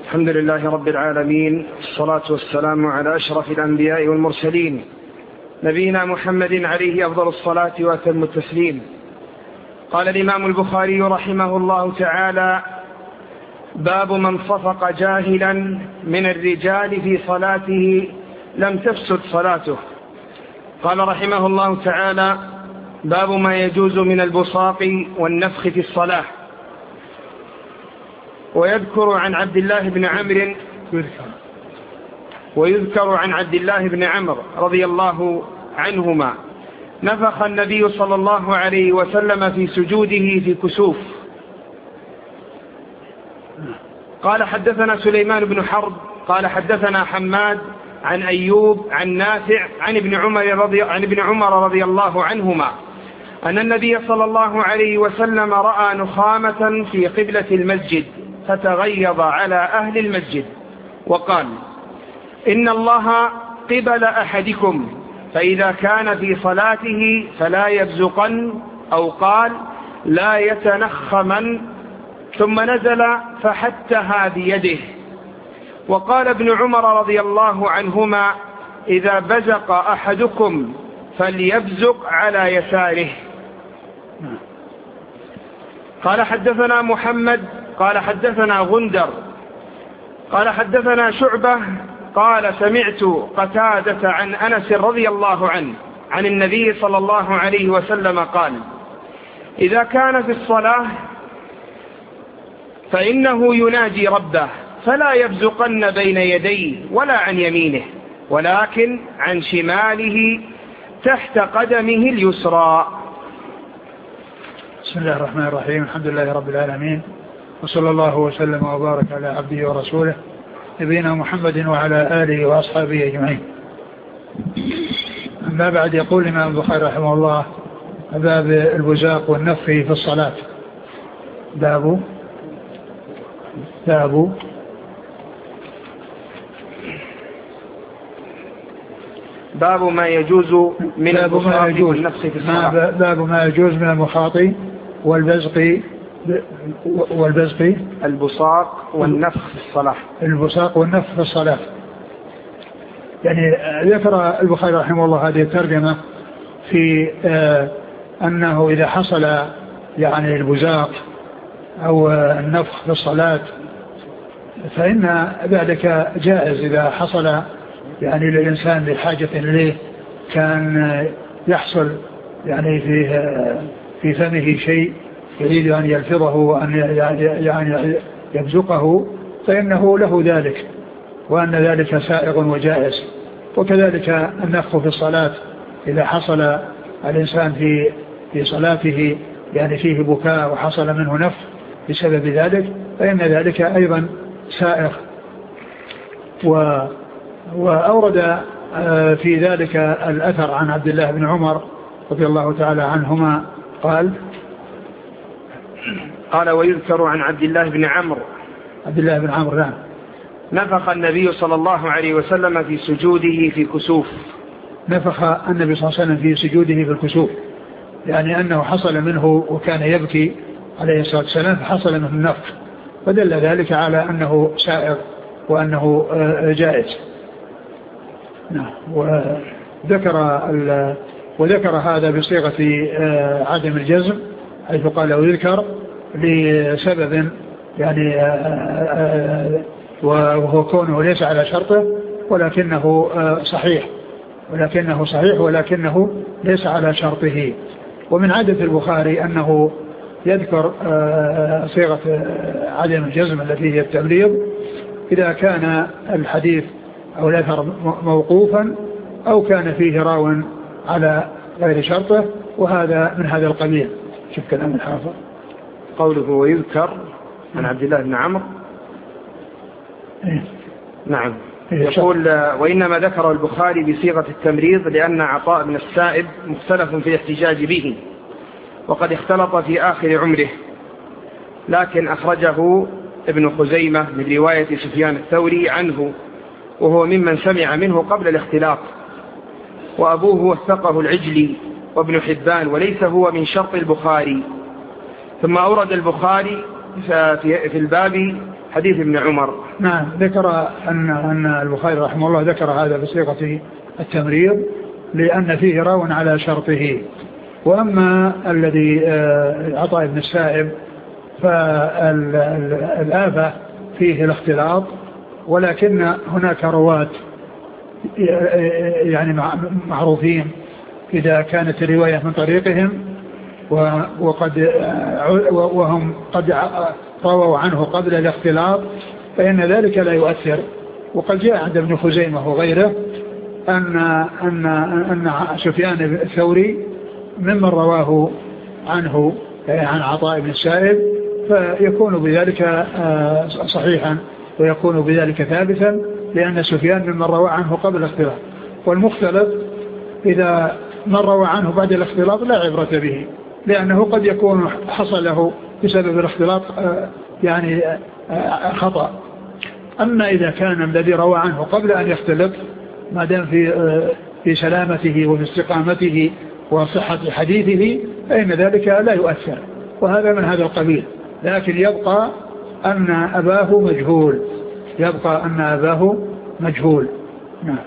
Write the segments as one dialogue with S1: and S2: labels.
S1: الحمد لله رب العالمين، الصلاة والسلام على أشرف الأنبياء والمرسلين، نبينا محمد عليه أفضل الصلاة وأتم التسليم. قال الإمام البخاري رحمه الله تعالى: باب من صفق جاهلا من الرجال في صلاته لم تفسد صلاته. قال رحمه الله تعالى: باب ما يجوز من البصاق والنفخ في الصلاة. ويذكر عن عبد الله بن عمرو رضي الله عنهما نفخ النبي صلى الله عليه وسلم في سجوده في كسوف. قال: حدثنا سليمان بن حرب قال: حدثنا حماد عن أيوب عن نافع عن ابن عمر رضي الله عنهما أن النبي صلى الله عليه وسلم رأى نخامة في قبلة المسجد فتغيظ على أهل المسجد وقال: إن الله قبل أحدكم، فإذا كان في صلاته فلا يبزقن، أو قال: لا يتنخمن، ثم نزل فحتها بيده. وقال ابن عمر رضي الله عنهما: إذا بزق أحدكم فليبزق على يساره. قال: حدثنا محمد قال: حدثنا غندر قال: حدثنا شعبة قال: سمعت قتادة عن أنس رضي الله عنه عن النبي صلى الله عليه وسلم قال: إذا كان في الصلاة فإنه يناجي ربه، فلا يبزقن بين يديه ولا عن يمينه، ولكن عن شماله تحت قدمه اليسرى.
S2: بسم الله الرحمن الرحيم. الحمد لله رب العالمين، وصلى الله وسلم وبارك على عبده ورسوله نبينا محمد وعلى آله وأصحابه أجمعين. أما بعد، يقول الإمام البخاري رحمه الله: باب البزاق والنفخ في الصلاة.
S1: باب ما يجوز من البصاق والنفخ في الصلاة.
S2: باب ما يجوز من المخاط والبزق
S1: البصاق والنفخ في الصلاة.
S2: البصاق والنفخ في الصلاة. يعني ذكر البخاري رحمه الله هذه الترجمة في أنه إذا حصل يعني البزاق أو النفخ في الصلاة فإن ذلك جائز إذا حصل يعني للإنسان بحاجة إليه، كان يحصل يعني في فمه شيء يريد أن يلفظه وأن يعني يبزقه، فإنه له ذلك، وأن ذلك سائغ وجائز. وكذلك النفخ في الصلاة إذا حصل الإنسان في صلاته يعني فيه بكاء وحصل منه نفخ بسبب ذلك، فإن ذلك أيضا سائغ. وأورد في ذلك الأثر عن عبد الله بن عمر رضي الله تعالى عنهما قال:
S1: ويذكر عن عبد الله بن عمرو
S2: نعم،
S1: نفخ النبي صلى الله عليه وسلم في سجوده في كسوف.
S2: نفخ النبي صلى الله عليه وسلم في سجوده في الكسوف، يعني أنه حصل منه وكان يبكي عليه الصلاة والسلام فحصل منه النفخ، فدل ذلك على أنه سائغ وأنه جائز. نعم. وذكر هذا بصيغة عدم الجزم، حيث قال: ويذكر لسبب يعني وهو كونه ليس على شرطه ولكنه صحيح ولكنه ليس على شرطه. ومن عادة البخاري أنه يذكر صيغة عدم الجزم التي هي التبليغ إذا كان الحديث أو الأثر موقوفا أو كان فيه راو على غير شرطه، وهذا من هذا القبيل. شوف كلام الحافظ،
S1: قوله ويذكر عن عبد الله بن عمرو. نعم. يقول: وإنما ذكر البخاري بصيغة التمريض لأن عطاء بن السائب مختلف في الاحتجاج به، وقد اختلط في آخر عمره، لكن أخرجه ابن خزيمة من رواية سفيان الثوري عنه، وهو ممن سمع منه قبل الاختلاط، وأبوه وثقه العجلي وابن حبان، وليس هو من شرط البخاري. ثم أورد البخاري في الباب حديث ابن عمر.
S2: نعم، ذكر أن البخاري رحمه الله ذكر هذا بصيغة التمريض لأن فيه راو على شرطه. وأما الذي عطاء بن السائب فالآفة فيه الاختلاط، ولكن هناك رواة يعني معروفين إذا كانت الرواية من طريقهم وهم قد رووا عنه قبل الاختلاط فإن ذلك لا يؤثر. وقد جاء عند ابن خزيمة وغيره أن سفيان الثوري ممن رواه عنه عن عطاء بن السائب، فيكون بذلك صحيحا ويكون بذلك ثابتا، لأن سفيان ممن روى عنه قبل الاختلاط. والمختلط إذا من روى عنه بعد الاختلاط لا عبرة به، لأنه قد يكون حصل له بسبب الاختلاط يعني خطأ. أما إذا كان الذي روى عنه قبل أن يختلط ما دام في سلامته وفي استقامته وصحة حديثه فإن ذلك لا يؤثر، وهذا من هذا القبيل. لكن يبقى أن أباه مجهول، يبقى أن أباه مجهول. نعم.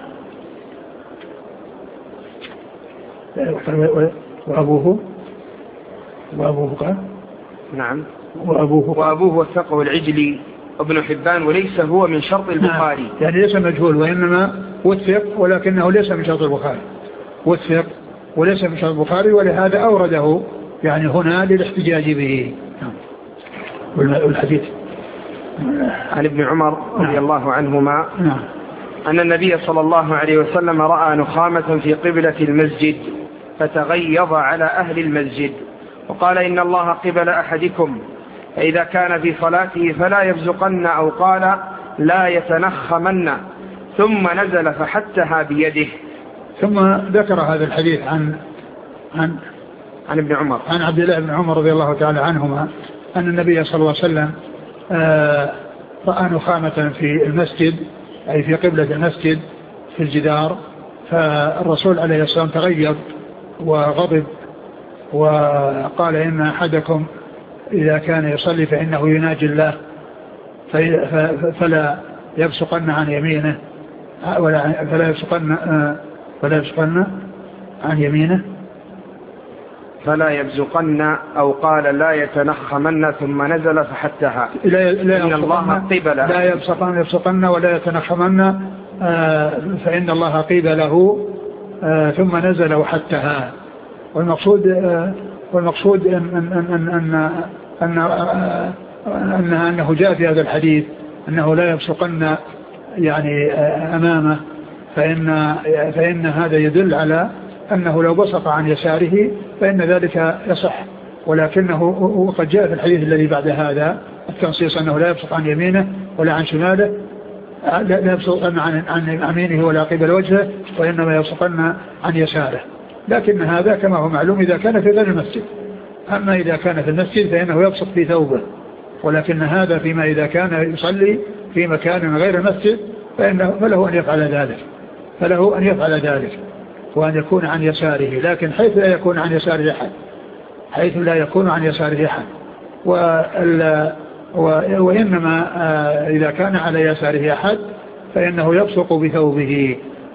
S2: وأبوه قال
S1: نعم
S2: وأبوه
S1: وثقه العجلي ابن حبان وليس هو من شرط البخاري.
S2: نعم. يعني ليس مجهول وإنما وثق، ولكنه ليس من شرط البخاري، وثق وليس من شرط البخاري، ولهذا أورده يعني هنا للاحتجاج به. والحديث
S1: عن ابن عمر رضي الله عنهما
S2: نعم.
S1: أن النبي صلى الله عليه وسلم رأى نخامة في قبلة المسجد فتغيظ على أهل المسجد وقال إن الله قبل أحدكم، فإذا كان في صلاته فلا يبزقن، أو قال لا يتنخمن، ثم نزل فحتها بيده.
S2: ثم ذكر هذا الحديث عن
S1: ابن عمر،
S2: عن عبد الله بن عمر رضي الله تعالى عنهما أن النبي صلى الله عليه وسلم رأى نخامة في المسجد، أي في قبلة المسجد في الجدار، فالرسول عليه الصلاة والسلام تغيظ وغضب وقال إن أحدكم إذا كان يصلي فإنه يناجي الله فلا يبصقن عن يمينه فلا يبصقن عن يمينه
S1: فلا يبزقن، أو قال لا يتنخمن، ثم نزل فحتها. إن الله قبل
S2: لا يبصقن ولا يتنخمن فإن الله قبله، ثم نزل وحتها. والمقصود أنه جاء في هذا الحديث أنه لا يبصقن يعني أمامه، فإن هذا يدل على أنه لو بصق عن يساره فإن ذلك يصح، ولكنه وقد جاء في الحديث الذي بعد هذا التنصيص أنه لا يبصق عن يمينه ولا عن شماله، لا يبصق عن يمينه ولا قبل وجهه، وإنما يبصقن عن يساره. لكن هذا كما هو معلوم إذا كان في غير المسجد. أما إذا كان في المسجد فإنه يبصق في ثوبه، ولكن هذا فيما إذا كان يصلي في مكان غير المسجد فله أن يفعل ذلك وأن يكون عن يساره، لكن حيث لا يكون عن يساره أحد وإنما إذا كان على يساره أحد فإنه يبصق بثوبه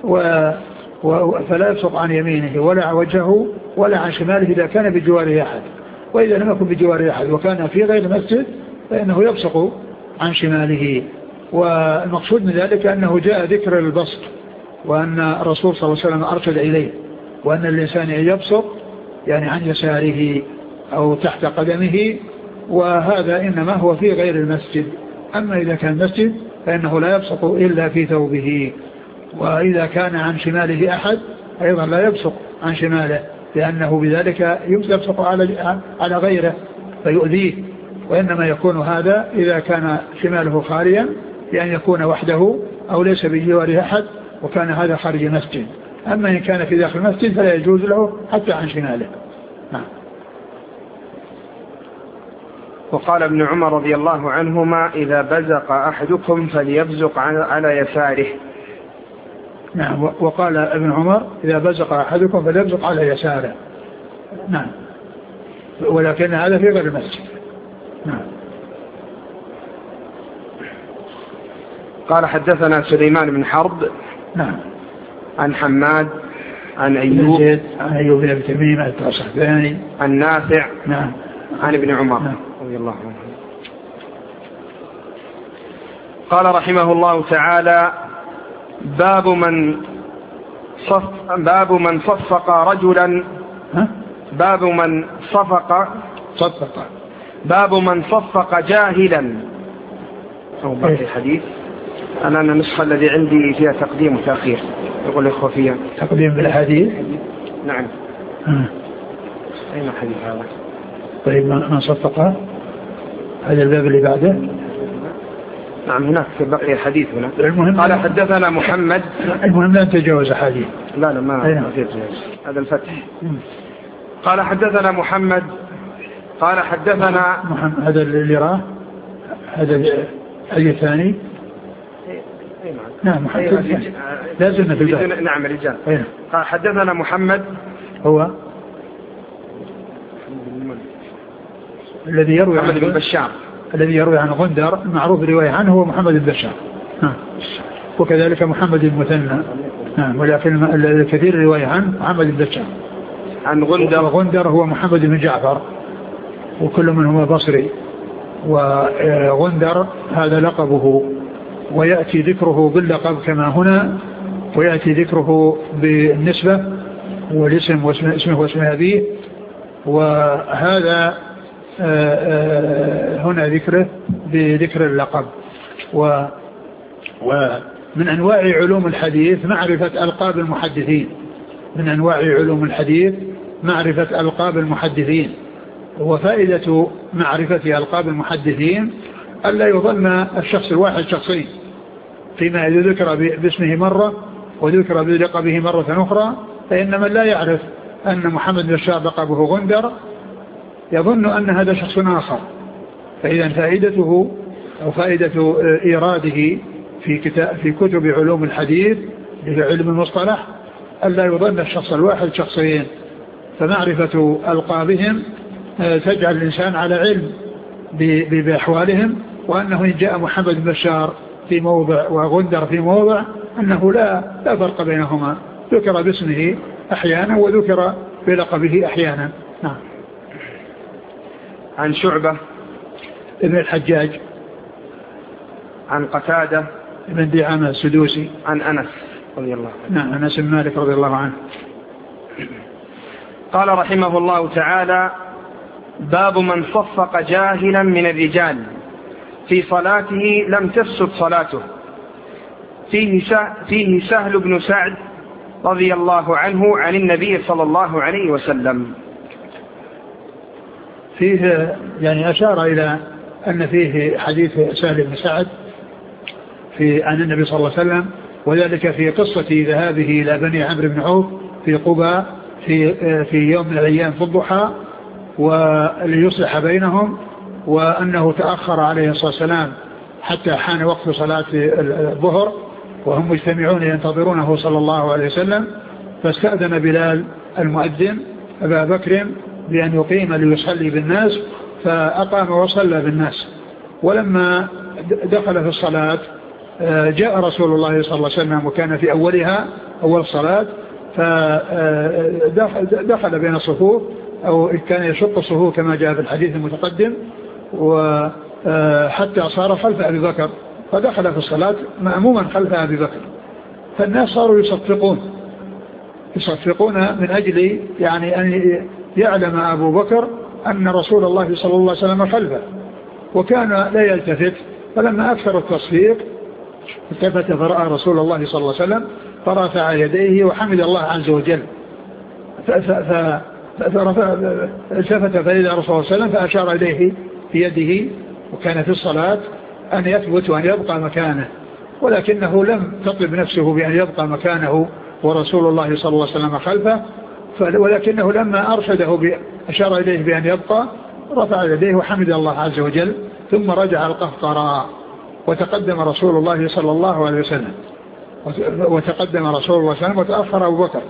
S2: فلا يبصق عن يمينه ولا عن وجهه ولا عن شماله إذا كان بجواره أحد. وإذا لم يكن بجواره أحد وكان في غير المسجد فإنه يبصق عن شماله. والمقصود من ذلك أنه جاء ذكر البسط، وأن الرسول صلى الله عليه وسلم أرشد إليه، وأن الإنسان يبصق يعني عن يساره أو تحت قدمه، وهذا إنما هو في غير المسجد. أما إذا كان مسجد فإنه لا يبصق إلا في ثوبه. وإذا كان عن شماله أحد أيضا لا يبصق عن شماله، لأنه بذلك يبصق على غيره فيؤذيه. وإنما يكون هذا إذا كان شماله خاليا، لأن يكون وحده أو ليس بجواره أحد، وكان هذا خارج المسجد. أما إن كان في داخل المسجد فلا يجوز له حتى عن شماله.
S1: وقال ابن عمر رضي الله عنهما إذا بزق أحدكم فليبزق على يساره.
S2: نعم. وقال ابن عمر إذا بزق أحدكم فليبزق على يساره. نعم. ولكن هذا في غير المسجد. نعم.
S1: قال حدثنا سليمان بن حرب
S2: نعم
S1: عن حماد عن أيوب
S2: بن أبي تميم الصحباني
S1: عن نافع
S2: نعم
S1: عن ابن عمر
S2: نعم
S1: رضي الله عنه. قال رحمه الله تعالى: باب من صفق رجلا باب من صفق جاهلا. أو باقي الحديث أنا النسخة الذي عندي فيها تقديم وتأخير، يقول الإخوة فيها
S2: تقديم بالحديث.
S1: نعم. أين الحديث هذا؟
S2: طيب من صفق هذا الباب اللي بعده.
S1: نعم هناك بقي الحديث هنا.
S2: المهم
S1: قال حدثنا محمد.
S2: المهم لا تجاوز حديث.
S1: لا ما في تجاوز، هذا الفتح. قال حدثنا محمد قال حدثنا
S2: محمد هذا اللي راه هذا الحديث الثاني. نعم محمد لازلنا في الباب.
S1: نعم رجال. قال حدثنا محمد
S2: هو الذي يروي
S1: محمد بن بشار
S2: الذي يروي عن غندر المعروف الرواية عنه هو محمد بن بشار. وكذلك محمد بن مثنى. ولكن الكثير الرواية عنه محمد بن بشار
S1: عن غندر.
S2: وغندر هو محمد بن جعفر وكل منهما بصري. وغندر هذا لقبه ويأتي ذكره باللقب كما هنا، ويأتي ذكره بالنسبة والاسم واسمه واسم أبيه. وهذا هنا ذكره بذكر اللقب. ومن أنواع علوم الحديث معرفة ألقاب المحدثين. من أنواع علوم الحديث معرفة ألقاب المحدثين. وفائدة معرفة ألقاب المحدثين ألا يظن الشخص الواحد شخصين، فيما إذا ذكر باسمه مرة وذكر بلقبه مرة أخرى، فإن من لا يعرف أن محمد بن بشار لقبه غندر يظن أن هذا شخص آخر. فإذا فائدته أو فائدة إيراده في كتب علوم الحديث لعلم المصطلح ألا يظن الشخص الواحد شخصين. فمعرفة ألقابهم تجعل الإنسان على علم بأحوالهم، وأنه إن جاء محمد بن بشار في موضع وغندر في موضع أنه لا فرق بينهما، ذكر باسمه أحيانا وذكر بلقبه أحيانا. نعم.
S1: عن شعبة
S2: ابن الحجاج
S1: عن قتادة
S2: ابن دعامة السدوسي
S1: عن أنس رضي الله عنه.
S2: نعم أنس بن مالك رضي الله عنه.
S1: قال رحمه الله تعالى: باب من صفق جاهلا من الرجال في صلاته لم تفسد صلاته. فيه سهل بن سعد رضي الله عنه عن النبي صلى الله عليه وسلم.
S2: فيه يعني أشار إلى أن فيه حديث سهل بن سعد عن النبي صلى الله عليه وسلم، وذلك في قصة ذهابه إلى بني عمرو بن عوف في قباء في يوم من الأيام في الضحى وليصلح بينهم، وأنه تأخر عليه الصلاة والسلام حتى حان وقت صلاة الظهر وهم مجتمعون ينتظرونه صلى الله عليه وسلم، فاستأذن بلال المؤذن أبا بكر بأن يقيم ليصلي بالناس، فأقام وصلى بالناس. ولما دخل في الصلاة جاء رسول الله صلى الله عليه وسلم وكان في أولها أول الصلاة، فدخل بين الصفوف أو كان يشق الصفوف كما جاء في الحديث المتقدم، وحتى صار خلف أبي بكر، فدخل في الصلاة مأموما خلف أبي بكر. فالناس صاروا يصفقون من أجل يعني أن يعلم أبو بكر أن رسول الله صلى الله عليه وسلم خلفه، وكان لا يلتفت. فلما أكثر التصفيق التفت فرأى رسول الله صلى الله عليه وسلم فرفع يديه وحمد الله عز وجل، التفت فإذا رسول الله صلى الله عليه وسلم فأشار إليه في يده، وكان في الصلاة أن يثبت وأن يبقى مكانه، ولكنه لم تطلب نفسه بأن يبقى مكانه ورسول الله صلى الله عليه وسلم خلفه، ولكنه لما أرشده أشار إليه بأن يبقى رفع يديه وحمد الله عز وجل، ثم رجع القهقرى وتقدم رسول الله صلى الله عليه وسلم وتأخر أبو بكر.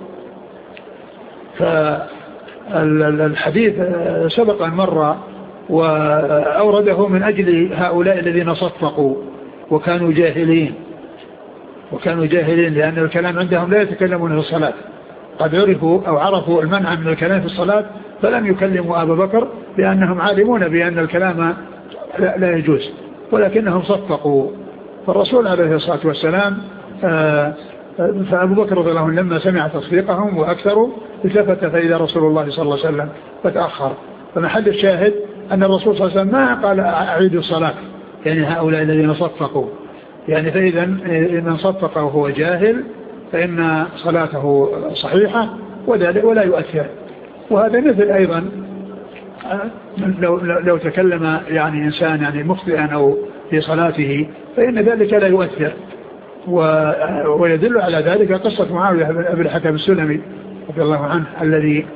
S2: فالحديث سبق أن مر وأورده من أجل هؤلاء الذين صفقوا وكانوا جاهلين لأن الكلام عندهم لا يتكلمون في الصلاة. قد عرفوا أو عرفوا المنع من الكلام في الصلاة فلم يكلموا أبا بكر لأنهم عالمون بأن الكلام لا يجوز، ولكنهم صفقوا. فالرسول عليه الصلاة والسلام فأبو بكر رضي الله عنه لما سمع تصفيقهم وأكثروا التفت فإذا رسول الله صلى الله عليه وسلم فتأخر. فمحل الشاهد أن الرسول صلى الله عليه وسلم ما قال أعيدوا الصلاة، يعني هؤلاء الذين صفقوا، يعني فإذا من صفق وهو جاهل فإن صلاته صحيحة ولا يؤثر. وهذا مثل أيضا لو تكلم يعني إنسان يعني مخطئا أو في صلاته فإن ذلك لا يؤثر. ويدل على ذلك قصة معاوية بن الحكم السلمي رضي الله عنه الذي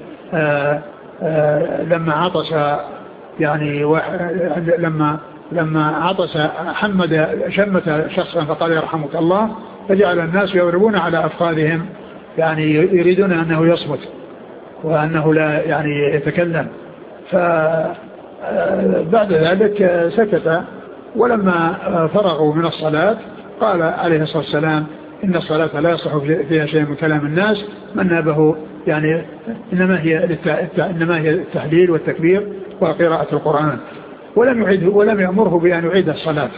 S2: لما عطس يعني لما عطس شمت شخصا فقال يرحمك الله، فجعل الناس يضربون على أفخاذهم يعني يريدون أنه يصمت وأنه لا يعني يتكلم. فبعد ذلك سكت، ولما فرغوا من الصلاة قال عليه الصلاة والسلام إن الصلاة لا يصح فيها شيء من كلام الناس من نابه، يعني إنما هي التحليل والتكبير وقراءة القرآن، ولم يأمره بأن يعيد الصلاة.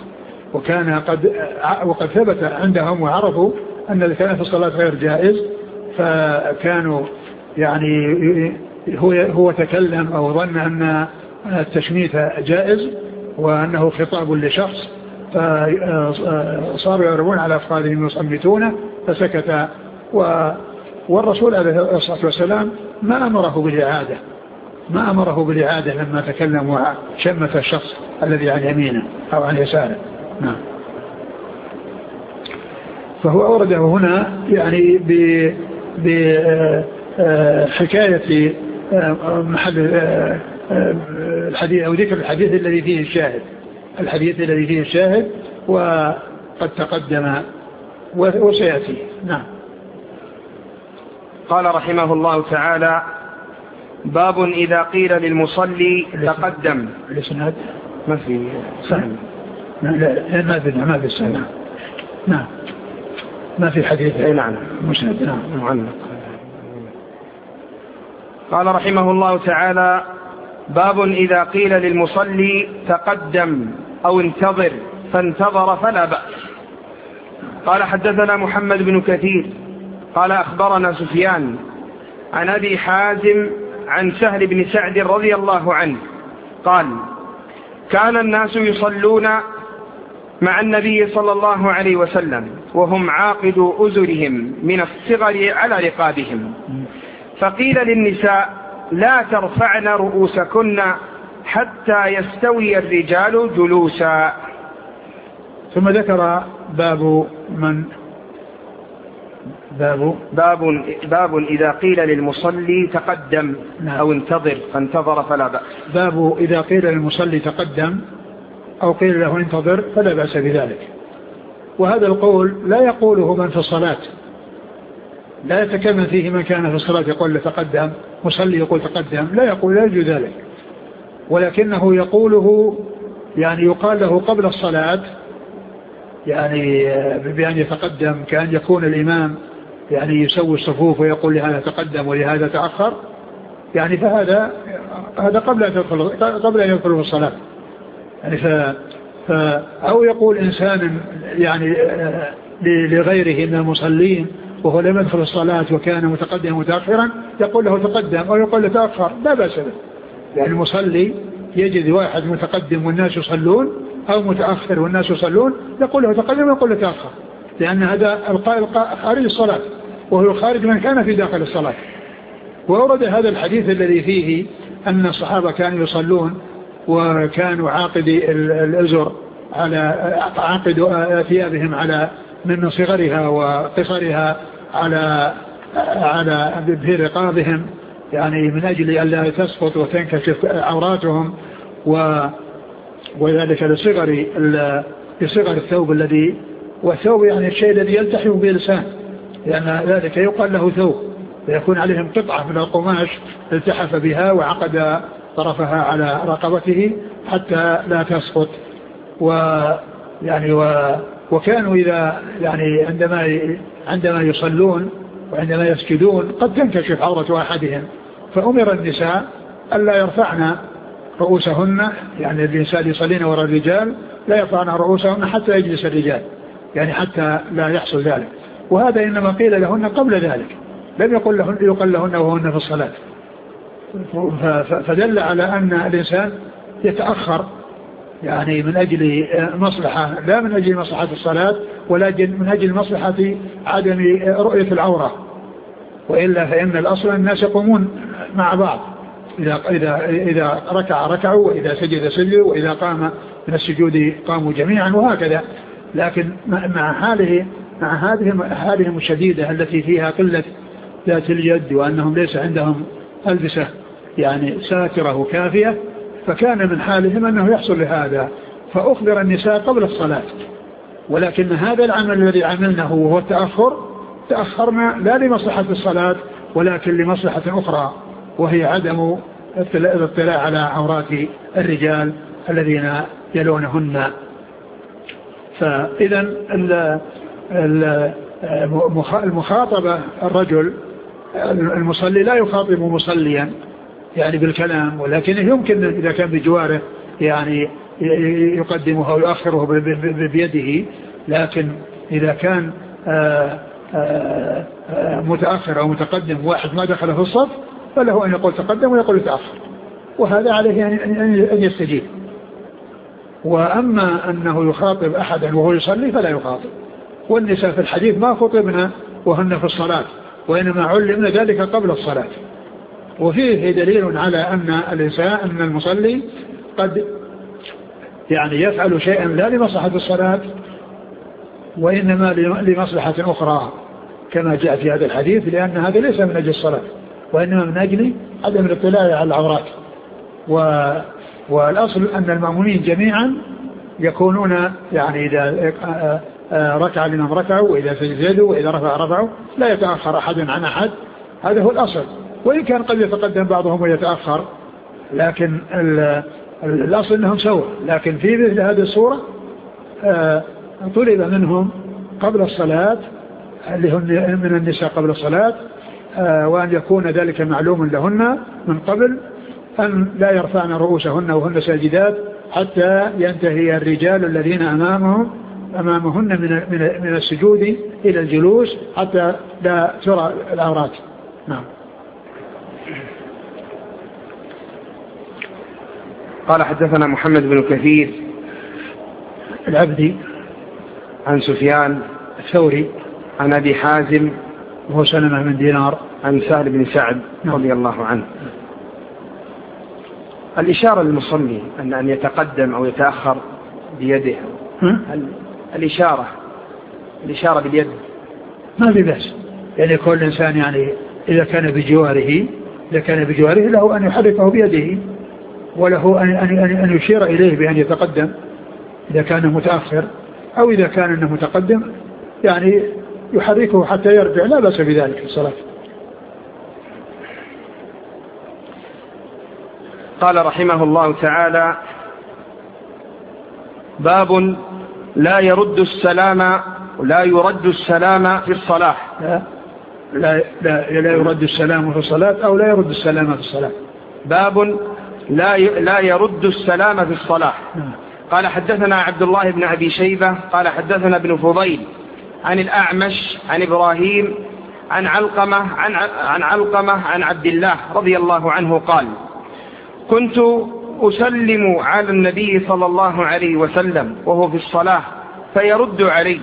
S2: وقد ثبت عندهم وعرفوا أن الكلام في الصلاة غير جائز، فكانوا يعني هو تكلم أو ظن أن التشميت جائز وأنه خطاب لشخص، فصاروا يضربون على أفخاذهم يصمتونه فسكت. والرسول عليه الصلاة والسلام ما أمره بالإعادة لما تكلم وشمت الشخص الذي عن يمينه أو عن يساره. نعم. فهو أورده هنا يعني بحكاية محل الحديث أو ذكر الحديث الذي فيه الشاهد وقد تقدم وسيأتي. نعم.
S1: قال رحمه الله تعالى: باب إذا قيل للمصلي تقدم.
S2: الإسناد
S1: ما في سهم.
S2: ما في السنة. نعم. ما في حديث.
S1: نعم.
S2: مسند. نعم.
S1: معلق. قال رحمه الله تعالى: باب إذا قيل للمصلي تقدم أو انتظر فانتظر فلا بأس. قال حدثنا محمد بن كثير قال أخبرنا سفيان عن أبي حازم عن سهل بن سعد رضي الله عنه قال: كان الناس يصلون مع النبي صلى الله عليه وسلم وهم عاقد أزرهم من الصغر على رقابهم، فقيل للنساء: لا ترفعن رؤوسكن حتى يستوي الرجال جلوسا.
S2: ثم ذكر باب
S1: إذا قيل للمصلي تقدم أو انتظر فانتظر فلا بأس.
S2: باب إذا قيل للمصلي تقدم أو قيل له انتظر فلا بأس بذلك. وهذا القول لا يقوله من في الصلاة، لا يتكلم فيه من كان في الصلاة يقول له تقدم، مصلي يقول تقدم، لا يجوز ذلك، ولكنه يقوله يعني يقال له قبل الصلاة يعني بأن يتقدم، كأن يكون الإمام يعني يسوي الصفوف ويقول لهذا تقدم ولهذا تأخر، يعني فهذا قبل أن يدخل في الصلاة يعني أو يقول إنسان يعني لغيره من المصلين وهو لم يدخل الصلاة وكان متقدما متأخرا يقول له تقدم أو يقول له تأخر، لا بأس به. يعني المصلي يجد واحد متقدم والناس يصلون أو متأخر والناس يصلون يقول له تقدم ويقول له تأخر، لأن هذا خارج الصلاة وهو خارج من كان في داخل الصلاة. وأورد هذا الحديث الذي فيه أن الصحابة كانوا يصلون وكانوا عاقدي الأزر على عاقد ثيابهم على من صغرها وقصرها على في رقابهم، يعني من أجل أن لا تسقط وتنكشف عوراتهم، وذلك لصغر الثوب الذي والثوب يعني الشيء الذي يلتحم به اللسان، لأن ذلك يقال له ثوب، فيكون عليهم قطعة من القماش التحف بها وعقد طرفها على رقبته حتى لا تسقط. يعني وكانوا إذا يعني عندما يصلون وعندما يسجدون قد تنكشف عورة أحدهم، فأمر النساء ألا يرفعن رؤوسهن، يعني النساء يصلين وراء الرجال لا يرفعن رؤوسهن حتى يجلس الرجال، يعني حتى لا يحصل ذلك. وهذا إنما قيل لهن قبل ذلك، لم يقل لهن وهن في الصلاة. فدل على أن الإنسان يتأخر يعني من أجل مصلحة، لا من أجل مصلحة الصلاة ولكن من أجل مصلحة عدم رؤية العورة، وإلا فإن الأصل الناس يقومون مع بعض، إذا ركع ركعوا، وإذا سجد سجدوا، وإذا قام من السجود قاموا جميعا، وهكذا. لكن مع هذه الشديدة التي فيها قلة ذات اليد، وأنهم ليس عندهم ألبسة يعني ساترة وكافية، فكان من حالهم أنه يحصل لهذا، فأخبر النساء قبل الصلاة. ولكن هذا العمل الذي عملناه وهو التأخر، تأخرنا لا لمصلحة الصلاة ولكن لمصلحة أخرى، وهي عدم الاطلاع على عورات الرجال الذين يلونهن. فإذا المخاطبة، الرجل المصلي لا يخاطب مصليا يعني بالكلام، ولكن يمكن إذا كان بجواره يعني يقدمه ويؤخره بيده، لكن إذا كان متأخر أو متقدم واحد ما دخل في الصف فله أن يقول تقدم ويقول تأخر، وهذا عليه أن يستجيب. وأما أنه يخاطب أحدا وهو يصلي فلا يخاطب. والنساء في الحديث ما خطبنا وهن في الصلاة، وإنما علمنا ذلك قبل الصلاة. وفيه دليل على أن أن المصلي قد يعني يفعل شيئا لا لمصلحة الصلاة وإنما لمصلحة أخرى كما جاء في هذا الحديث، لأن هذا ليس من أجل الصلاة وإنما من أجل عدم الاطلاع على العورات. والأصل أن المأمومين جميعا يكونون يعني إذا ركع الإمام ركعوا، وإذا سجدوا، وإذا رفع رفعوا، لا يتأخر أحد عن أحد، هذا هو الأصل. وإن كان قد يتقدم بعضهم ويتأخر، لكن الأصل أنهم سوا. لكن في مثل هذه الصورة طلب منهم قبل الصلاة اللي هم من النساء قبل الصلاة وأن يكون ذلك معلوم لهن من قبل، أن لا يرفعن رؤوسهن وهن ساجدات حتى ينتهي الرجال الذين أمامهن من السجود إلى الجلوس حتى لا ترى العورات. نعم.
S1: قال حدثنا محمد بن كثير
S2: العبدي
S1: عن سفيان
S2: الثوري عن
S1: أبي حازم
S2: وهو سلمة بن دينار
S1: عن سهل بن سعد رضي الله عنه. الإشارة للمصلي أن يتقدم أو يتأخر بيده، الإشارة باليد
S2: ما في بأس، يعني كل إنسان يعني إذا كان بجواره له أن يحركه بيده، وله أن يشير إليه بأن يتقدم إذا كان متأخر، أو إذا كان أنه متقدم يعني يحركه حتى يرجع، لا بأس بذلك في الصلاة.
S1: قال رحمه الله تعالى: باب لا يرد السلام في الصلاة.
S2: لا يرد السلام في الصلاة، أو لا يرد السلام في الصلاة.
S1: باب لا يرد السلام في الصلاة. قال حدثنا عبد الله بن أبي شيبة قال حدثنا ابن فضيل عن الأعمش عن إبراهيم عن علقمة عن عبد الله رضي الله عنه قال: كنت أسلم على النبي صلى الله عليه وسلم وهو في الصلاة فيرد علي،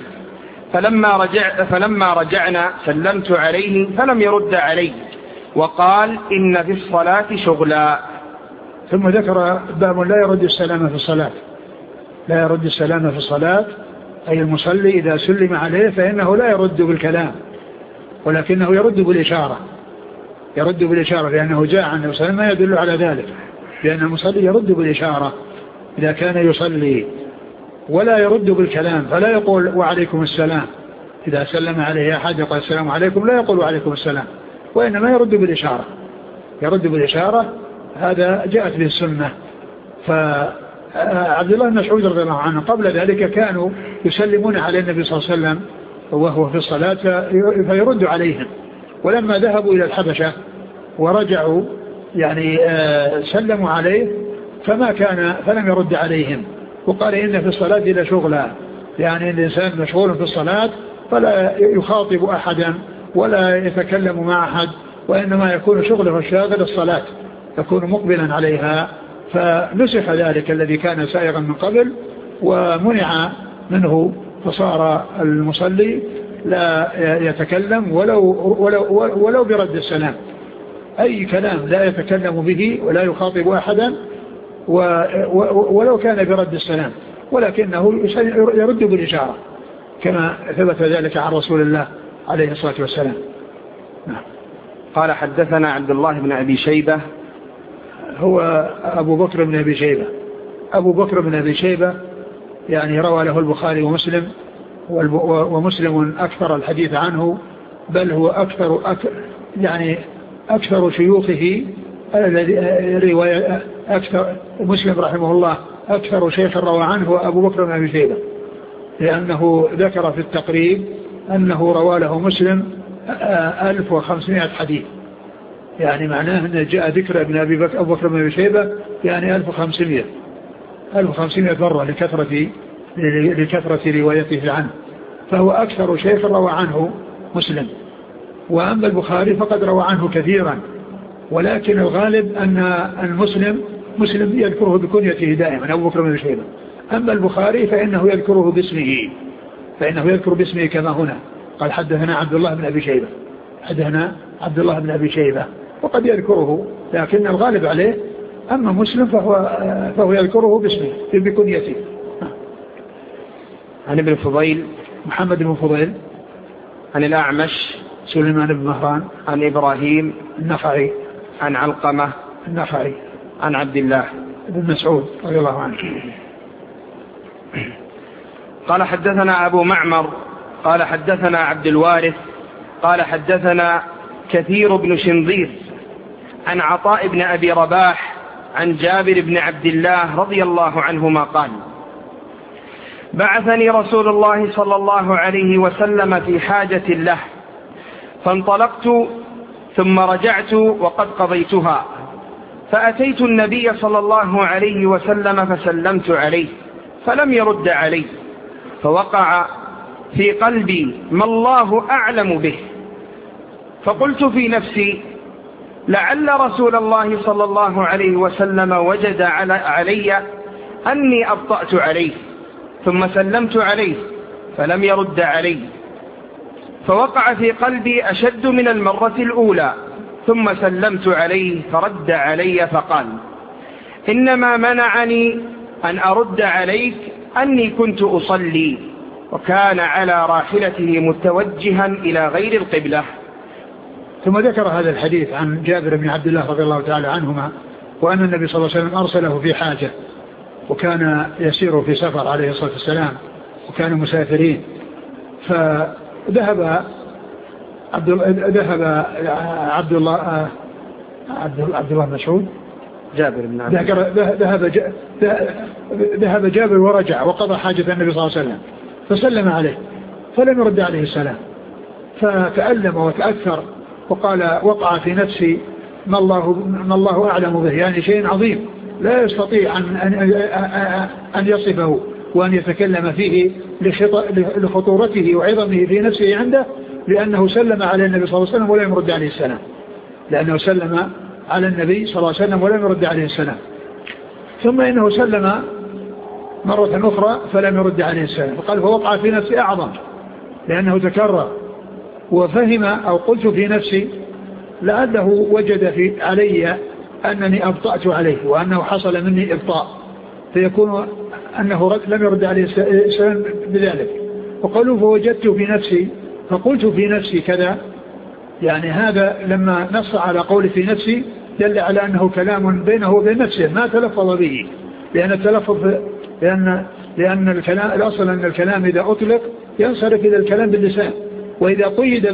S1: فلما رجعنا سلمت عليه فلم يرد علي، وقال: إن في الصلاة شغلا.
S2: ثم ذكر باب لا يرد السلام في الصلاة. لا يرد السلام في الصلاة أي المصلي إذا سلم عليه فإنه لا يرد بالكلام، ولكنه يرد بالإشارة. لأنه جاء عن النبي صلى الله عليه وسلم يدل على ذلك، لأن المصلي يرد بالإشارة إذا كان يصلي، ولا يرد بالكلام، فلا يقول وعليكم السلام. إذا سلم عليه أحد يقول السلام عليكم، لا يقول وعليكم السلام، وإنما يرد بالإشارة. هذا جاءت به السنة. عبد الله بن مسعود رضي الله عنه قبل ذلك كانوا يسلمون على النبي صلى الله عليه وسلم وهو في الصلاة فيرد عليهم، ولما ذهبوا إلى الحبشة ورجعوا يعني سلموا عليه فلم يرد عليهم، وقال إن في الصلاة لشغلا، يعني الإنسان مشغول في الصلاة فلا يخاطب أحدا ولا يتكلم مع أحد، وإنما يكون شغله الشاغل الصلاة، يكون مقبلا عليها. فنسخ ذلك الذي كان سائغا من قبل ومنع منه، فصار المصلي لا يتكلم ولو برد السلام، أي كلام لا يتكلم به ولا يخاطب أحدا ولو كان برد السلام، ولكنه يرد بالإشارة كما ثبت ذلك عن رسول الله عليه الصلاة والسلام.
S1: قال حدثنا عبد الله بن أبي شيبة،
S2: هو أبو بكر بن أبي شيبة. أبو بكر بن أبي شيبة يعني روى له البخاري ومسلم، ومسلم أكثر الحديث عنه، بل هو أكثر شيوخه رواية، أكثر مسلم رحمه الله أكثر شيخ روى عنه أبو بكر بن أبي شيبة، لأنه ذكر في التقريب أنه روى له مسلم 1500 حديث، يعني معناه أن جاء ذكر ابن أبو بكر بن أبي شيبة يعني 1500 مرة لكثرة روايته عنه، فهو أكثر شيخ روى عنه مسلم. وأما البخاري فقد روى عنه كثيرا، ولكن الغالب أن مسلم يذكره بكنيته دائما أبو بكر بن أبي شيبة، أما البخاري فإنه يذكره باسمه كما هنا قال حدثنا عبد الله بن أبي شيبة، وقد يذكره، لكن الغالب عليه أما مسلم فهو يذكره باسمه بكنيته.
S1: عن ابن فضيل
S2: محمد بن فضيل،
S1: عن الأعمش
S2: سليمان بن مهران،
S1: عن إبراهيم
S2: النخعي،
S1: عن علقمة
S2: النخعي،
S1: عن عبد الله
S2: بن مسعود رضي الله عنه.
S1: قال حدثنا أبو معمر قال حدثنا عبد الوارث قال حدثنا كثير بن شنظير عن عطاء بن أبي رباح عن جابر بن عبد الله رضي الله عنهما قال: بعثني رسول الله صلى الله عليه وسلم في حاجة له، فانطلقت ثم رجعت وقد قضيتها، فأتيت النبي صلى الله عليه وسلم فسلمت عليه فلم يرد علي، فوقع في قلبي ما الله أعلم به، فقلت في نفسي: لعل رسول الله صلى الله عليه وسلم وجد علي أني أبطأت عليه، ثم سلمت عليه فلم يرد علي، فوقع في قلبي أشد من المرة الأولى، ثم سلمت عليه فرد علي فقال: إنما منعني أن أرد عليك أني كنت أصلي، وكان على راحلته متوجها إلى غير القبلة.
S2: ثم ذكر هذا الحديث عن جابر بن عبد الله رضي الله تعالى عنهما، وأن النبي صلى الله عليه وسلم أرسله في حاجة، وكان يسير في سفر عليه الصلاة والسلام، وكانوا مسافرين، فذهب عبد الله مسعود
S1: جابر بن عبد الله
S2: ذهب جابر ورجع وقضى حاجة النبي صلى الله عليه وسلم، فسلم عليه فلم يرد عليه السلام، فتألم وتأثر وقال: وقع في نفسي ما الله أعلم به، يعني شيء عظيم لا يستطيع أن يصفه وأن يتكلم فيه لخطورته وعظمه في نفسه عنده، لأنه سلم على النبي صلى الله عليه وسلم ولم يرد عليه السلام، لأنه سلم على النبي صلى الله عليه وسلم ولم يرد عليه السلام، ثم إنه سلم مرة أخرى فلم يرد عليه السلام، فقال: فوقع في نفسي أعظم، لأنه تكرر، وفهم أو قلت في نفسي لعله وجد علي أنني أبطأت عليه وأنه حصل مني إبطاء، فيكون أنه لم يرد عليه السلام بذلك. وقالوا: فوجدت في نفسي فقلت في نفسي كذا، يعني هذا لما نص على قول في نفسي دل على أنه كلام بينه وبين نفسه ما تلفظ به، لأن التلفظ لأن الكلام الأصل أن الكلام إذا أطلق ينصرف إلى الكلام باللسان، وإذا قيد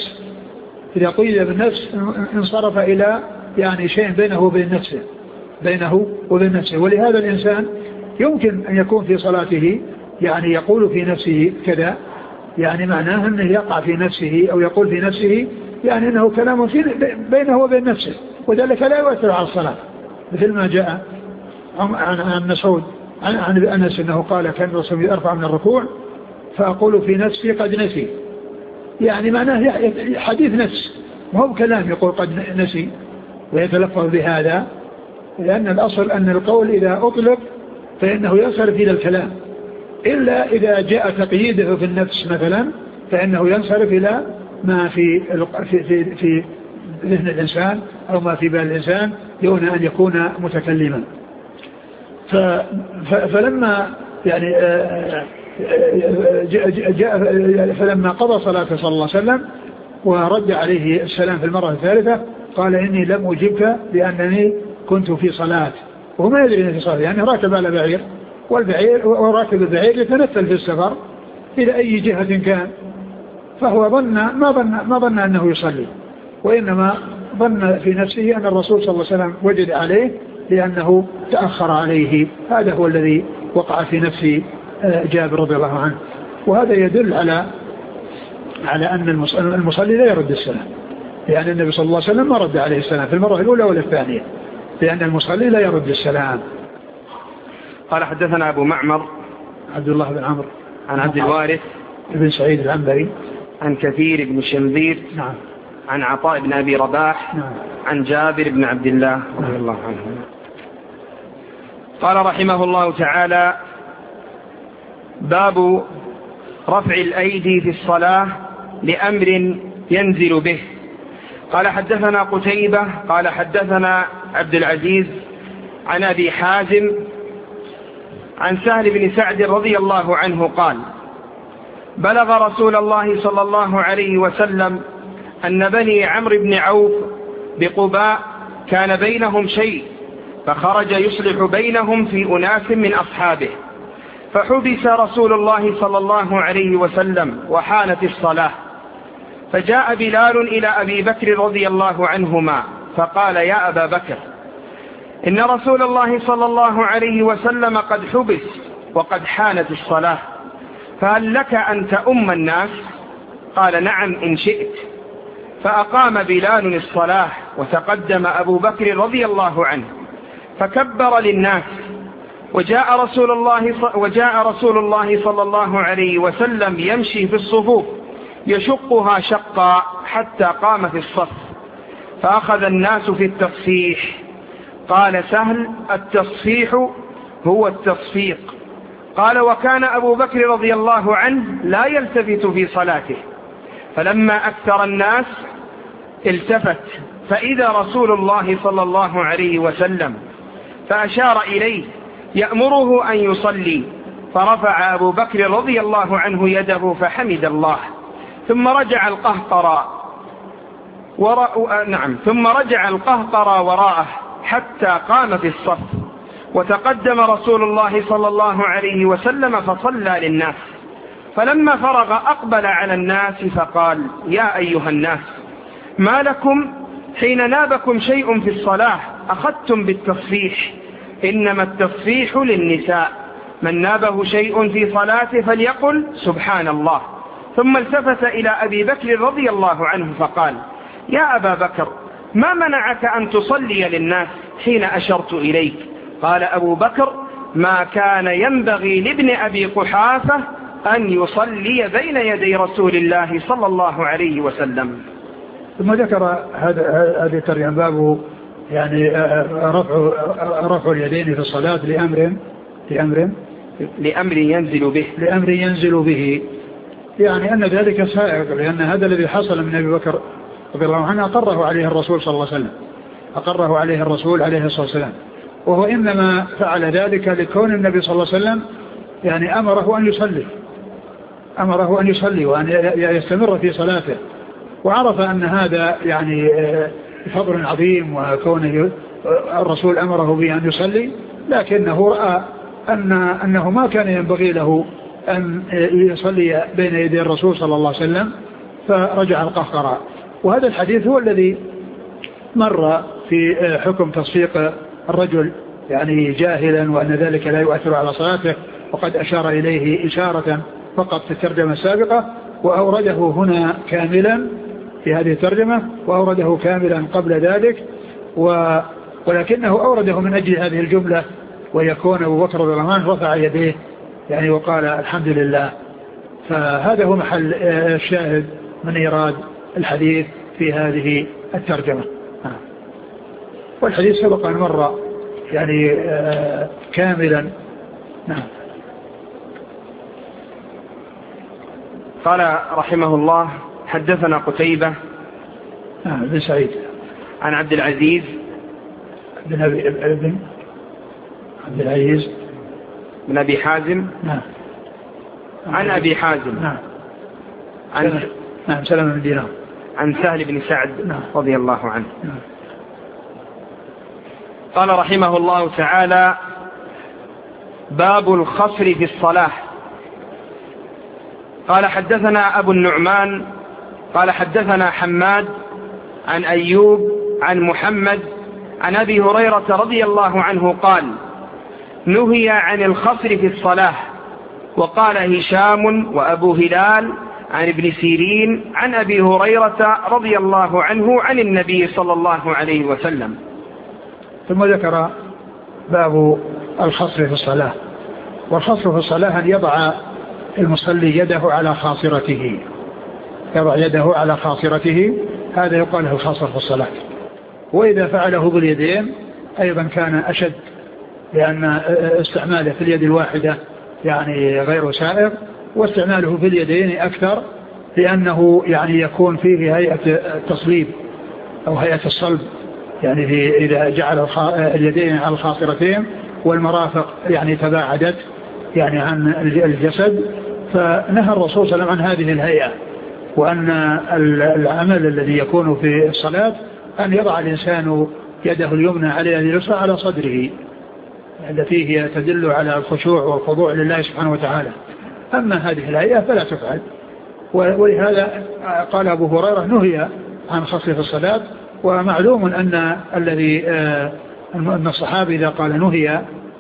S2: بالنفس انصرف إلى يعني شيء بينه وبين نفسه. ولهذا الإنسان يمكن أن يكون في صلاته يعني يقول في نفسه كذا، يعني معناه أنه يقع في نفسه أو يقول في نفسه يعني أنه كلام بينه وبين نفسه، وذلك لا يؤثر على الصلاة، مثل ما جاء عن مسعود عن أنس أنه قال كان الرسول أرفع من الركوع فأقول في نفسي قد نسي، يعني معناه حديث نفس، وهو كلام يقول قد نسي ويتلفظ بهذا، لأن الأصل أن القول إذا أطلق فإنه ينصرف إلى الكلام، إلا إذا جاء تقييده في النفس مثلا فإنه ينصرف إلى ما في ذهن الإنسان أو ما في بال الإنسان دون أن يكون متكلما. فلما يعني فلما قضى صلاته صلى الله عليه وسلم ورد عليه السلام في المرة الثالثة قال إني لم أجبك لأنني كنت في صلاة، وهو ما يدري أنه في صلاة، يعني راكب على بعير، والبعير وراكب البعير يتنفل في السفر إلى أي جهة كان، فهو ما ظن أنه يصلي، وإنما ظن في نفسه أن الرسول صلى الله عليه وسلم وجد عليه لأنه تأخر عليه. هذا هو الذي وقع في نفس جابر رضي الله عنه. وهذا يدل على أن المصلي لا يرد السلام، لأن النبي صلى الله عليه وسلم ما رد عليه السلام في المرة الأولى ولا الثانية، لأن المصلي لا يرد السلام.
S1: قال حدثنا أبو معمر
S2: عبد الله بن عمرو
S1: عن عبد الوارث
S2: بن سعيد العنبري
S1: عن كثير بن شنبير
S2: نعم
S1: عن عطاء بن أبي رباح
S2: نعم
S1: عن جابر بن عبد الله رضي الله عنه قال رحمه الله تعالى: باب رفع الأيدي في الصلاة لأمر ينزل به. قال حدثنا قتيبة قال حدثنا عبد العزيز عن أبي حازم عن سهل بن سعد رضي الله عنه قال: بلغ رسول الله صلى الله عليه وسلم أن بني عمرو بن عوف بقباء كان بينهم شيء، فخرج يصلح بينهم في أناس من أصحابه، فحبس رسول الله صلى الله عليه وسلم وحانت الصلاة، فجاء بلال إلى أبي بكر رضي الله عنهما فقال: يا أبا بكر، إن رسول الله صلى الله عليه وسلم قد حبس وقد حانت الصلاة، فهل لك أن تؤم الناس؟ قال: نعم إن شئت. فأقام بلال الصلاة وتقدم أبو بكر رضي الله عنه فكبر للناس، وجاء رسول الله صلى الله عليه وسلم يمشي في الصفوف يشقها شقا حتى قام في الصف، فأخذ الناس في التصفيح. قال سهل: التصفيح هو التصفيق. قال: وكان أبو بكر رضي الله عنه لا يلتفت في صلاته، فلما أكثر الناس التفت فإذا رسول الله صلى الله عليه وسلم، فأشار إليه يأمره أن يصلي، فرفع أبو بكر رضي الله عنه يده فحمد الله، ثم رجع القهقرى وراءه حتى قام في الصف، وتقدم رسول الله صلى الله عليه وسلم فصلى للناس، فلما فرغ أقبل على الناس فقال: يا أيها الناس، ما لكم حين نابكم شيء في الصلاة أخذتم بالتصفيح؟ إنما التصفيح للنساء، من نابه شيء في صلاته فليقل سبحان الله. ثم التفت إلى أبي بكر رضي الله عنه فقال: يا أبا بكر، ما منعك أن تصلي للناس حين أشرت إليك؟ قال أبو بكر: ما كان ينبغي لابن أبي قحافة أن يصلي بين يدي رسول الله صلى الله عليه وسلم.
S2: ثم ذكر هذا الترجمة باب يعني رفع اليدين في الصلاة لأمر ينزل به، يعني أن ذلك سائق، لأن هذا الذي حصل من أبي بكر رضي الله عنه أقره عليه الرسول صلى الله عليه وسلم، أقره عليه الرسول عليه الصلاة والسلام، وهو إنما فعل ذلك لكون النبي صلى الله عليه وسلم يعني أمره أن يصلي وأن يستمر في صلاته، وعرف أن هذا يعني فضل عظيم، وكونه الرسول أمره به أن يصلي، لكنه رأى أنه ما كان ينبغي له أن يصلي بين يدي الرسول صلى الله عليه وسلم، فرجع القهقرى. وهذا الحديث هو الذي مر في حكم تصفيق الرجل يعني جاهلا وأن ذلك لا يؤثر على صلاته، وقد أشار إليه إشارة فقط في الترجمة السابقة، وأورده هنا كاملا في هذه الترجمة، وأورده كاملا قبل ذلك، ولكنه أورده من أجل هذه الجملة، ويكون أبو بكر رضي الله عنه رفع يديه يعني وقال الحمد لله. فهذا هو محل الشاهد من إيراد الحديث في هذه الترجمة. والحديث سبق أن مر يعني كاملا. نعم.
S1: قال رحمه الله حدثنا قتيبة
S2: بن سعيد
S1: عن عبد العزيز
S2: بن عبد العزيز
S1: بن أبي حازم.
S2: نعم.
S1: عن أبي حازم.
S2: نعم.
S1: عن
S2: سلمة بن دينار.
S1: عن سهل بن سعد.
S2: نعم.
S1: رضي الله عنه.
S2: نعم.
S1: قال رحمه الله تعالى باب الخصر في الصلاة. قال حدثنا أبو النعمان قال حدثنا حماد عن أيوب عن محمد عن أبي هريرة رضي الله عنه قال نهي عن الخصر في الصلاة. وقال هشام وأبو هلال عن ابن سيرين عن أبي هريرة رضي الله عنه عن النبي صلى الله عليه وسلم.
S2: ثم ذكر باب الخصر في الصلاة. والخصر في الصلاة أن يضع المصلي يده على خاصرته، يضع يده على خاصرته، هذا يقال له الخصر في الصلاة. وإذا فعله باليدين أيضا كان أشد، لأن استعماله في اليد الواحدة يعني غير سائغ، واستعماله في اليدين أكثر، لأنه يعني يكون فيه هيئة التصليب أو هيئة الصلب، يعني إذا جعل اليدين على الخاصرتين والمرافق يعني تباعدت يعني عن الجسد، فنهى الرسول صلى الله عليه وسلم عن هذه الهيئة. وأن العمل الذي يكون في الصلاة أن يضع الإنسان يده اليمنى على يده اليسرى على صدره، التي هي تدل على الخشوع والخضوع لله سبحانه وتعالى. أما هذه الهيئة فلا تفعل. ولهذا قال أبو هريرة نهي عن خصر في الصلاة. ومعلوم أن الذي أن الصحابي إذا قال نهي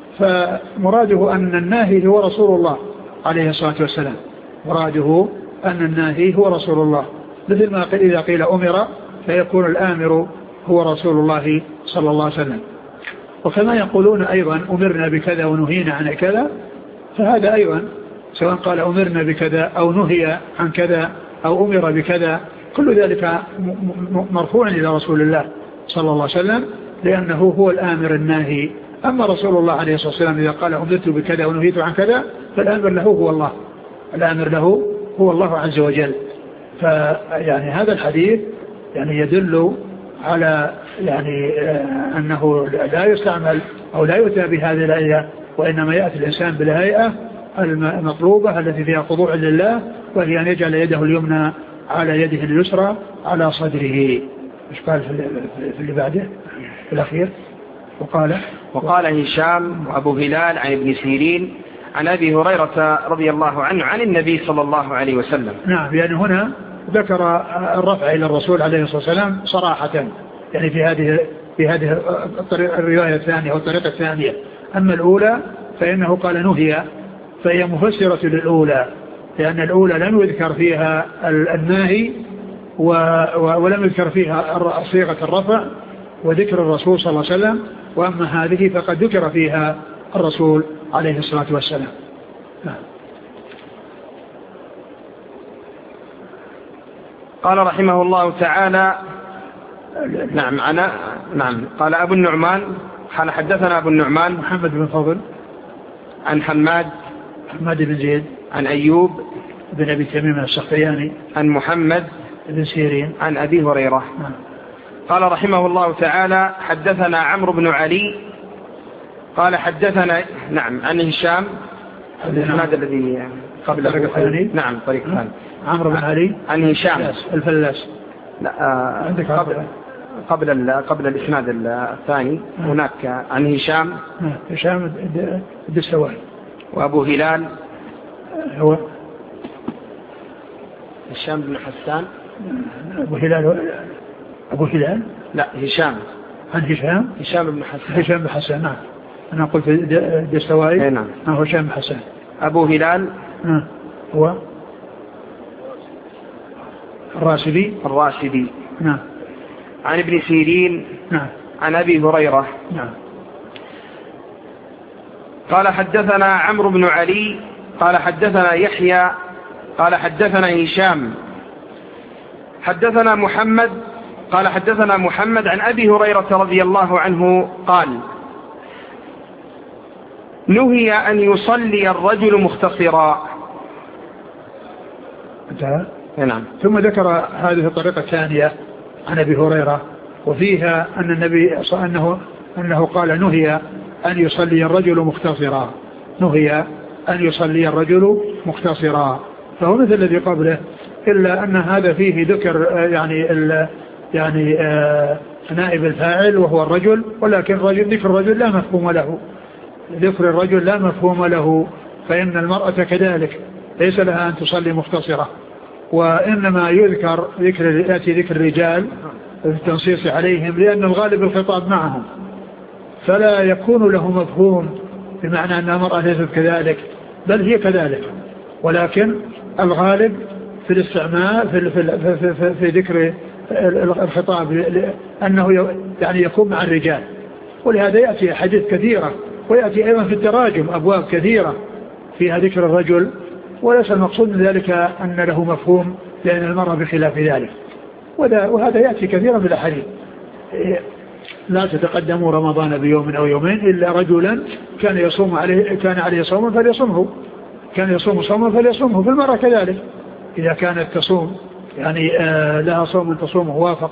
S2: فمراده أن الناهي هو رسول الله عليه الصلاة والسلام، مراده أن الناهي هو رسول الله، مثل ما قيل إذا قيل أمر فيكون الآمر هو رسول الله صلى الله عليه وسلم. وكما يقولون أيضا أمرنا بكذا ونهينا عن كذا، فهذا أيضا سواء قال أمرنا بكذا أو نهي عن كذا أو أمر بكذا، كل ذلك مرفوع إلى رسول الله صلى الله عليه وسلم، لأنه هو الآمر الناهي. أما رسول الله عليه الصلاة والسلام إذا قال أمرت بكذا ونهيت عن كذا فالآمر له هو الله، الآمر له هو الله عز وجل. فيعني هذا الحديث يعني يدل على يعني أنه لا يستعمل أو لا يؤتى بهذه الهيئة، وإنما يأتي الإنسان بالهيئة المطلوبة التي فيها خضوع لله، وهي أن يجعل يده اليمنى على يده اليسرى على صدره. مش قال في اللي بعده في الأخير؟
S1: وقال هشام وأبو هلال عن ابن سيرين عن أبي هريرة رضي الله عنه عن النبي صلى الله عليه وسلم.
S2: نعم، يعني هنا ذكر الرفع إلى الرسول عليه الصلاة والسلام صراحة، يعني في هذه الرواية الثانية والطريقة الثانية. أما الأولى فإنه قال نهي، فهي مفسرة للأولى، لأن الأولى لم يذكر فيها الناهي ولم يذكر فيها صيغة الرفع وذكر الرسول صلى الله عليه وسلم، وأما هذه فقد ذكر فيها الرسول عليه الصلاة والسلام.
S1: قال رحمه الله تعالى نعم قال أبو النعمان قال حدثنا أبو النعمان
S2: محمد بن فضل
S1: عن حماد
S2: بن زيد
S1: عن أيوب
S2: بن أبي تميم السختياني
S1: عن محمد
S2: بن سيرين
S1: عن أبي هريرة. قال رحمه الله تعالى حدثنا عمرو بن علي قال حدثنا عن هشام الإسناد الذي قبل
S2: الثاني.
S1: نعم طريق ثاني.
S2: عمرو بن علي
S1: عن هشام
S2: الفلاس.
S1: لا عندك قبل الإسناد الثاني هناك عن هشام
S2: الدستوائي
S1: وأبو هلال
S2: هو
S1: هشام بن حسان.
S2: أبو هلال لا
S1: هشام
S2: عن هشام
S1: بن حسان.
S2: نعم. أنا قلت الدستوائي.
S1: نعم.
S2: هشام حسان.
S1: أبو هلال
S2: هو الراشدي. نعم.
S1: عن ابن سيرين.
S2: نعم.
S1: عن أبي هريرة.
S2: نعم.
S1: قال حدثنا عمرو بن علي قال حدثنا يحيى قال حدثنا هشام حدثنا محمد قال حدثنا محمد عن أبي هريرة رضي الله عنه قال نهي أن يصلي الرجل مختصرا.
S2: انتهى.
S1: نعم.
S2: ثم ذكر هذه الطريقة الثانية عن أبي هريرة وفيها أن النبي أنه قال نهي أن يصلي الرجل مختصرا. نهي أن يصلي الرجل مختصرا، فهو مثل الذي قبله، إلا أن هذا فيه ذكر يعني نائب الفاعل وهو الرجل، ولكن ذكر الرجل لا مفهوم له. ذكر الرجل لا مفهوم له، فإن المرأة كذلك ليس لها أن تصلي مختصرة، وإنما يأتي ذكر الرجال التنصيص عليهم، لأن الغالب الخطاب معهم، فلا يكون له مفهوم بمعنى أن المرأة ليست كذلك، بل هي كذلك، ولكن الغالب في الاستعمال في ذكر الخطاب أنه يعني يكون مع الرجال. ولهذا يأتي حديث كثيرة، ويأتي أيضا في التراجم أبواب كثيرة فيها ذكر الرجل، وليس المقصود من ذلك أن له مفهوم، لأن المرأة بخلاف ذلك. وهذا يأتي كثيرا في الأحاديث. لا تتقدموا رمضان بيوم أو يومين إلا رجلا كان عليه صوم فليصومه، كان يصوم صوما فليصومه. في المرأة كذلك، إذا كانت تصوم يعني لها صوم تصومه وافق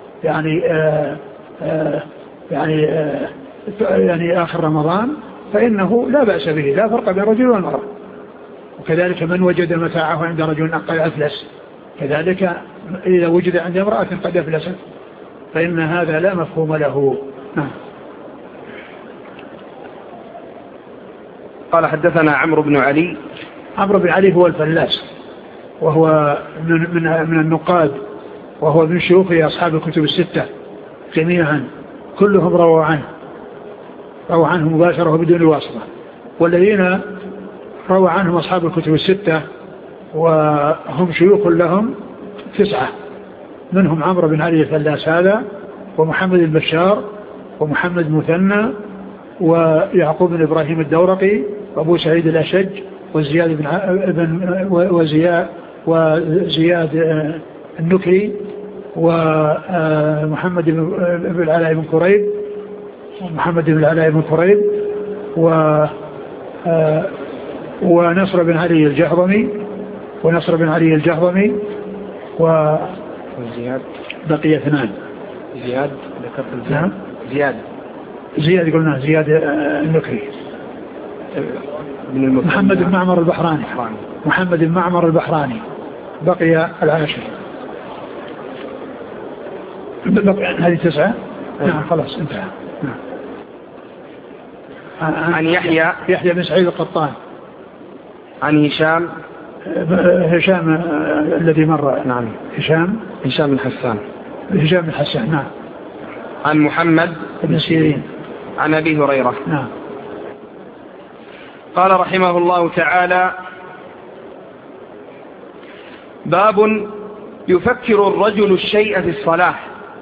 S2: يعني آخر رمضان، فإنه لا بأس به، لا فرق بين الرجل والمرأة. وكذلك من وجد متاعه عند رجل قد أفلس، كذلك إذا وجد عند امرأة قد أفلست، فإن هذا لا مفهوم له. نعم.
S1: قال حدثنا عمرو بن علي.
S2: عمرو بن علي هو الفلاس، وهو من النقاد، وهو من شيوخ أصحاب الكتب الستة جميعا، كلهم رووا عنه مباشرة وبدون واسطة. والذين روى عنهم أصحاب الكتب الستة وهم شيوخ لهم 9، منهم عمرو بن علي الفلاس هذا، ومحمد البشار، ومحمد مثنى، ويعقوب بن إبراهيم الدورقي، وأبو سعيد الأشج، وزياد النكري، ومحمد بن العلاء بن كريب، ومحمد بن العلاء بن كريب، ونصر بن علي الجهضمي،
S1: وزياد
S2: بقي 2.
S1: زياد ذكرت. نعم. زياد
S2: قلنا زياد النكري. محمد بن معمر البحراني بقي 10. هذه 9. نعم خلاص انتهى. نعم.
S1: عن يحيى
S2: بن سعيد القطان.
S1: عن هشام
S2: الذي مر.
S1: نعم. هشام بن حسان.
S2: نعم.
S1: عن محمد
S2: بن سيرين.
S1: عن أبي هريرة.
S2: نعم.
S1: قال رحمه الله تعالى: باب يفكر الرجل الشيء في الصلاة.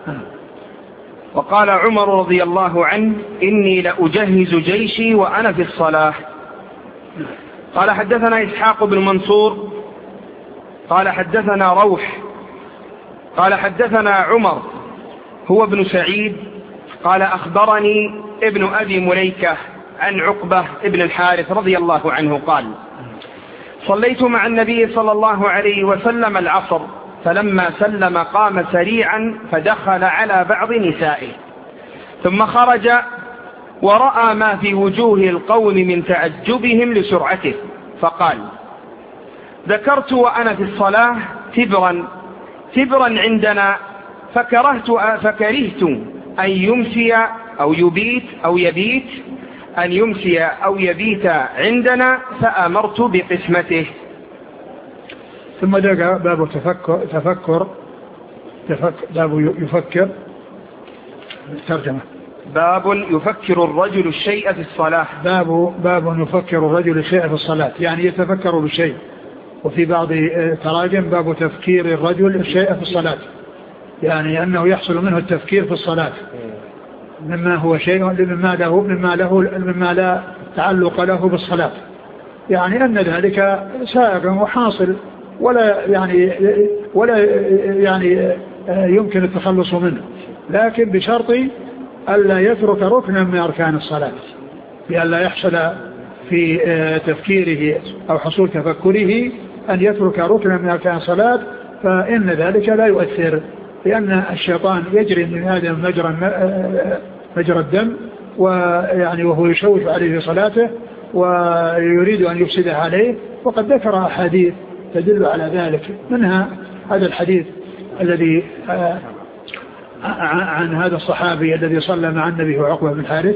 S1: وقال عمر رضي الله عنه: إني لأجهز جيشي وأنا في الصلاة. قال حدثنا إسحاق بن منصور قال حدثنا روح قال حدثنا عمر هو ابن سعيد قال أخبرني ابن أبي مليكة عن عقبة ابن الحارث رضي الله عنه قال: صليت مع النبي صلى الله عليه وسلم العصر، فلما سلم قام سريعا فدخل على بعض نسائه، ثم خرج ورأى ما في وجوه القوم من تعجبهم لسرعته، فقال: ذكرت وأنا في الصلاة تبرا عندنا، فكرهت أن يمسي أو يبيت عندنا، فأمرت بقسمته.
S2: ثم دقى باب تفكر باب يفكر ترجمة
S1: باب يفكر الرجل الشيء في الصلاة.
S2: باب يفكر الرجل الشيء في الصلاة، يعني يتفكر بالشيء. وفي بعض تراجم باب تفكير الرجل الشيء في الصلاة، يعني أنه يحصل منه التفكير في الصلاة مما هو شيء مما لا تعلق له بالصلاة، يعني أن ذلك سائغ وحاصل ولا يعني يمكن التخلص منه، لكن بشرط ألا يترك ركنا من أركان الصلاة، لألا يحصل في تفكيره أو حصول تفكره أن يترك ركنا من أركان الصلاة، فإن ذلك لا يؤثر، لأن الشيطان يجري من هذا مجرى الدم، ويعني وهو يشوش عليه في صلاته ويريد أن يفسدها عليه. وقد ذكر أحاديث تدل على ذلك، منها هذا الحديث الذي عن هذا الصحابي الذي صلى مع النبي عقبة بن الحارث،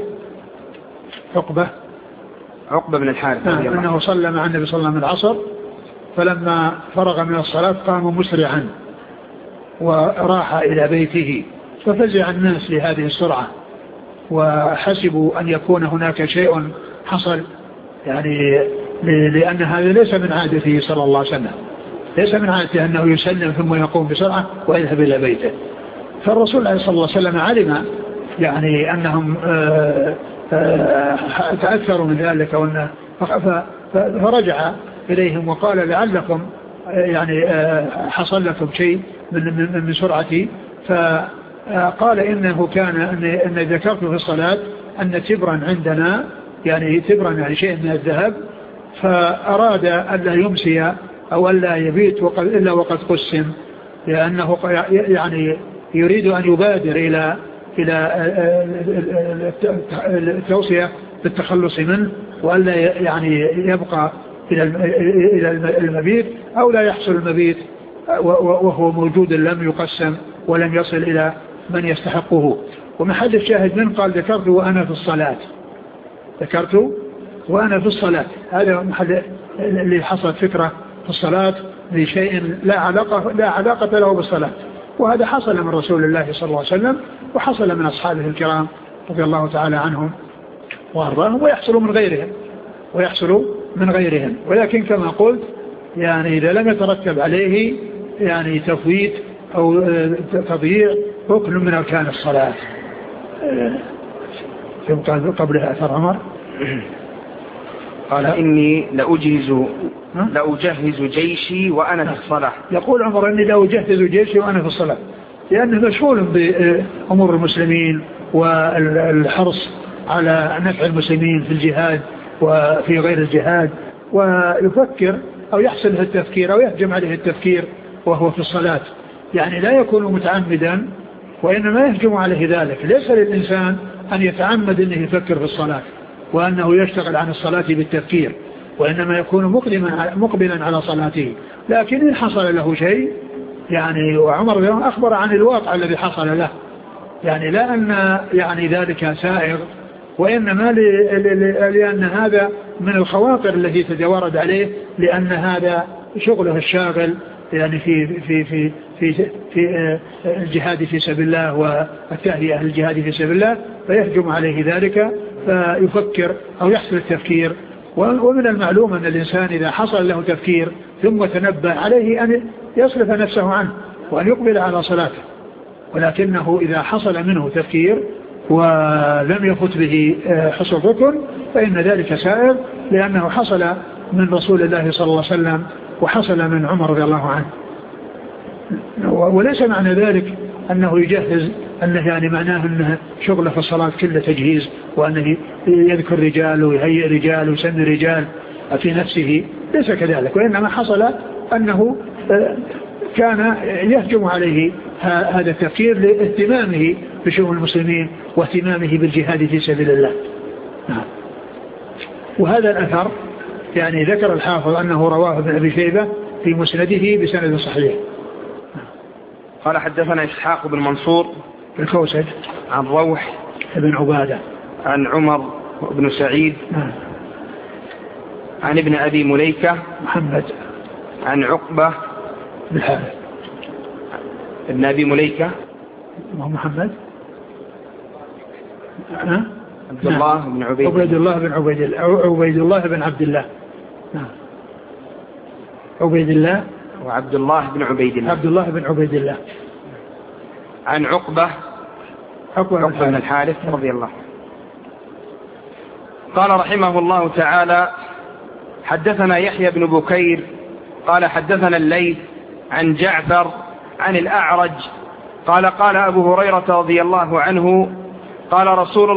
S1: عقبة بن الحارث
S2: أنه صلى مع النبي صلى الله عليه وسلم العصر، فلما فرغ من الصلاة قام مسرعا وراح إلى بيته، ففزع الناس لهذه السرعة وحسبوا أن يكون هناك شيء حصل، يعني لأن هذا ليس من عادته صلى الله عليه وسلم، ليس من عادته أنه يسلم ثم يقوم بسرعة ويذهب إلى بيته. فالرسول صلى الله عليه وسلم علم يعني أنهم تأثروا من ذلك، فرجع إليهم وقال لعلكم يعني حصل لكم شيء من سرعتي. فقال إنه كان أن ذكرت في الصلاة أن تبرا عندنا، يعني تبرا يعني شيء من الذهب، فأراد ألا يمسي أو ألا يبيت إلا وقد قسم، لأنه يعني يريد أن يبادر إلى التوصية بالتخلص منه، وألا يعني يبقى إلى المبيت أو لا يحصل المبيت وهو موجود لم يقسم ولم يصل إلى من يستحقه. ومحل الشاهد من قال ذكرت وأنا في الصلاة، هذا محل اللي حصل فكرة في الصلاة لشيء لا علاقة له بالصلاة، وهذا حصل من رسول الله صلى الله عليه وسلم وحصل من أصحابه الكرام رضي الله تعالى عنهم وأرضاهم، ويحصل من غيرهم. ولكن كما قلت يعني إذا لم يترتب عليه يعني تفويت أو تضييع ركن من أركان الصلاة. قبلها أثر عمر
S1: قال إني لأجهز جيشي وأنا في الصلاة.
S2: يقول عمر إني لأجهز جيشي وأنا في الصلاة، لأنه مشغول بأمور المسلمين والحرص على نفع المسلمين في الجهاد وفي غير الجهاد، ويفكر أو يحصل له التفكير أو يهجم عليه التفكير وهو في الصلاة، يعني لا يكون متعمدا وإنما يهجم عليه ذلك. ليس للإنسان أن يتعمد أنه يفكر في الصلاة وأنه يشتغل عن الصلاة بالتفكير، وإنما يكون مقبلا على صلاته. لكن إن حصل له شيء يعني، وعمر أخبر عن الواقع الذي حصل له، يعني لا أن يعني ذلك سائغ، وإنما لأن هذا من الخواطر التي تتوارد عليه، لأن هذا شغله الشاغل يعني في الجهاد في سبيل الله والتهيئة للجهاد في سبيل الله، فيهجم عليه ذلك فيفكر أو يحصل التفكير. ومن المعلوم أن الإنسان إذا حصل له تفكير ثم تنبه عليه أن يصرف نفسه عنه وأن يقبل على صلاته، ولكنه إذا حصل منه تفكير ولم يفت به حصل ركن فإن ذلك سائر، لأنه حصل من رسول الله صلى الله عليه وسلم وحصل من عمر رضي الله عنه. وليس معنى ذلك أنه يجهز، أنه يعني معناه أنه شغله في الصلاة كله تجهيز، وأنه يذكر رجال ويهيئ رجال ويسمي رجال في نفسه، ليس كذلك. وإنما حصل أنه كان يهجم عليه هذا التفكير لاهتمامه بشؤون المسلمين واهتمامه بالجهاد في سبيل الله. وهذا الأثر يعني ذكر الحافظ أنه رواه ابن أبي شيبة في مسنده بسند صحيح.
S1: قال حدثنا إسحاق بن منصور
S2: الكوسج
S1: عن روح
S2: بن عبادة
S1: عن عمر بن سعيد عن ابن أبي مليكة
S2: محمد
S1: عن عقبة
S2: بن الحارث
S1: ابن أبي مليكة
S2: محمد
S1: عبد الله بن عبيد
S2: عبيد الله بن عبيد الله عبيد الله بن عبد الله. عبيد الله
S1: وعبد الله بن عبيد الله.
S2: عبد الله بن عبيد الله.
S1: عن عقبة بن الحارث رضي الله. قال رحمه الله تعالى: حدثنا يحيى بن بكير قال حدثنا الليث عن جعفر عن الأعرج قال قال أبو هريرة رضي الله عنه قال رسول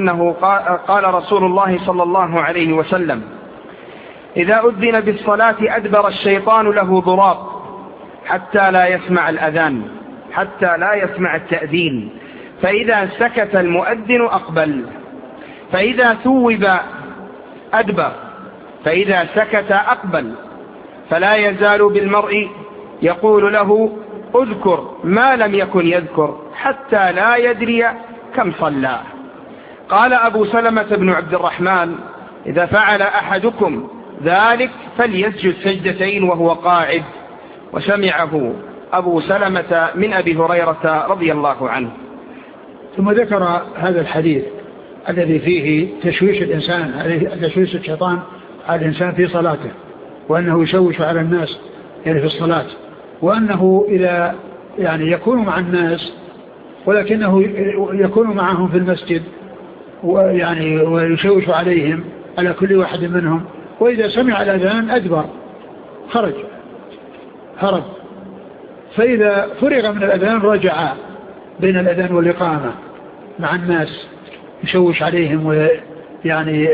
S1: الله صلى الله عليه وسلم: إذا أذن بالصلاة أدبر الشيطان له ضراب حتى لا يسمع الأذان حتى لا يسمع التأذين، فإذا سكت المؤذن أقبل، فإذا ثوب أدبر، فإذا سكت أقبل، فلا يزال بالمرء يقول له: اذكر ما لم يكن يذكر حتى لا يدري كم صلى. قال أبو سلمة بن عبد الرحمن: إذا فعل أحدكم ذلك فليسجد سجدتين وهو قاعد. وسمعه أبو سلمة من أبي هريرة رضي الله عنه.
S2: ثم ذكر هذا الحديث الذي فيه تشويش الإنسان، تشويش الشيطان على الإنسان في صلاته، وأنه يشوش على الناس يعني في الصلاة، وأنه إذا يعني يكون مع الناس ولكنه يكون معهم في المسجد ويعني ويشوش عليهم على كل واحد منهم، وإذا سمع الأذان أدبر خرج هرب، فإذا فرغ من الأذان رجع بين الأذان والإقامة مع الناس يشوش عليهم ويعني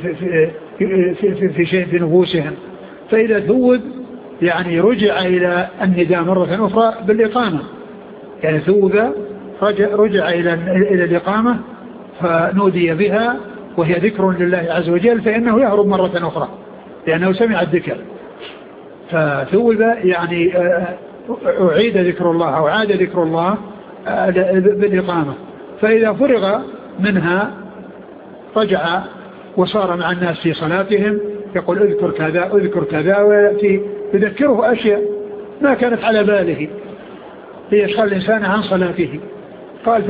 S2: في شيء في نفوسهم، فإذا ثوب يعني رجع إلى النداء مرة أخرى بالإقامة، يعني ثوب رجع إلى الإقامة فنودي بها وهي ذكر لله عز وجل، فإنه يهرب مرة أخرى لأنه سمع الذكر، فثوب يعني أعيد ذكر الله أو عاد ذكر الله بالإقامة، فإذا فرغ منها رجع وصار مع الناس في صلاتهم يقول: اذكر كذا اذكر كذا، ويأتي يذكره أشياء ما كانت على باله ليشغل الإنسان عن صلاته. قال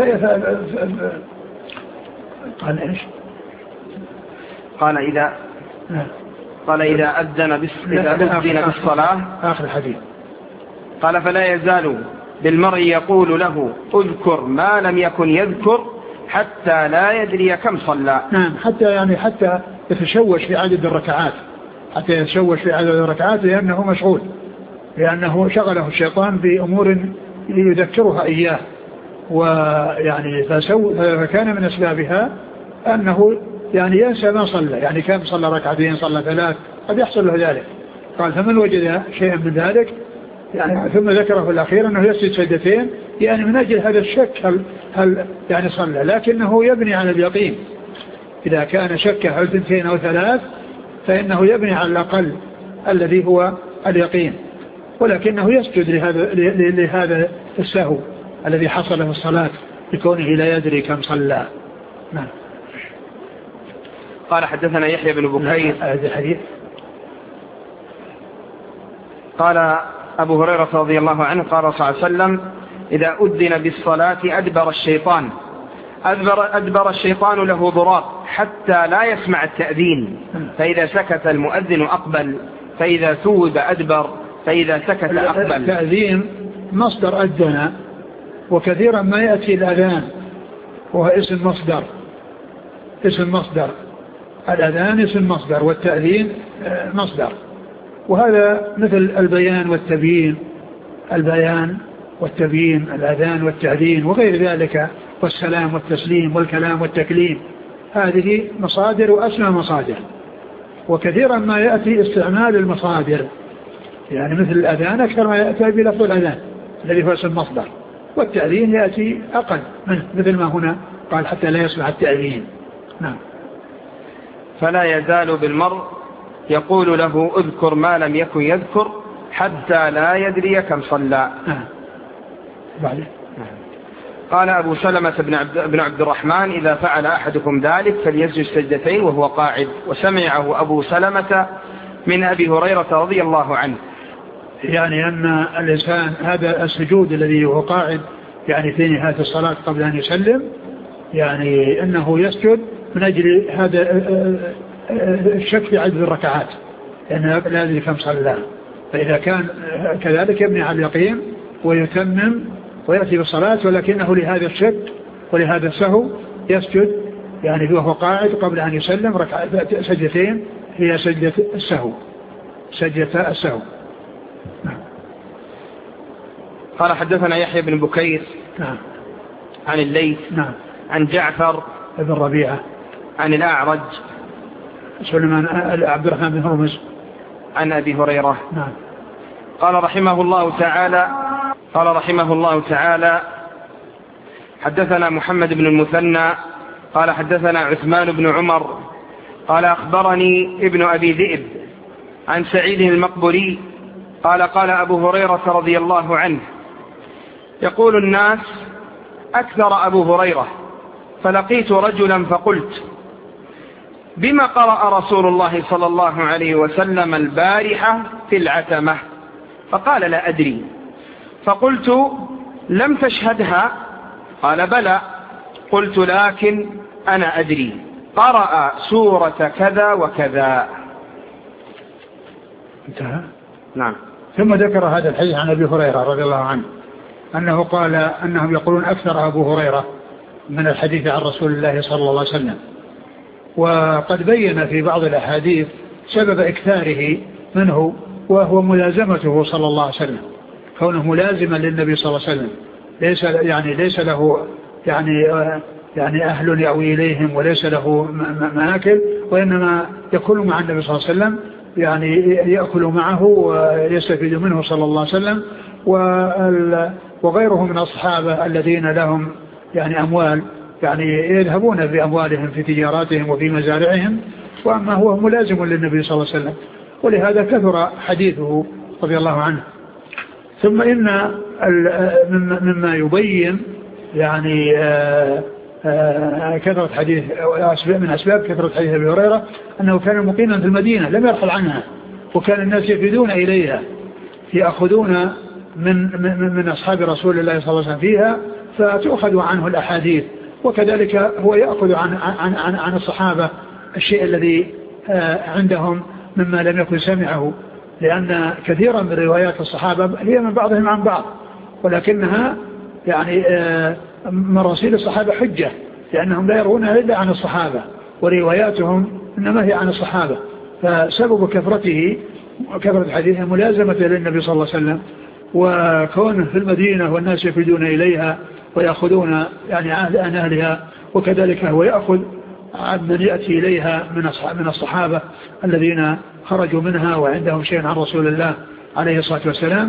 S2: قال إيش؟
S1: قال إذا أذن بالصلاة
S2: آخر الحديث
S1: قال: فلا يزال بالمرء يقول له: اذكر ما لم يكن يذكر حتى لا يدري كم صلى.
S2: نعم، حتى يتشوش في عدد الركعات، لأنه مشغول، لأنه شغله الشيطان بأمور يذكرها إياه، ويعني فكان من أسبابها أنه يعني ينسى ما صلى، يعني كم صلى ركعتين صلى ثلاث، قد يحصل له ذلك. قال: فمن وجد شيئا من ذلك يعني ثم ذكره في الأخير أنه يسجد سجدتين، يعني من أجل هذا الشك هل يعني صلى، لكنه يبني على اليقين. إذا كان شك هل 2 أو 3 فإنه يبني على الأقل الذي هو اليقين، ولكنه يسجد لهذا السهو الذي حصل في الصلاة بكونه لا يدري كم صلى. نعم.
S1: قال: حدثنا يحيى بن بكير.
S2: هذا الحديث
S1: قال أبو هريرة رضي الله عنه قال صلى الله عليه وسلم: إذا أذن بالصلاة أدبر الشيطان له ضراب حتى لا يسمع التأذين، فإذا سكت المؤذن أقبل، فإذا ثوب أدبر، فإذا سكت أقبل.
S2: التأذين مصدر أذن، وكثيرا ما يأتي الأذان وهو اسم مصدر، الأذان اسم مصدر والتأذين مصدر، وهذا مثل البيان والتبيين، الأذان والتأذين وغير ذلك، والسلام والتسليم والكلام والتكليم، هذه مصادر وأسمى مصادر. وكثيرا ما يأتي استعمال المصادر، يعني مثل الأذان أكثر ما يأتي بلفظ الأذان الذي هو اسم مصدر، والتأذين يأتي أقل منه، مثل ما هنا قال: حتى لا يسمع التأذين. نعم.
S1: فلا يزال بالمرء يقول له: اذكر ما لم يكن يذكر حتى لا يدري كم صلى. قال أبو سلمة بن عبد الرحمن: إذا فعل أحدكم ذلك فليسجد سجدتين وهو قاعد. وسمعه أبو سلمة من أبي هريرة رضي الله عنه.
S2: يعني أن الإنسان هذا السجود الذي هو قاعد يعني في نهاية الصلاة قبل أن يسلم، يعني أنه يسجد من أجل هذا الشك في عدد الركعات لأنه لا يدري كم صلى. فإذا كان كذلك يبني على اليقين ويتمم ويأتي بالصلاة، ولكنه لهذا الشك ولهذا السهو يسجد يعني وهو قاعد قبل أن يسلم سجدتين هي سجدة السهو.
S1: قال حدثنا يحيى بن بكير عن الليث عن جعفر
S2: بن ربيعة عن
S1: الأعرج
S2: سليمان عبد الرحمن بن هرمز
S1: عن أبي هريرة قال رحمه الله تعالى حدثنا محمد بن المثنى قال حدثنا عثمان بن عمر قال أخبرني ابن أبي ذئب عن سعيد المقبري قال قال أبو هريرة رضي الله عنه يقول الناس أكثر أبو هريرة، فلقيت رجلا فقلت بما قرأ رسول الله صلى الله عليه وسلم البارحة في العتمة؟ فقال لا أدري. فقلت لم تشهدها؟ قال بلى. قلت لكن أنا أدري، قرأ سورة كذا وكذا.
S2: انتهى. نعم. ثم ذكر هذا الحديث عن أبي هريرة رضي الله عنه أنه قال أنهم يقولون أكثر أبو هريرة من الحديث عن رسول الله صلى الله عليه وسلم، وقد بين في بعض الأحاديث سبب إكثاره منه، وهو ملازمته صلى الله عليه وسلم، كونه ملازما للنبي صلى الله عليه وسلم، ليس له يعني أهل يأوي إليهم وليس له مآكل، وإنما يكون مع النبي صلى الله عليه وسلم، يعني يأكل معه ويستفيد منه صلى الله عليه وسلم. وغيره من الصحابة الذين لهم يعني أموال يعني يذهبون بأموالهم في تجاراتهم وفي مزارعهم، وأما هو ملازم للنبي صلى الله عليه وسلم، ولهذا كثر حديثه رضي الله عنه. ثم إن مما يبين يعني كثرة حديث من أسباب كثرة حديث أبي هريرة أنه كان مقيما في المدينة لم يرحل عنها، وكان الناس يفيدون إليها يأخذون من أصحاب رسول الله صلى الله عليه وسلم فيها فتأخذ عنه الأحاديث، وكذلك هو يأخذ عن الصحابة الشيء الذي عندهم مما لم يكن سمعه، لأن كثيرا من روايات الصحابة هي من بعضهم عن بعض، ولكنها يعني مراسيل الصحابة حجة لأنهم لا يرونها إلا عن الصحابة، ورواياتهم إنما هي عن الصحابة. فسبب كثرة حديثه ملازمة للنبي صلى الله عليه وسلم، وكونه في المدينة والناس يفيدون إليها ويأخذون يعني عن أهلها، وكذلك هو يأخذ عن من يأتي إليها من الصحابة الذين خرجوا منها وعندهم شيء عن رسول الله عليه الصلاة والسلام.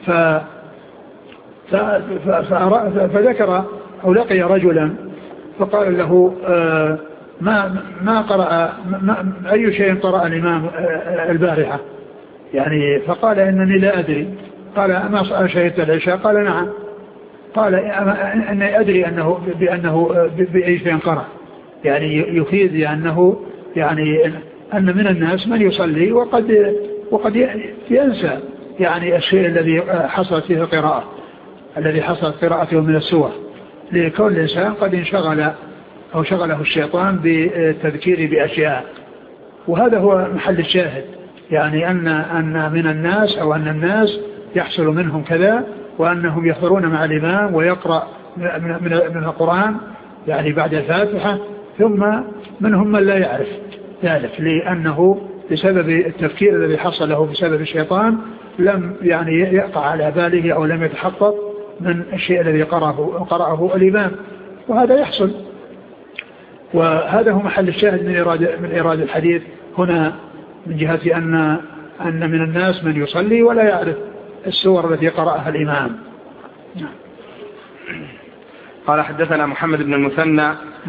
S2: فذكر أو لقي رجلا فقال له ما قرأ أي شيء قرأ الإمام البارحة يعني؟ فقال إنني لا أدري. قال أما شهدت العشاء؟ قال نعم. قال أني أدري بأنه بأي شيء قرأ، يعني يفيد أنه يعني أن من الناس من يصلي وقد ينسى يعني الشيء الذي حصلت فيه القراءة، الذي حصلت قراءته من السور، لكل إنسان قد انشغل أو شغله الشيطان بالتذكير بأشياء. وهذا هو محل الشاهد، يعني أن من الناس أو أن الناس يحصل منهم كذا، وأنهم يحضرون مع الإمام ويقرأ من القرآن يعني بعد الفاتحة، ثم منهم من لا يعرف ذلك لأنه بسبب التفكير الذي حصل له بسبب الشيطان لم يعني يقع على باله أو لم يتحقق من الشيء الذي قرأه الإمام، وهذا يحصل. وهذا هو محل الشاهد من إرادة الحديث هنا، من جهة أن من الناس من يصلي ولا يعرف السور التي قرأها الإمام.
S1: قال حدثنا محمد بن المثنى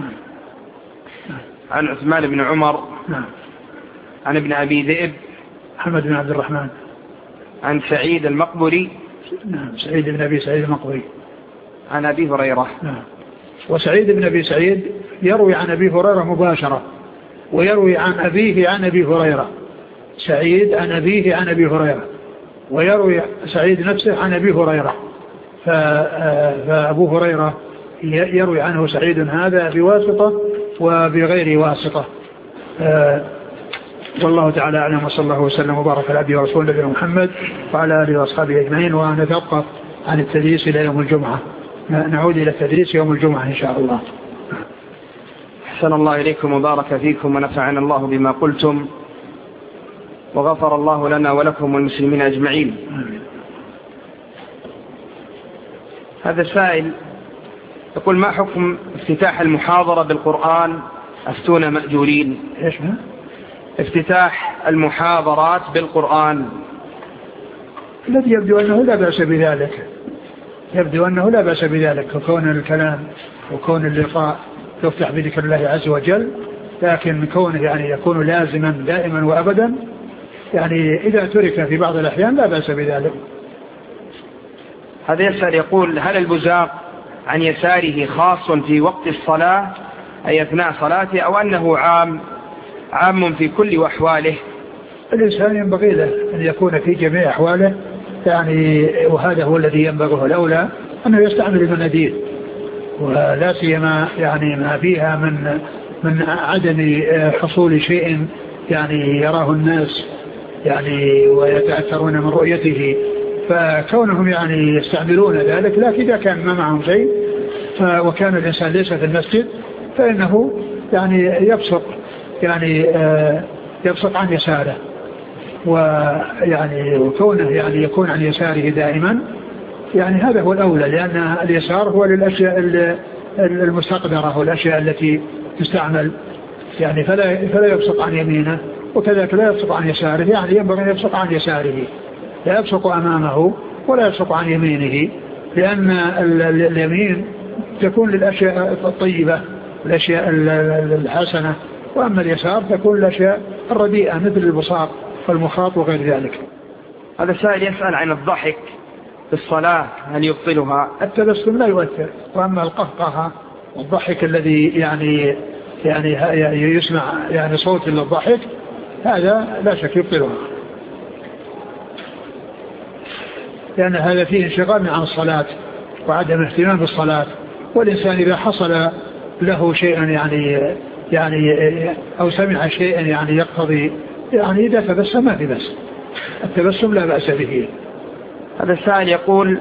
S1: عن عثمان بن عمر عن ابن أبي ذئب
S2: محمد بن عبد الرحمن
S1: عن سعيد المقبري
S2: سعيد بن أبي سعيد المقبري
S1: عن أبي هريرة.
S2: وسعيد بن أبي سعيد يروي عن أبي هريرة مباشرة، ويروي عن أبيه عن أبي هريرة. سعيد عن أبيه عن أبي هريرة، ويروي سعيد نفسه عن أبي هريرة. فأبو هريرة يروي عنه سعيد هذا بواسطة وبغير واسطة. والله تعالى أعلم، وصلى الله وسلم وبارك على عبده ورسوله نبينا محمد وعلى آله وأصحابه أجمعين. ونتوقف عن التدريس إلى يوم الجمعة، نعود إلى التدريس يوم الجمعة إن شاء الله.
S1: أحسن الله إليكم وبارك فيكم ونفعنا الله بما قلتم، وغفر الله لنا ولكم والمسلمين أجمعين. هذا السائل يقول: ما حكم افتتاح المحاضرة بالقرآن أفتونا مأجورين؟ افتتاح المحاضرات بالقرآن
S2: الذي يبدو أنه لا بأس بذلك، يبدو أنه لا بأس بذلك، وكون الكلام وكون اللقاء يفتح بذكر الله عز وجل، لكن كونه يعني يكون لازما دائما وأبدا، يعني إذا ترك في بعض الأحيان لا بأس بذلك.
S1: هذا يسأل يقول: هل البزاق عن يساره خاص في وقت الصلاة أي أثناء صلاته، أو أنه عام في كل أحواله؟
S2: الإنسان ينبغي له أن يكون في جميع أحواله، يعني وهذا هو الذي ينبغي الأولى أنه يستعمل المناديل، ولا سيما يعني ما فيها من عدم حصول شيء يعني يراه الناس يعني ويتأثرون من رؤيته، فكونهم يعني يستعملون ذلك. لكن إذا كان ما معهم شيء وكان الإنسان ليس في المسجد فإنه يعني يبصق عن يساره، ويعني وكونه يعني يكون عن يساره دائما، يعني هذا هو الأولى، لأن اليسار هو للأشياء المستقدرة والأشياء التي تستعمل، يعني فلا يبصق عن يمينه، وكذلك لا يبصق عن يساره، يعني ينبغي أن يبصق عن يساره، لا يبصق أمامه ولا يبصق عن يمينه، لأن اليمين تكون للأشياء الطيبة الأشياء الحسنة، وأما اليسار تكون الأشياء الرديئة مثل البصاق والمخاط وغير ذلك.
S1: هذا سائل يسأل عن الضحك في الصلاة هل يبطلها؟
S2: التبسم لا يؤثر، وأما القهقه والضحك الذي يعني يسمع يعني صوت للضحك هذا لا شك يبطلها، لأن هذا فيه انشغال عن الصلاة وعدم اهتمام بالصلاة. والإنسان إذا حصل له شيء يعني أو سمع شيئا يعني يقتضي يعني إذا تبسم ما في بس، التبسم لا بأس به.
S1: هذا السائل يقول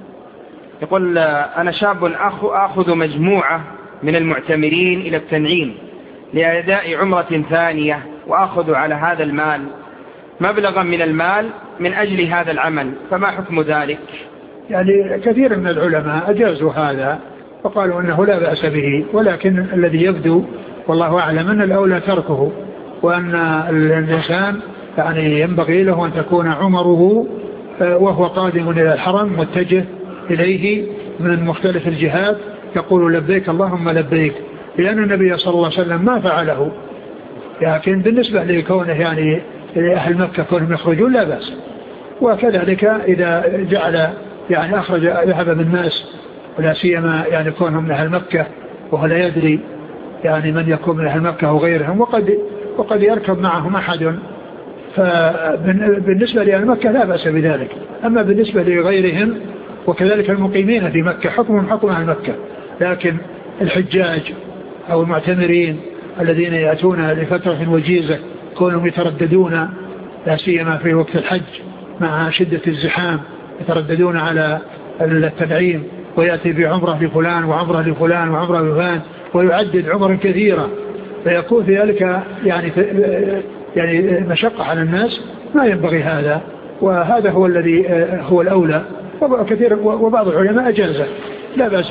S1: أنا شاب أخذ مجموعة من المعتمرين إلى التنعيم لأداء عمرة ثانية، وأخذ على هذا المال مبلغا من المال من أجل هذا العمل، فما حكم ذلك؟
S2: يعني كثير من العلماء أجازوا هذا وقالوا أنه لا بأس به، ولكن الذي يبدو والله أعلم أن الأولى تركه، وأن الإنسان يعني ينبغي له أن تكون عمره وهو قادم إلى الحرم متجه إليه من مختلف الجهات يقول لبيك اللهم لبيك، لأن النبي صلى الله عليه وسلم ما فعله. لكن بالنسبة لكونه يعني أهل مكة كونهم يخرجون لا بأس، وكذلك إذا جعل يعني أخرج ذهب من الناس ولا سيما يعني كونهم من أهل مكة وهو لا يدري يعني من يكون من أهل مكة وغيرهم، وقد يركب معهم أحد، فبالنسبة لأهل مكة لا بأس بذلك. أما بالنسبة لغيرهم وكذلك المقيمين في مكة حكم أهل مكة، لكن الحجاج أو المعتمرين الذين يأتون لفترة وجيزة كونهم يترددون لا سيما في وقت الحج مع شدة الزحام، يترددون على التنعيم ويأتي بعمرة لفلان وعمرة لفلان وعمرة لفلان ويعدد عمر كثيرة، فيكون في ذلك يعني مشقة على الناس، ما ينبغي هذا، وهذا هو الذي هو الأولى، وكثير وبعض العلماء أجازه لا بأس.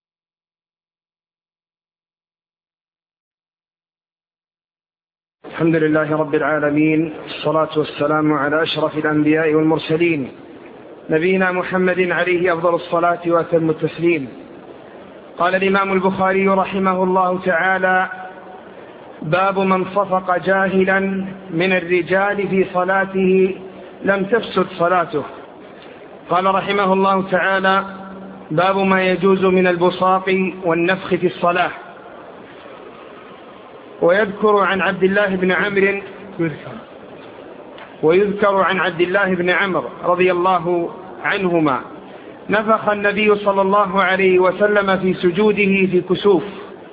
S1: الحمد لله رب العالمين، الصلاة والسلام على أشرف الأنبياء والمرسلين نبينا محمد عليه أفضل الصلاة وأتم التسليم. قال الإمام البخاري رحمه الله تعالى: باب من صفق جاهلا من الرجال في صلاته لم تفسد صلاته. قال رحمه الله تعالى: باب ما يجوز من البصاق والنفخ في الصلاة. ويذكر عن عبد الله بن عمرو رضي الله عنهما نفخ النبي صلى الله عليه وسلم في سجوده في كسوف.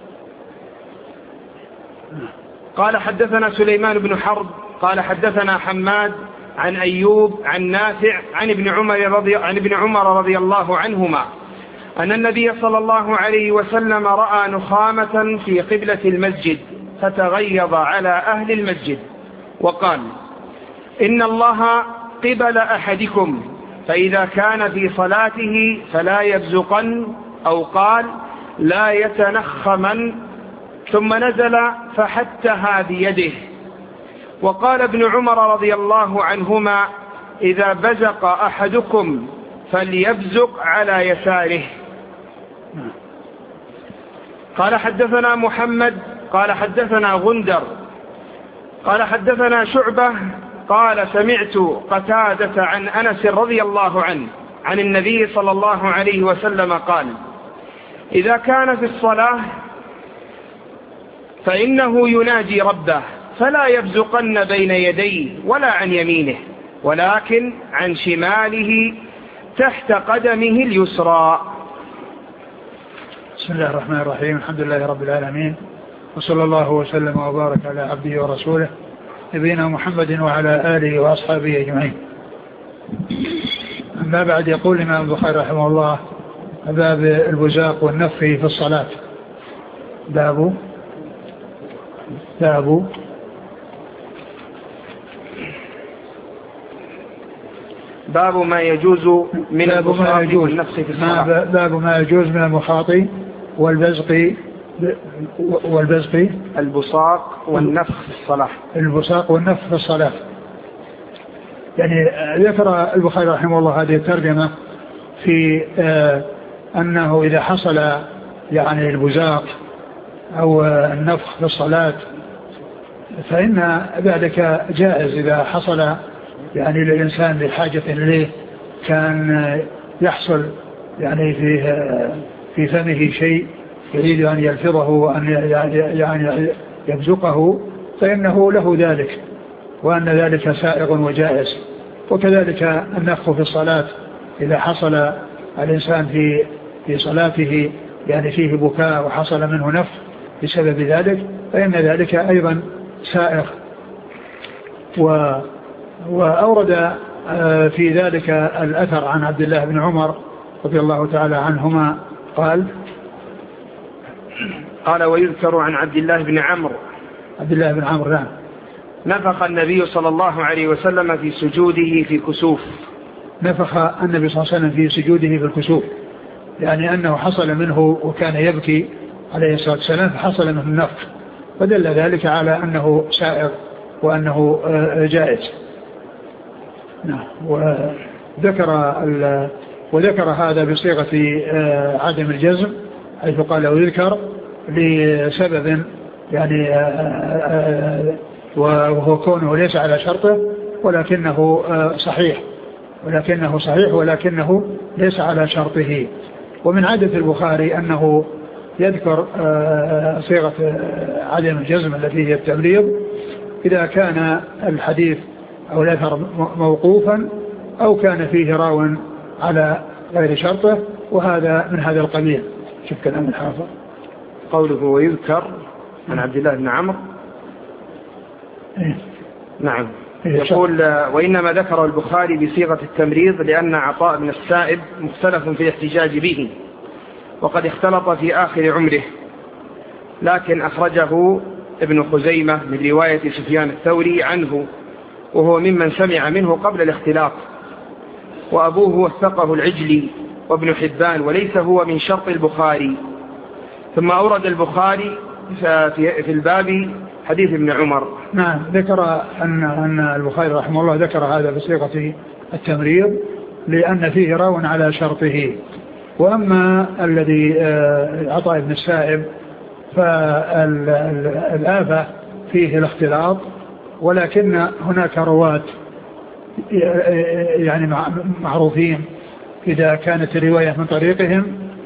S1: قال حدثنا سليمان بن حرب قال حدثنا حماد عن أيوب عن نافع عن ابن عمر رضي الله عنهما أن النبي صلى الله عليه وسلم رأى نخامة في قبلة المسجد فتغيظ على أهل المسجد وقال: إن الله قبل أحدكم، فإذا كان في صلاته فلا يبزقن، أو قال: لا يتنخمن، ثم نزل فحتها بيده. وقال ابن عمر رضي الله عنهما: إذا بزق أحدكم فليبزق على يساره. قال حدثنا محمد قال حدثنا غندر قال حدثنا شعبة قال سمعت قتادة عن أنس رضي الله عنه عن النبي صلى الله عليه وسلم قال: إذا كان في الصلاة فإنه يناجي ربه، فلا يبزقن بين يديه ولا عن يمينه، ولكن عن شماله تحت قدمه اليسرى.
S2: بسم الله الرحمن الرحيم. الحمد لله رب العالمين، وصلى الله وسلم وبارك على عبده ورسوله نبينا محمد وعلى آله وأصحابه أجمعين. أما بعد، يقول الإمام البخاري رحمه الله: باب البزاق والنفخ في الصلاة.
S1: باب ما يجوز من البصاق والنفخ في الصلاة.
S2: باب ما يجوز من المخاط والبزق
S1: البصاق والنفخ في الصلاة.
S2: البصاق والنفخ في الصلاة. يعني ذكر البخاري رحمه الله هذه الترجمة في أنه إذا حصل يعني البزاق أو النفخ في الصلاة فإن ذلك جائز إذا حصل يعني للإنسان بحاجة إليه، كان يحصل يعني في فمه شيء يريد أن يلفظه وأن يعني يبزقه، فإنه له ذلك، وأن ذلك سائغ وجائز. وكذلك النفخ في الصلاة إذا حصل الإنسان في صلاته يعني فيه بكاء وحصل منه نفخ بسبب ذلك، فإن ذلك أيضا سائغ. وأورد في ذلك الأثر عن عبد الله بن عمر رضي الله تعالى عنهما
S1: قال: ويذكر عن عبد الله بن عمرو
S2: نعم،
S1: نفخ النبي صلى الله عليه وسلم في سجوده في كسوف.
S2: نفخ النبي صلى الله عليه وسلم في سجوده في الكسوف، يعني أنه حصل منه وكان يبكي عليه الصلاة والسلام فحصل منه النفخ، فدل ذلك على أنه سائغ وأنه جائز. نعم. وذكر هذا بصيغة عدم الجزم، حيث قال ويذكر لسبب يعني وهو كونه ليس على شرطه ولكنه صحيح ولكنه ليس على شرطه. ومن عادة البخاري أنه يذكر صيغة عدم الجزم التي هي التبليغ إذا كان الحديث أو الأثر موقوفا أو كان فيه راو على غير شرطه، وهذا من هذا القبيل. شوف كلام الحافظ
S1: قوله ويذكر عن عبد الله بن عمرو. نعم. يقول: وإنما ذكر البخاري بصيغة التمريض لأن عطاء بن السائب مختلف في الاحتجاج به، وقد اختلط في آخر عمره، لكن أخرجه ابن خزيمة من رواية سفيان الثوري عنه، وهو ممن سمع منه قبل الاختلاط، وأبوه وثقه العجلي وابن حبان، وليس هو من شرط البخاري. ثم أورد البخاري في الباب حديث ابن عمر.
S2: نعم. ذكر أن البخاري رحمه الله ذكر هذا بصيغة التمريض لأن فيه راو على شرطه. وأما الذي عطاء ابن السائب فالآفة فيه الاختلاط، ولكن هناك رواة يعني معروفين إذا كانت الرواية من طريقهم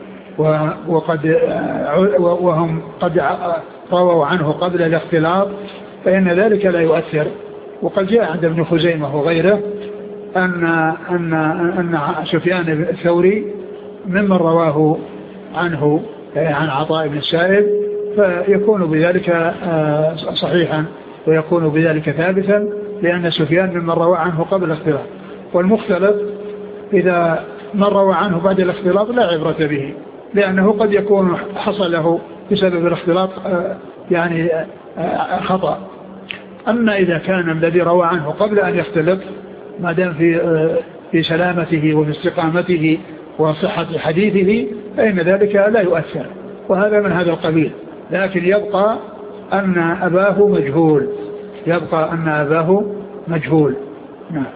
S2: وهم قد رووا عنه قبل الاختلاط، فإن ذلك لا يؤثر. وقد جاء عند ابن خزيمة وغيره أن سفيان الثوري ممن رواه عنه عن عطاء بن السائب، فيكون بذلك صحيحا ويكون بذلك ثابتا، لأن سفيان ممن روى عنه قبل الاختلاط. والمختلط إذا من روى عنه بعد الاختلاط لا عبرة به، لأنه قد يكون حصل له بسبب الاختلاط يعني خطأ. أما إذا كان الذي روى عنه قبل أن يختلط ما دام في سلامته وفي استقامته وصحة حديثه فإن ذلك لا يؤثر، وهذا من هذا القبيل. لكن يبقى أن أباه مجهول، يبقى أن أباه مجهول. نعم.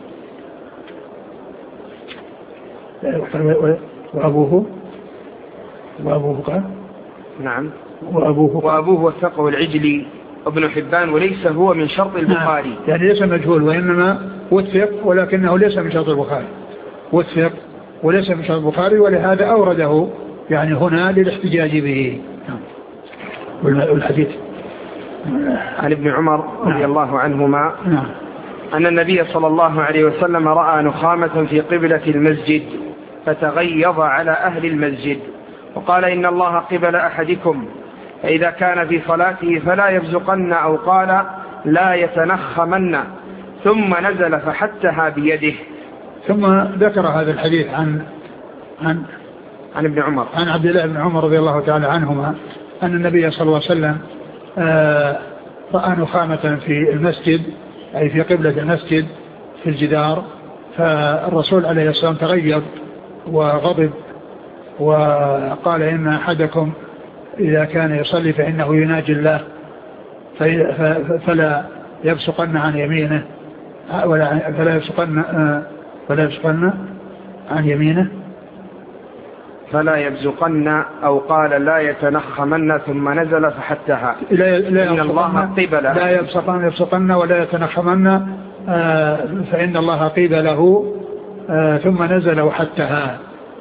S2: وأبوه قال
S1: نعم
S2: وأبوه
S1: وثقه العجلي ابن حبان وليس هو من شرط البخاري.
S2: نعم. يعني ليس مجهول وإنما وثق، ولكنه ليس من شرط البخاري، وثق وليس من شرط البخاري، ولهذا أورده يعني هنا للاحتجاج به. والحديث
S1: عن ابن عمر رضي الله عنهما
S2: نعم.
S1: أن النبي صلى الله عليه وسلم رأى نخامة في قبلة المسجد فتغيظ على أهل المسجد وقال إن الله قبل أحدكم، فإذا كان في صلاته فلا يبزقن، أو قال لا يتنخمن، ثم نزل فحتها بيده.
S2: ثم ذكر هذا الحديث عن
S1: ابن عمر،
S2: عن عبد الله بن عمر رضي الله تعالى عنهما أن النبي صلى الله عليه وسلم رأى نخامة في المسجد، أي في قبلة المسجد في الجدار، فالرسول عليه الصلاة والسلام تغير وغضب وقال إن أحدكم إذا كان يصلي فإنه يناجي الله فلا يبصقن عن يمينه فلا يبصقن عن يمينه
S1: فلا يبزقن، أو قال لا يتنخمن، ثم نزل فحتها. إن الله قبل
S2: لا يبصقن ولا يتنخمن، فإن الله قبله، ثم نزل وحتها.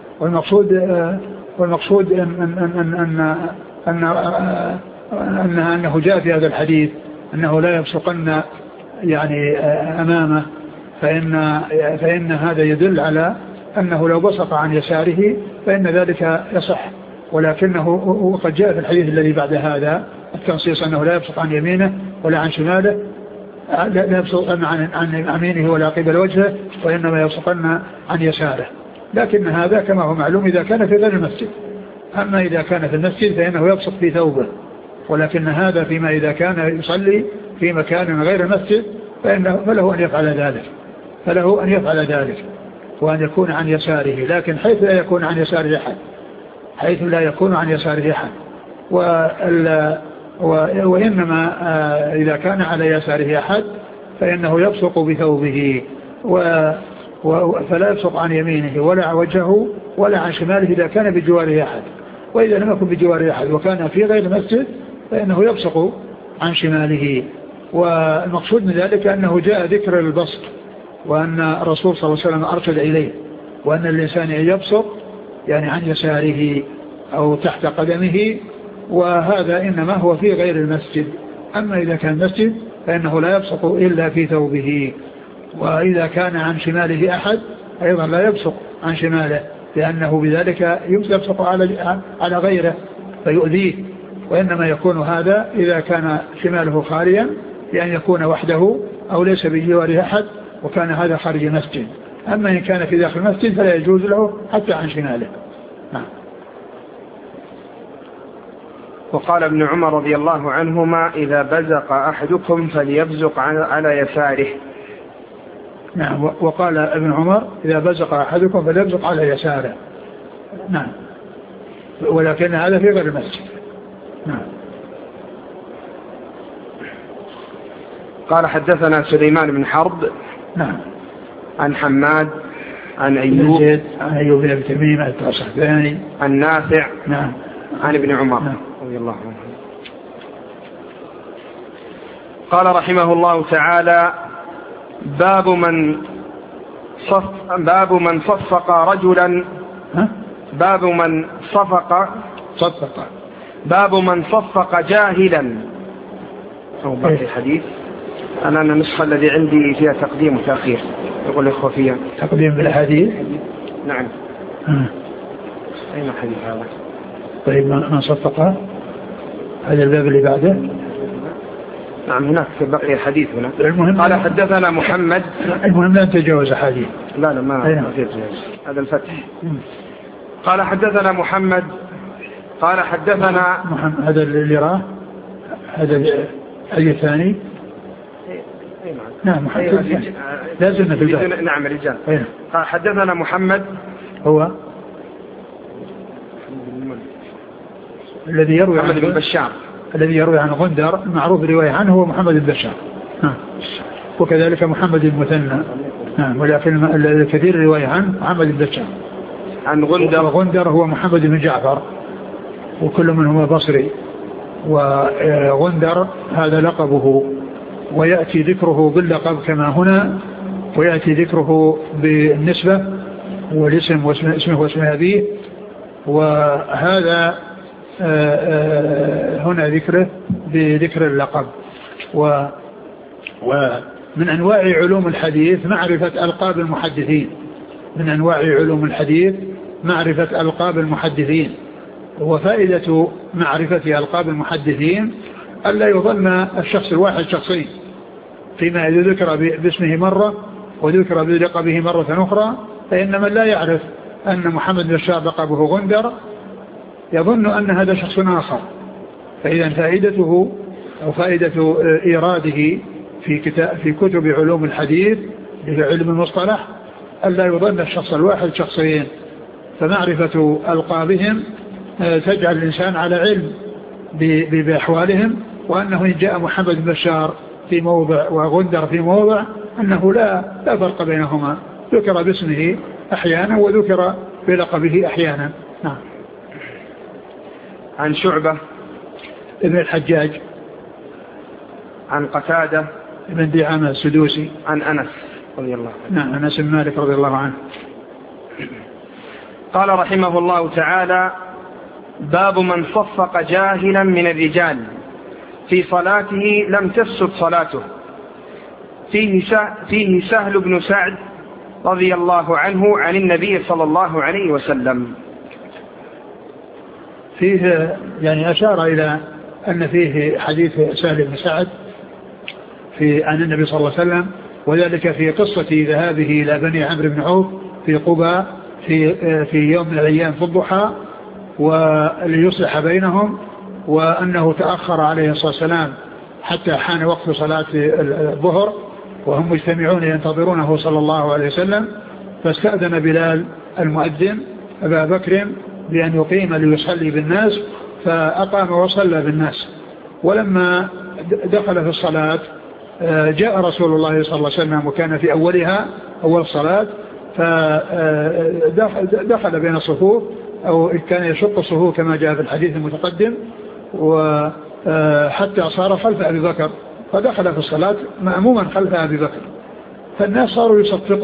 S2: والمقصود أنه جاء في هذا الحديث أنه لا يبصقن يعني أمامه، فإن هذا يدل على أنه لو بصق عن يساره فإن ذلك يصح، ولكنه وقد جاء في الحديث الذي بعد هذا التنصيص أنه لا يبصق عن يمينه ولا عن شماله، لا يبصق عن يمينه ولا قبل وجهه، وإنما يبصقن عن يساره. لكن هذا كما هو معلوم إذا كان في غير المسجد. أما إذا كان في المسجد فإنه يبصق في ثوبه، ولكن هذا فيما إذا كان يصلي في مكان غير المسجد فله أن يفعل ذلك، وأن يكون عن يساره، لكن حيث لا يكون عن يساره أحد، وإنما إذا كان على يساره أحد فإنه يبصق بثوبه، فلا يبصق عن يمينه ولا عن وجهه ولا عن شماله إذا كان بجواره أحد. وإذا لم يكن بجواره أحد وكان في غير المسجد فإنه يبصق عن شماله. والمقصود من ذلك أنه جاء ذكر البصق، وأن الرسول صلى الله عليه وسلم أرشد إليه، وأن الإنسان يبصق يعني عن يساره أو تحت قدمه، وهذا إنما هو في غير المسجد. أما إذا كان مسجد فإنه لا يبصق إلا في ثوبه. وإذا كان عن شماله أحد أيضا لا يبصق عن شماله، لأنه بذلك يبصق على غيره فيؤذيه، وإنما يكون هذا إذا كان شماله خاليا، لأن يكون وحده أو ليس بجواره أحد، وكان هذا خارج المسجد. أما إن كان في داخل المسجد فلا يجوز له حتى عن شماله.
S1: وقال ابن عمر رضي الله عنهما إذا بزق أحدكم فليبزق على يساره.
S2: نعم. وقال ابن عمر إذا بزق أحدكم فليبزق على يساره. نعم. ولكن هذا في غير المسجد. نعم.
S1: قال حدثنا سليمان بن حرب
S2: نعم
S1: عن حماد عن أيوب
S2: بن أبي تميم الصحابي
S1: عن نافع
S2: نعم
S1: عن ابن عمر
S2: نعم
S1: رضي الله عنه. قال رحمه الله تعالى باب من صفق رجلا باب من صفق جاهلا أو باقي الحديث. أنا النسخة الذي عندي فيها تقديم وتأخير. يقول الإخوة فيها
S2: تقديم بالأحاديث.
S1: نعم. أين الحديث هذا؟
S2: طيب من صفقه هذا الباب اللي بعده.
S1: نعم هناك بقي الحديث هنا.
S2: المهم
S1: قال حدثنا محمد.
S2: المهم لا تجاوز حديث.
S1: لا ما في تجاوز. هذا الفتح. قال حدثنا محمد قال حدثنا
S2: محمد هذا اللي راه هذا أي ثاني. نعم محمد لازلنا في الباب.
S1: نعم رجال. قال حدثنا محمد
S2: هو الذي يروي
S1: محمد بن بشار
S2: الذي يروي عن غندر المعروف الرواية عنه هو محمد بن بشار. وكذلك محمد المثنى. نعم ولكن الكثير الرواية عنه محمد بن بشار
S1: عن غندر.
S2: وغندر هو محمد بن جعفر وكل منهما بصري. وغندر هذا لقبه ويأتي ذكره باللقب كما هنا ويأتي ذكره بالنسبة والاسم واسمه واسم أبيه. وهذا هنا ذكره بذكر اللقب. ومن أنواع علوم الحديث معرفة ألقاب المحدثين. من أنواع علوم الحديث معرفة ألقاب المحدثين. وفائدة معرفة ألقاب المحدثين ألا يظن الشخص الواحد شخصين فيما إذا ذكر باسمه مرة وذكر بلقبه مرة أخرى. فإن من لا يعرف أن محمد بن بشار لقبه غندر يظن أن هذا شخص آخر. فإذا فائدته أو فائدة إيراده في كتب علوم الحديث لعلم المصطلح ألا يظن الشخص الواحد شخصين. فمعرفة ألقابهم تجعل الإنسان على علم بأحوالهم وأنه إن جاء محمد بن بشار في موضع وغندر في موضع أنه لا فرق بينهما ذكر باسمه أحيانا وذكر بلقبه أحيانا. نعم.
S1: عن شعبة
S2: ابن الحجاج
S1: عن قتادة
S2: ابن دعامة السدوسي
S1: عن أنس رضي الله عنه.
S2: نعم أنس بن مالك رضي الله عنه.
S1: قال رحمه الله تعالى باب من صفق جاهلا من الرجال في صلاته لم تفسد صلاته. فيه سهل بن سعد رضي الله عنه عن النبي صلى الله عليه وسلم.
S2: فيه يعني أشار إلى أن فيه حديث سهل بن سعد عن النبي صلى الله عليه وسلم وذلك في قصة ذهابه إلى بني عمرو بن عوف في قباء في يوم من الأيام في الضحى وليصلح بينهم وأنه تأخر عليه الصلاة والسلام حتى حان وقت صلاة الظهر وهم مجتمعون ينتظرونه صلى الله عليه وسلم. فاستأذن بلال المؤذن أبا بكر بأن يقيم ليصلي بالناس فأقام وصلى بالناس. ولما دخل في الصلاة جاء رسول الله صلى الله عليه وسلم وكان في أولها أول الصلاة فدخل بين الصفوف أو كان يشق الصفوف كما جاء في الحديث المتقدم وحتى صار خلف أبي بكر فدخل في الصلاة مأموما خلف أبي بكر. فالناس صاروا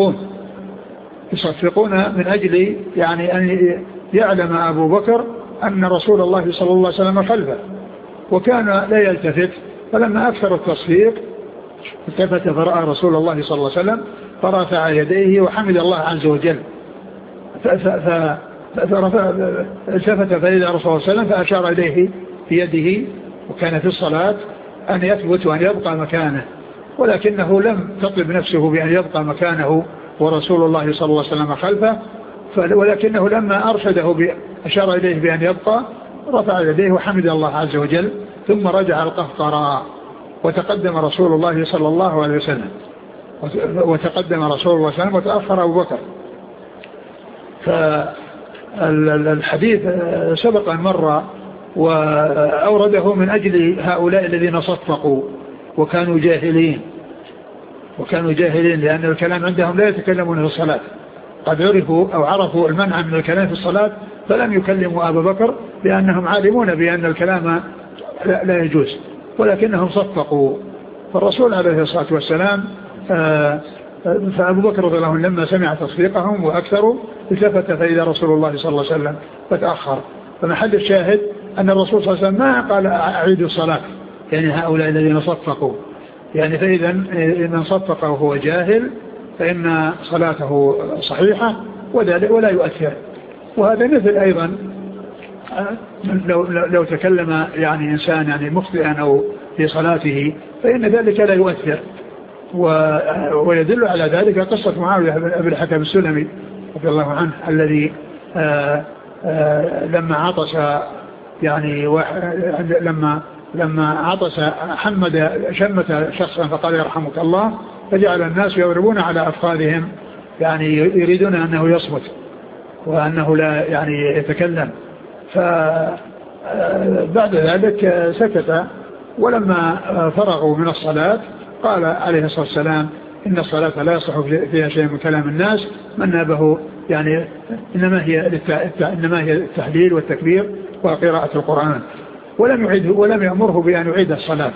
S2: يصفقون من أجل يعني أن يعلم أبو بكر أن رسول الله صلى الله عليه وسلم خلفه وكان لا يلتفت. فلما أكثر التصفيق التفت فرأى رسول الله صلى الله عليه وسلم فرفع يديه وحمد الله عز وجل التفت فإذا رسول الله صلى الله عليه وسلم فأشار إليه في يده وكان في الصلاة أن يثبت وأن يبقى مكانه ولكنه لم تطلب نفسه بأن يبقى مكانه ورسول الله صلى الله عليه وسلم خلفه. ولكنه لما أرشده أشار إليه بأن يبقى رفع يديه وحمد الله عز وجل ثم رجع القهقرى وتقدم رسول الله صلى الله عليه وسلم وتأخر أبو بكر. فالحديث سبق أن مر وأورده من أجل هؤلاء الذين صفقوا وكانوا جاهلين لأن الكلام عندهم لا يتكلمون في الصلاة. قد عرفوا المنع من الكلام في الصلاة فلم يكلموا أبا بكر لأنهم عالمون بأن الكلام لا يجوز ولكنهم صفقوا. فالرسول عليه الصلاة والسلام فأبو بكر رضي الله عنه لما سمع تصفيقهم وأكثروا التفت فإذا رسول الله صلى الله عليه وسلم فتأخر. فمحل الشاهد أن الرسول صلى الله عليه وسلم ما قال أعيدوا الصلاة يعني هؤلاء الذين صفقوا يعني. فإذا من صفق وهو جاهل فإن صلاته صحيحة ولا يؤثر. وهذا مثل أيضا لو تكلم يعني إنسان يعني مخطئا أو في صلاته فإن ذلك لا يؤثر. ويدل على ذلك قصة معاوية بن الحكم السلمي رضي الله عنه الذي لما عطس يعني لما عطس شمت شخصا فقال يرحمك الله، فجعل الناس يضربون على أفخاذهم يعني يريدون أنه يصمت وأنه لا يعني يتكلم. فبعد ذلك سكت، ولما فرغوا من الصلاة قال عليه الصلاة والسلام إن الصلاة لا يصح فيها شيء من كلام الناس من نابه، يعني إنما هي التحليل والتكبير وقراءة القرآن، ولم يأمره بأن يعيد الصلاة.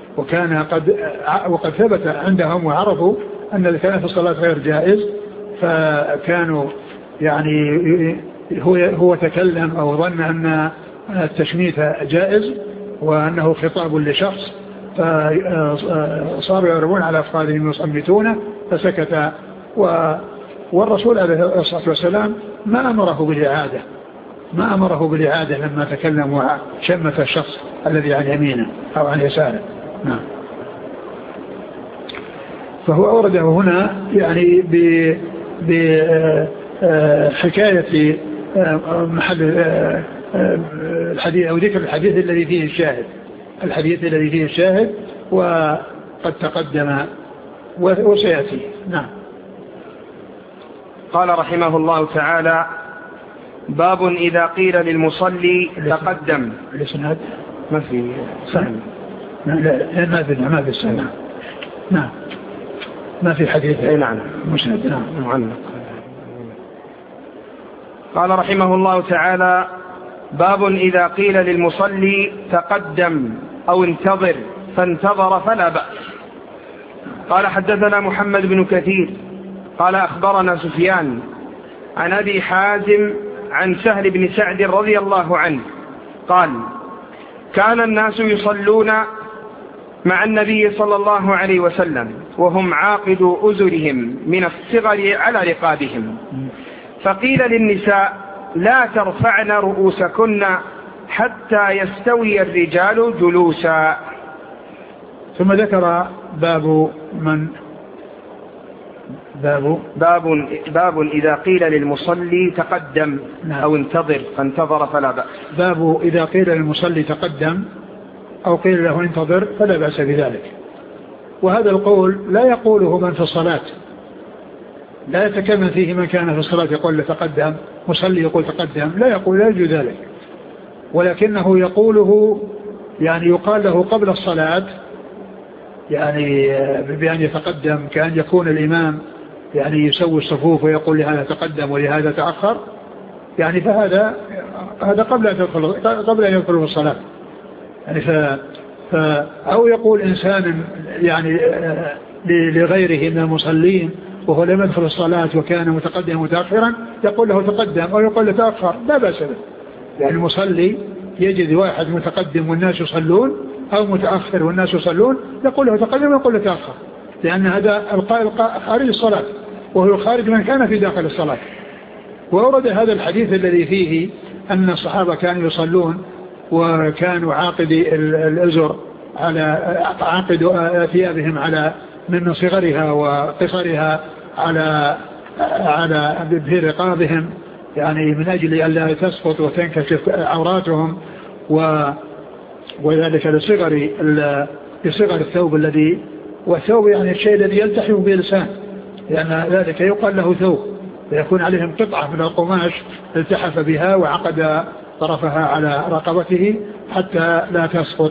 S2: وقد ثبت عندهم وعرفوا أن الكلام في الصلاة غير جائز، فكانوا يعني هو تكلم أو ظن أن التشميت جائز وأنه خطاب لشخص، فصاروا يضربون على أفخاذهم يصمتونه فسكت. والرسول عليه الصلاة والسلام ما أمره بالإعادة لما تكلم وشمت الشخص الذي عن يمينه أو عن يساره. نعم. فهو أورده هنا يعني بحكاية محل الحديث أو ذكر الحديث الذي فيه الشاهد وقد تقدم وسيأتي. نعم.
S1: قال رحمه الله تعالى: باب إذا قيل للمصلي تقدم.
S2: الإسناد
S1: ما في سهل.
S2: ما في السنة. نعم. ما في حديث.
S1: نعم.
S2: مسند. نعم.
S1: معلق. قال رحمه الله تعالى: باب إذا قيل للمصلي تقدم أو انتظر فانتظر فلا بأس. قال حدثنا محمد بن كثير قال أخبرنا سفيان عن أبي حازم عن سهل بن سعد رضي الله عنه قال: كان الناس يصلون مع النبي صلى الله عليه وسلم وهم عاقد أزرهم من الصغر على رقابهم، فقيل للنساء: لا ترفعن رؤوسكن حتى يستوي الرجال جلوسا.
S2: ثم ذكر باب
S1: إذا قيل للمصلي تقدم أو انتظر فانتظر فلا بأس.
S2: باب إذا قيل للمصلي تقدم أو قيل له انتظر فلا بأس بذلك. وهذا القول لا يقوله من في الصلاة، لا يتكلم فيه من كان في الصلاة يقول تقدم، مصلي يقول تقدم، لا يجوز ذلك، ولكنه يقوله يعني يقال له قبل الصلاة يعني بأن يتقدم، كأن يكون الإمام يعني يسوي الصفوف ويقول لهذا تقدم ولهذا تأخر، يعني فهذا قبل أن يدخل في الصلاة يعني أو يقول إنسان يعني لغيره من المصلين وهو لم يدخل الصلاة وكان متقدما متأخرا يقول له تقدم أو يقول له تأخر، لا بأس به. يعني المصلي يجد واحد متقدم والناس يصلون أو متأخر والناس يصلون يقول له تقدم ويقول له تأخر، لأن هذا خارج الصلاة وهو خارج من كان في داخل الصلاة. وأورد هذا الحديث الذي فيه أن الصحابة كانوا يصلون وكانوا عاقدي الأزر على عاقد ثيابهم على من صغرها وقصرها على في رقابهم، يعني من أجل أن لا تسقط وتنكشف عوراتهم، وذلك لصغر الثوب الذي والثوب يعني الشيء الذي يلتحم به اللسان، لأن ذلك يقال له ثوب، فيكون عليهم قطعة من القماش التحف بها وعقد طرفها على رقبته حتى لا تسقط.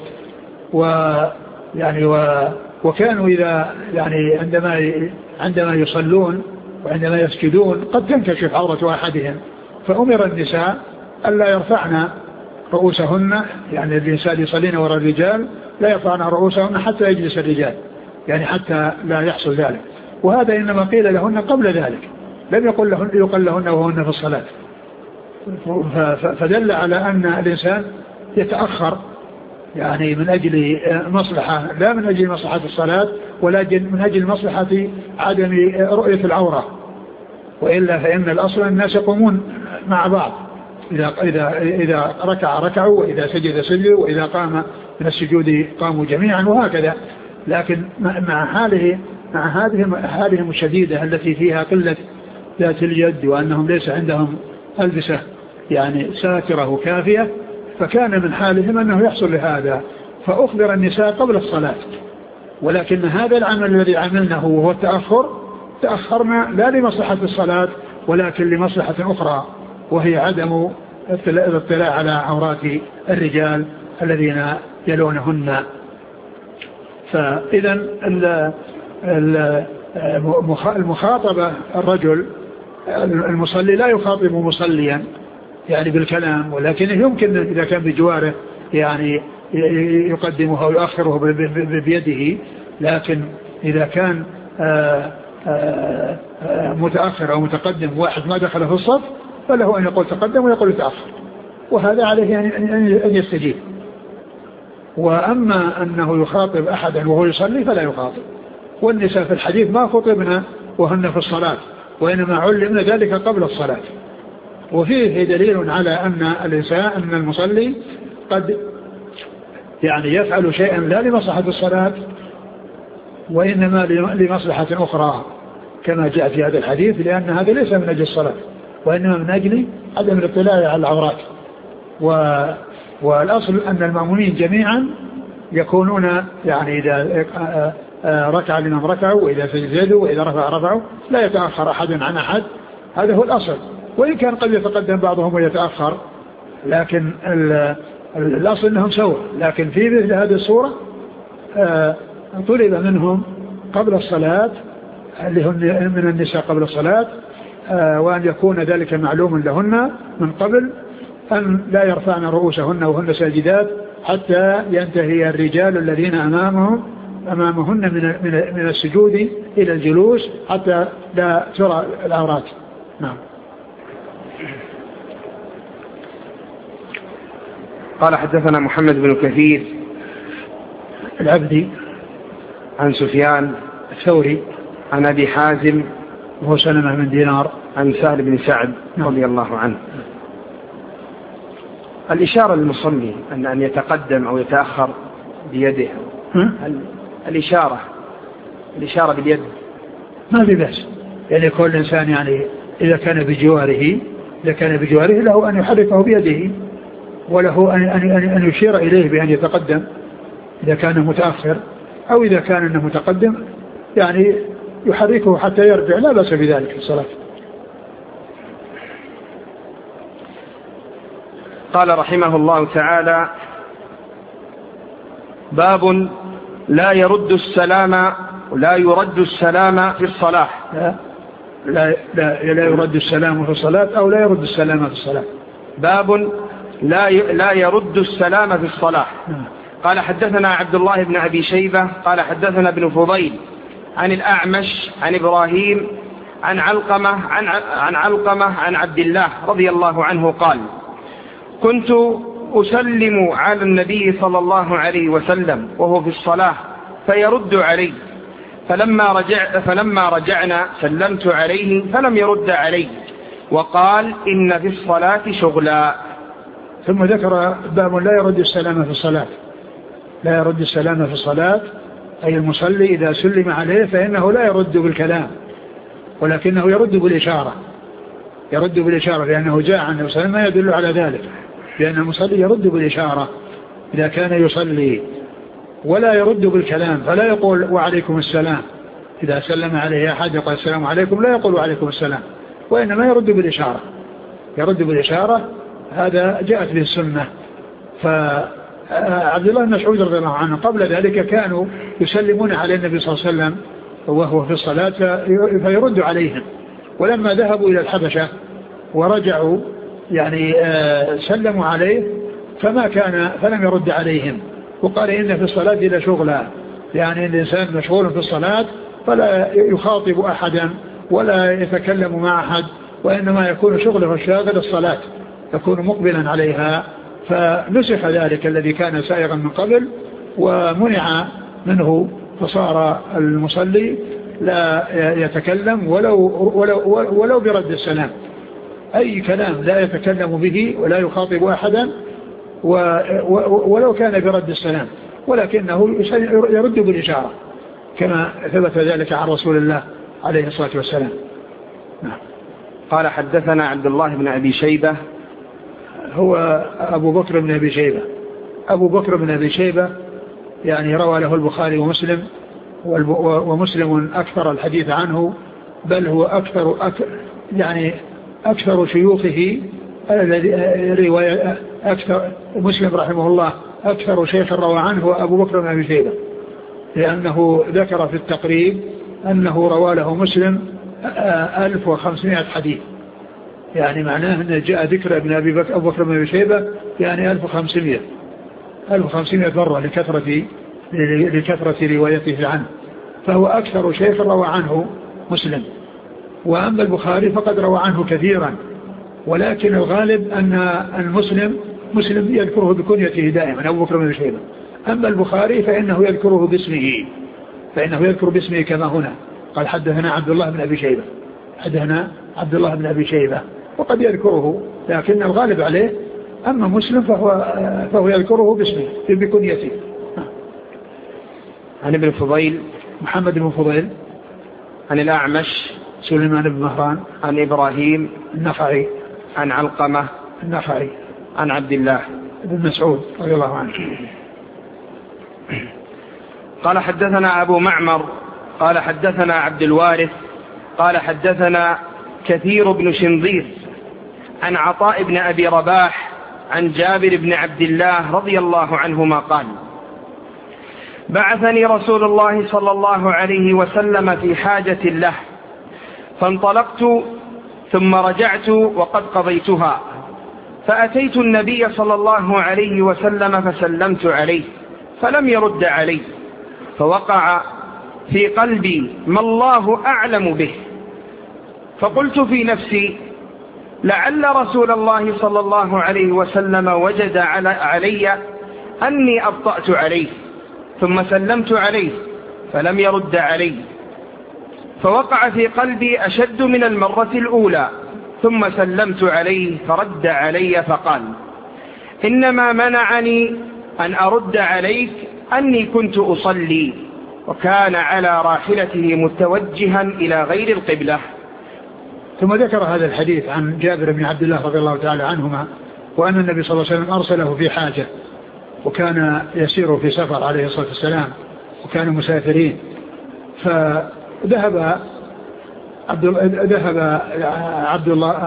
S2: وكانوا إذا يعني عندما يصلون وعندما يسجدون قد تنكشف عورة أحدهم، فأمر النساء ألا يرفعن رؤوسهن، يعني الإنسان يصلين وراء الرجال لا يرفعن رؤوسهن حتى يجلس الرجال، يعني حتى لا يحصل ذلك. وهذا إنما قيل لهن قبل ذلك، لم يقل لهن وهن في الصلاة، فدل على أن الإنسان يتأخر يعني من أجل مصلحة، لا من أجل مصلحة الصلاة ولكن من أجل مصلحة عدم رؤية العورة، وإلا فإن الأصل الناس يقومون مع بعض، إذا ركع ركعوا، وإذا سجد سجدوا، وإذا قام من السجود قاموا جميعا، وهكذا. لكن مع حالهم الشديدة التي فيها قلة ذات اليد، وأنهم ليس عندهم ألبسة يعني ساترة وكافية، فكان من حالهم أنه يحصل لهذا، فأخبر النساء قبل الصلاة. ولكن هذا العمل الذي عملناه وهو التأخر، تأخرنا لا لمصلحة الصلاة ولكن لمصلحة أخرى، وهي عدم الاطلاع على عورات الرجال الذين يلونهن. فإذا المخاطبة، الرجل المصلي لا يخاطب مصليا يعني بالكلام، ولكن يمكن إذا كان بجواره يعني يقدمه أو يؤخره بيده. لكن إذا كان متأخر أو متقدم، واحد ما دخل في الصف، فله أن يقول تقدم ويقول تأخر، وهذا عليه أن يستجيب. وأما أنه يخاطب أحدا وهو يصلي فلا يخاطب. والنساء في الحديث ما خطبنا وهن في الصلاة، وإنما علمنا ذلك قبل الصلاة. وفيه دليل على أن الإنسان، أن المصلي قد يعني يفعل شيئا لا لمصلحة الصلاة وإنما لمصلحة أخرى، كما جاء في هذا الحديث، لأن هذا ليس من أجل الصلاة وإنما من أجل عدم الاطلاع على العورات. والأصل أن المأمومين جميعا يكونون يعني إذا ركع الإمام ركعوا، وإذا سجدوا، وإذا رفع رفعوا، لا يتأخر أحد عن أحد. هذا هو الأصل، وإن كان قد يتقدم بعضهم ويتأخر، لكن الأصل أنهم سوا. لكن في مثل هذه الصورة طلب منهم قبل الصلاة، اللي هم من النساء قبل الصلاة، وأن يكون ذلك معلوم لهن من قبل، أن لا يرفعن رؤوسهن وهن ساجدات حتى ينتهي الرجال الذين أمامهن من السجود إلى الجلوس، حتى لا ترى العورات. نعم.
S1: قال حدثنا محمد بن كثير
S2: العبدي
S1: عن سفيان
S2: الثوري
S1: عن أبي حازم
S2: وهو سلمة بن دينار
S1: عن سهل بن سعد رضي الله عنه. الإشارة للمصلي أن يتقدم أو يتأخر بيده، الإشارة باليد
S2: ما في بأس، يعني كل إنسان يعني إذا كان بجواره له أن يحركه بيده، وله أن يشير إليه بأن يتقدم إذا كان متأخر، أو إذا كان أنه متقدم يعني يحركه حتى يرجع، لا بأس بذلك في الصلاة.
S1: قال رحمه الله تعالى: باب لا يرد السلام في الصلاة.
S2: لا يرد السلام في الصلاة، أو لا يرد السلام في الصلاة.
S1: باب لا يرد السلام في الصلاة. قال حدثنا عبد الله بن أبي شيبة قال حدثنا ابن فضيل عن الأعمش عن إبراهيم عن علقمة عن عبد الله رضي الله عنه قال: كنت أسلم على النبي صلى الله عليه وسلم وهو في الصلاة فيرد علي، فلما رجعنا سلمت عليه فلم يرد علي، وقال: إن في الصلاة شغلا.
S2: ثم ذكر باب لا يرد السلام في الصلاة. لا يرد السلام في الصلاة، أي المصلي إذا سلم عليه فإنه لا يرد بالكلام، ولكنه يرد بالإشارة. لأنه جاء عن النبي صلى الله عليه وسلم يدل على ذلك، لأن المصلي يرد بالإشارة إذا كان يصلي، ولا يرد بالكلام، فلا يقول وعليكم السلام. إذا سلم عليه أحد يقول السلام عليكم، لا يقول وعليكم السلام، وإنما يرد بالإشارة. هذا جاءت به السنة. فعبد الله بن مسعود رضي الله عنه قبل ذلك كانوا يسلمون على النبي صلى الله عليه وسلم وهو في الصلاة فيرد عليهم، ولما ذهبوا إلى الحبشة ورجعوا يعني سلموا عليه فلم يرد عليهم، وقال: إن في الصلاة لشغلا، يعني الإنسان مشغول في الصلاة فلا يخاطب أحدا ولا يتكلم مع أحد، وإنما يكون شغله الشاغل الصلاة، يكون مقبلا عليها فنسخ ذلك الذي كان سائغا من قبل ومنع منه، فصار المصلي لا يتكلم ولو برد السلام، أي كلام لا يتكلم به ولا يخاطب أحدا ولو كان برد السلام، ولكنه يرد بالإشارة كما ثبت ذلك عن رسول الله عليه الصلاة والسلام. نعم.
S1: قال حدثنا عبد الله بن أبي شيبة،
S2: هو أبو بكر بن أبي شيبة. أبو بكر بن أبي شيبة يعني روى له البخاري ومسلم، ومسلم أكثر الحديث عنه، بل هو أكثر شيوخه رواية، أكثر مسلم رحمه الله أكثر شيخ روى عنه أبو بكر بن أبي شيبة، لأنه ذكر في التقريب أنه روى له مسلم 1500 حديث، يعني معناه أن جاء ذكر ابن أبو بكر بن أبي شيبة يعني 1500 مرة لكثرة روايته عنه، فهو أكثر شيخ روى عنه مسلم. وأما البخاري فقد روى عنه كثيرا، ولكن الغالب أن مسلم يذكره بكنيته دائما أبو بكر بن أبي شيبة. أما البخاري فإنه يذكره باسمه كما هنا قال حدثنا عبد الله بن أبي شيبة، وقد يذكره، لكن الغالب عليه. أما مسلم فهو يذكره باسمه بكنيته.
S1: عن ابن فضيل،
S2: محمد بن فضيل.
S1: عن الأعمش،
S2: سليمان بن مهران.
S1: عن إبراهيم
S2: النخعي.
S1: عن علقمة
S2: النخعي.
S1: عن عبد الله
S2: بن مسعود رضي الله عنه.
S1: قال حدثنا أبو معمر قال حدثنا عبد الوارث قال حدثنا كثير بن شنظير عن عطاء بن أبي رباح عن جابر بن عبد الله رضي الله عنهما قال: بعثني رسول الله صلى الله عليه وسلم في حاجة له، فانطلقت ثم رجعت وقد قضيتها، فأتيت النبي صلى الله عليه وسلم فسلمت عليه فلم يرد علي، فوقع في قلبي ما الله أعلم به، فقلت في نفسي: لعل رسول الله صلى الله عليه وسلم وجد علي أني أبطأت عليه، ثم سلمت عليه فلم يرد علي، فوقع في قلبي أشد من المرة الأولى، ثم سلمت عليه فرد علي فقال: إنما منعني أن أرد عليك أني كنت أصلي، وكان على راحلته متوجها إلى غير القبلة.
S2: ثم ذكر هذا الحديث عن جابر بن عبد الله رضي الله تعالى عنهما، وأن النبي صلى الله عليه وسلم أرسله في حاجة، وكان يسير في سفر عليه الصلاة والسلام، وكانوا مسافرين، فذهب عبد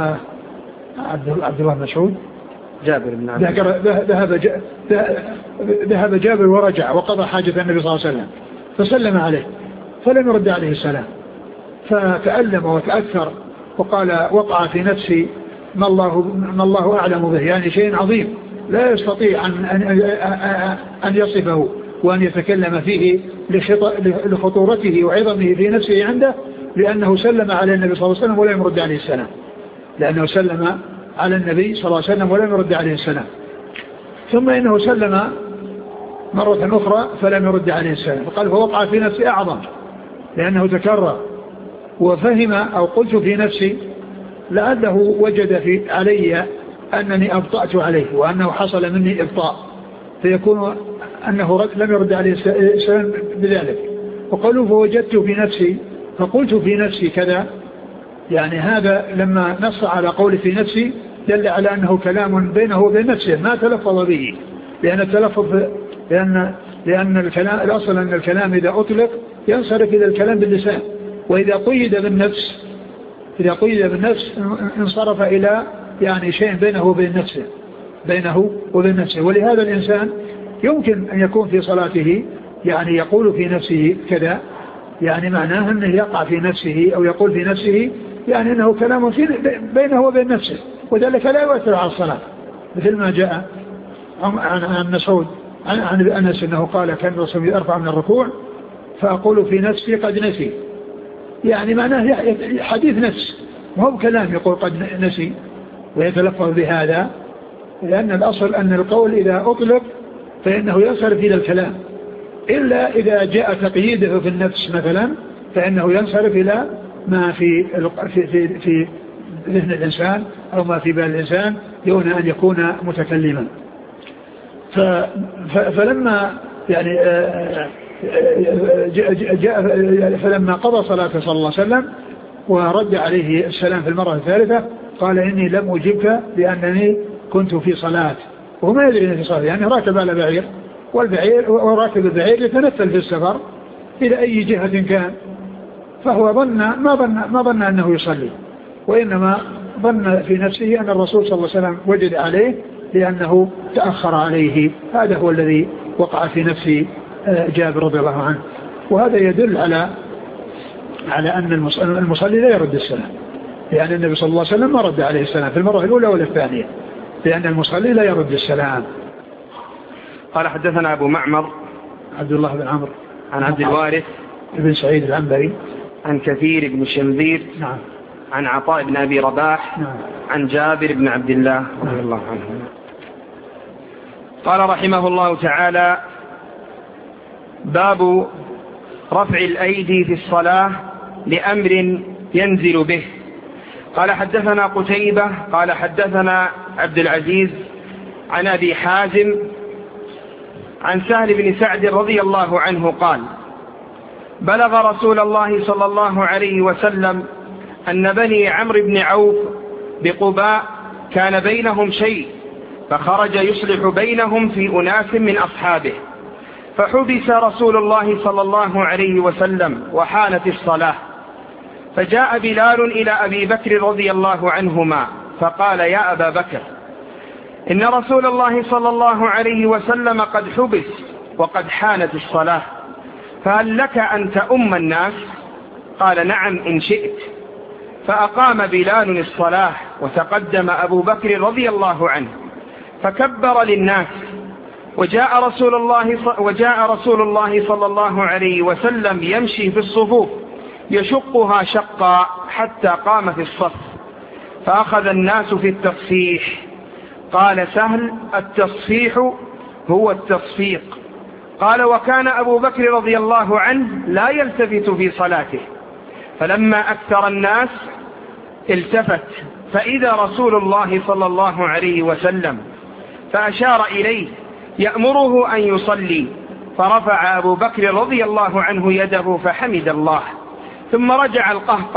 S2: الله مسعود
S1: جابر بن عبد الله
S2: ذهب جابر ورجع وقضى حاجة النبي صلى الله عليه وسلم، فسلم عليه فلم يرد عليه السلام، فتألم وتأثر وقال: وقع في نفسي ما الله أعلم به، يعني شيء عظيم لا يستطيع أن يصفه وأن يتكلم فيه لخطورته وعظمه في نفسه عنده، لأنه سلم على النبي صلى الله عليه وسلم ولم يرد عليه السلام، لأنه سلم على النبي صلى الله عليه وسلم ولم يرد عليه السلام، ثم إنه سلم مرة أخرى فلم يرد عليه السلام، فقال: فوقع في نفسي أعظم، لأنه تكرر، وفهم أو قلت في نفسي لعله وجد علي أنني أبطأت عليه وأنه حصل مني إبطاء، فيكون أنه لم يرد عليه السلام بذلك. وقالوا: فوجدت في نفسي فقلت في نفسي كذا، يعني هذا لما نص على قول في نفسي دل على أنه كلام بينه وبين نفسه ما تلفظ به، لأن التلفظ لأن الكلام الأصل أن الكلام إذا أطلق ينصرف إلى الكلام باللسان، وإذا قيد بالنفس انصرف إلى يعني شيء بينه وبين نفسه. ولهذا الإنسان يمكن أن يكون في صلاته يعني يقول في نفسه كذا، يعني معناه أنه يقع في نفسه أو يقول في نفسه، يعني أنه كلام بينه وبين نفسه، وذلك لا يؤثر على الصلاة، مثل ما جاء عن مسعود عن أنس أنه قال: كان الرسول أرفع من الركوع فأقول في نفسي قد نسي، يعني معناه حديث نفس، وهو كلام يقول قد نسي ويتلفظ بهذا، لأن الأصل أن القول إذا أطلق فإنه ينصرف إلى الكلام، إلا إذا جاء تقييده في النفس مثلا فإنه ينصرف إلى ما في ذهن الإنسان أو ما في بال الإنسان دون أن يكون متكلما. فلما يعني فلما قضى صلاته صلى الله عليه وسلم ورد عليه السلام في المرة الثالثة قال إني لم أجبك لأنني كنت في صلاة، وهو ما يدري أنه في صلاة، يعني راكب على بعير، والبعير وراكب البعير يتنفل في السفر إلى أي جهة كان، فهو ما ظن أنه يصلي، وإنما ظن في نفسه أن الرسول صلى الله عليه وسلم وجد عليه لأنه تأخر عليه. هذا هو الذي وقع في نفس جابر رضي الله عنه. وهذا يدل على أن المصلي لا يرد السلام، لأن النبي صلى الله عليه وسلم ما رد عليه السلام في المرة الأولى ولا الثانية، لأن المصلي لا يرد السلام.
S1: قال حدثنا أبو معمر
S2: عبد الله بن عمرو
S1: عن عبد الوارث
S2: بن سعيد العنبري
S1: عن كثير بن شنذير
S2: نعم
S1: عن عطاء بن أبي رباح
S2: نعم
S1: عن جابر بن عبد الله رضي الله عنه قال رحمه الله تعالى: باب رفع الأيدي في الصلاة لأمر ينزل به. قال حدثنا قتيبة قال حدثنا عبد العزيز عن أبي حازم عن سهل بن سعد رضي الله عنه قال: بلغ رسول الله صلى الله عليه وسلم أن بني عمرو بن عوف بقباء كان بينهم شيء، فخرج يصلح بينهم في أناس من أصحابه، فحبس رسول الله صلى الله عليه وسلم وحانت الصلاة، فجاء بلال إلى أبي بكر رضي الله عنهما فقال: يا أبا بكر، إن رسول الله صلى الله عليه وسلم قد حبس وقد حانت الصلاة، فهل لك أن تؤم الناس؟ قال: نعم إن شئت. فأقام بلال الصلاة، وتقدم أبو بكر رضي الله عنه فكبر للناس، وجاء رسول الله صلى الله عليه وسلم يمشي في الصفوف يشقها شقا حتى قام في الصف، فأخذ الناس في التصفيح. قال سهل: التصفيح هو التصفيق. قال: وكان أبو بكر رضي الله عنه لا يلتفت في صلاته، فلما أكثر الناس التفت فإذا رسول الله صلى الله عليه وسلم، فأشار إليه يأمره أن يصلي، فرفع أبو بكر رضي الله عنه يده فحمد الله، ثم رجع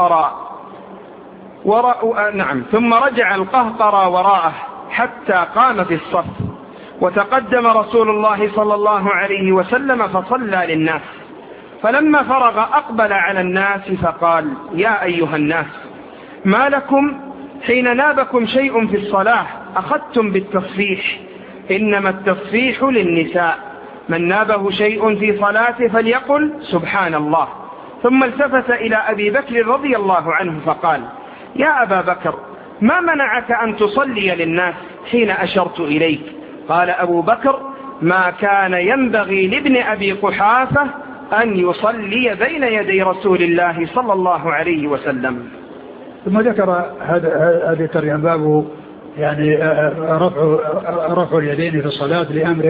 S1: القهقرى وراءه حتى قام في الصف، وتقدم رسول الله صلى الله عليه وسلم فصلى للناس، فلما فرغ أقبل على الناس فقال: يا أيها الناس، ما لكم حين نابكم شيء في الصلاة أخذتم بالتصفيح؟ إنما التصفيح للنساء، من نابه شيء في صلاته فليقل سبحان الله. ثم التفت إلى أبي بكر رضي الله عنه فقال: يا أبا بكر، ما منعك أن تصلي للناس حين أشرت إليك؟ قال أبو بكر: ما كان ينبغي لابن أبي قحافة أن يصلي بين يدي رسول الله صلى الله عليه وسلم.
S2: ثم ذكر هذه الترجمة باب يعني رفع اليدين في الصلاة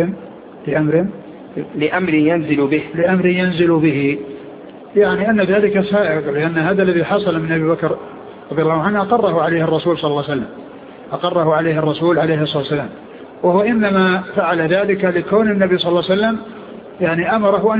S2: لأمر ينزل به، يعني أن ذلك سائغ، لأن هذا الذي حصل من أبي بكر رضي الله عنه أقره عليه الرسول صلى الله عليه وسلم، أقره عليه الرسول عليه الصلاة والسلام، وهو إنما فعل ذلك لكون النبي صلى الله عليه وسلم يعني أمره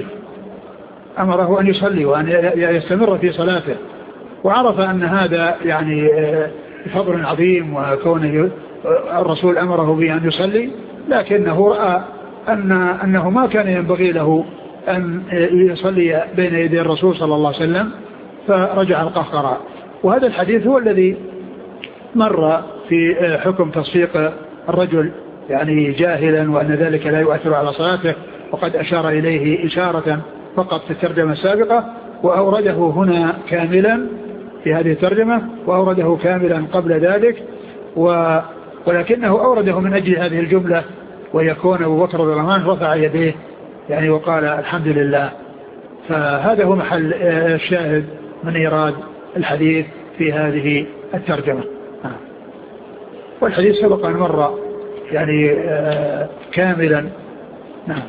S2: أن يصلي وأن يستمر في صلاته، وعرف أن هذا يعني فضل عظيم، وكونه الرسول أمره به أن يصلي، لكنه رأى أنه ما كان ينبغي له أن يصلي بين يدي الرسول صلى الله عليه وسلم، فرجع القهقرى. وهذا الحديث هو الذي مر في حكم تصفيق الرجل يعني جاهلا، وأن ذلك لا يؤثر على صلاته، وقد أشار إليه إشارة فقط في الترجمة السابقة، وأورده هنا كاملا في هذه الترجمة، وأورده كاملا قبل ذلك، ولكنه أورده من أجل هذه الجملة، ويكون أبو بكر رضي الله عنه رفع يديه يعني وقال الحمد لله. فهذا هو محل الشاهد من إيراد الحديث في هذه الترجمة. والحديث سبق أن مر يعني كاملا. نعم.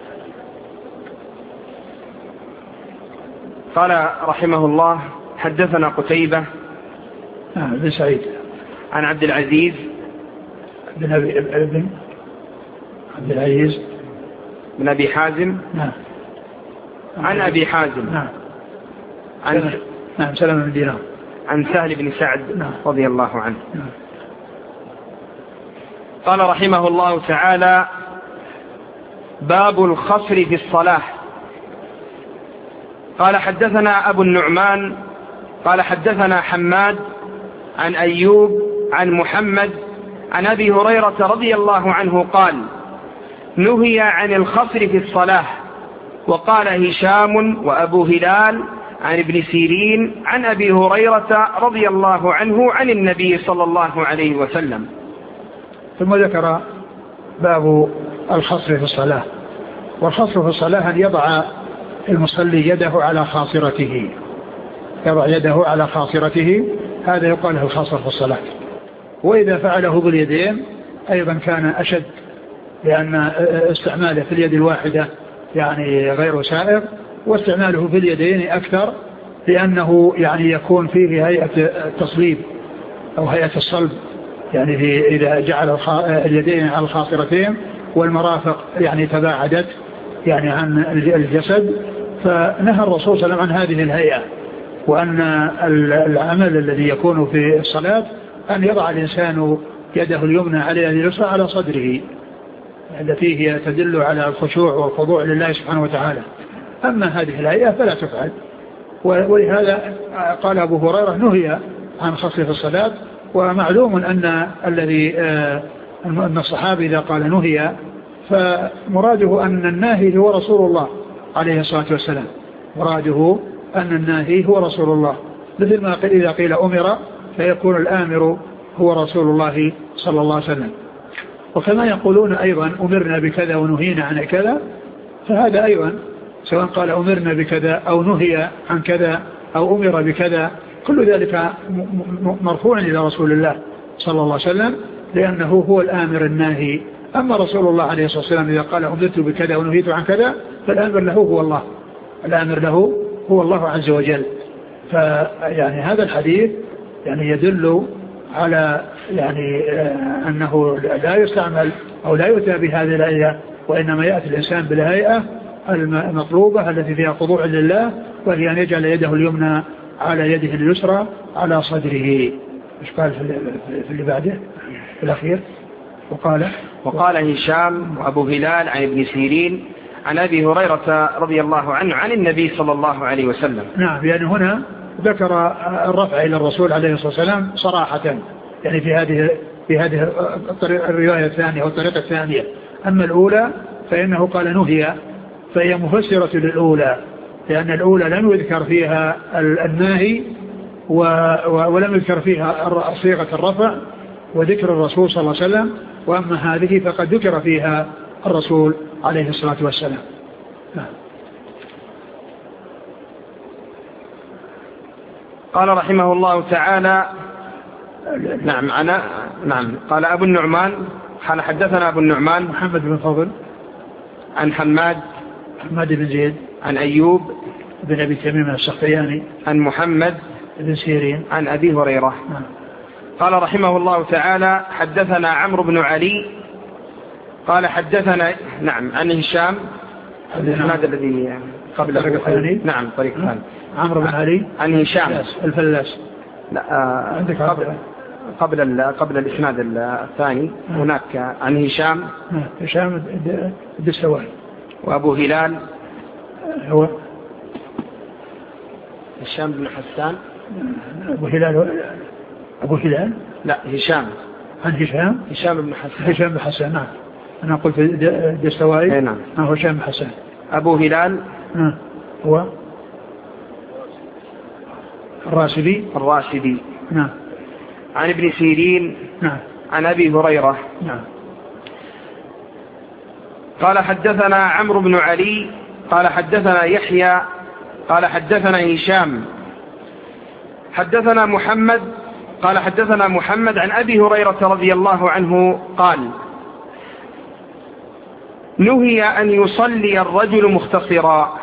S1: قال رحمه الله حدثنا قتيبة
S2: بن سعيد
S1: عن عبد العزيز
S2: بن عبد العزيز
S1: بن أبي حازم.
S2: نعم.
S1: عن أبي حازم.
S2: نعم.
S1: عن
S2: سلمة بن دينار
S1: عن سهل بن سعد.
S2: نعم.
S1: رضي الله عنه.
S2: نعم.
S1: قال رحمه الله تعالى باب الخصر في الصلاة. قال حدثنا أبو النعمان قال حدثنا حماد عن أيوب عن محمد عن أبي هريرة رضي الله عنه قال نهي عن الخصر في الصلاة. وقال هشام وأبو هلال عن ابن سيرين عن أبي هريرة رضي الله عنه عن النبي صلى الله عليه وسلم.
S2: ثم ذكر باب الخصر في الصلاة. والخصر في الصلاة أن يضع المصلي يده على خاصرته، يضع يده على خاصرته، هذا يقال له الخصر في الصلاة. وإذا فعله باليدين أيضا كان أشد، لأن استعماله في اليد الواحدة يعني غير سائغ، واستعماله في اليدين أكثر، لأنه يعني يكون فيه هيئة التصليب أو هيئة الصلب، يعني إذا جعل اليدين على الخاصرتين والمرافق يعني تباعدت يعني عن الجسد، فنهى الرسول صلى الله عليه وسلم عن هذه الهيئة. وأن العمل الذي يكون في الصلاة أن يضع الإنسان يده اليمنى على يده اليسرى على صدره، التي هي تدل على الخشوع والخضوع لله سبحانه وتعالى. أما هذه الهيئة فلا تفعل. ولهذا قال أبو هريرة نهي عن خصر في الصلاة. ومعلوم أن الذي أن الصحابي إذا قال نهي فمراده أن الناهي هو رسول الله عليه الصلاة والسلام، مراده أن الناهي هو رسول الله، مثل ما قيل إذا قيل أمر فيكون الآمر هو رسول الله صلى الله عليه وسلم. وكما يقولون أيضا أمرنا بكذا ونهينا عن كذا، فهذا أيضا سواء قال أمرنا بكذا أو نهي عن كذا أو أمر بكذا، كل ذلك مرفوع إلى رسول الله صلى الله عليه وسلم، لأنه هو الآمر الناهي. أما رسول الله عليه الصلاة والسلام إذا قال أمرت بكذا ونهيت عن كذا فالآمر له هو الله، الآمر له هو الله عز وجل. فيعني هذا الحديث يعني يدل على يعني أنه لا يستعمل أو لا يؤتى بهذه الهيئة، وإنما يأتي الإنسان بالهيئة المطلوبة التي فيها خضوع لله، وهي أن يجعل يده اليمنى على يده اليسرى على صدره. مش قال في اللي بعده في الأخير؟
S1: وقال هشام وأبو هلال عن ابن سيرين عن أبي هريرة رضي الله عنه عن النبي صلى الله عليه وسلم.
S2: نعم، يعني هنا ذكر الرفع إلى الرسول عليه الصلاة والسلام صراحة، يعني في هذه الرواية الثانية والطريقة الثانية. أما الأولى فإنه قال نهي، فهي مفسرة للأولى، لأن الأولى لم يذكر فيها الناهي ولم يذكر فيها صيغة الرفع وذكر الرسول صلى الله عليه وسلم، وأما هذه فقد ذكر فيها الرسول عليه الصلاة والسلام.
S1: قال رحمه الله تعالى نعم قال أبو النعمان قال حدثنا أبو النعمان
S2: محمد بن فضل
S1: عن حماد
S2: بن زيد
S1: عن أيوب
S2: بن أبي تميم السختياني
S1: عن محمد
S2: بن سيرين
S1: عن أبي هريرة. قال رحمه الله تعالى حدثنا عمرو بن علي قال حدثنا عن هشام الإسناد الذي قبل
S2: الثاني.
S1: نعم طريق ثاني.
S2: عمرو بن علي
S1: عن هشام
S2: الفلاس.
S1: لا عندك قبل الإسناد الثاني هناك عن هشام
S2: الدستوائي.
S1: وأبو هلال
S2: هو
S1: هشام بن حسان.
S2: أبو هلال لا
S1: هشام هشام بن حسان.
S2: نعم أنا قلت الدستوائي.
S1: نعم
S2: هو هشام بن حسان.
S1: أبو هلال
S2: هو الراشدي. نعم.
S1: عن ابن سيرين.
S2: نعم.
S1: عن أبي هريرة.
S2: نعم.
S1: قال حدثنا عمرو بن علي قال حدثنا يحيى قال حدثنا هشام حدثنا محمد قال حدثنا محمد عن أبي هريرة رضي الله عنه قال نهي أن يصلي الرجل مختصرا.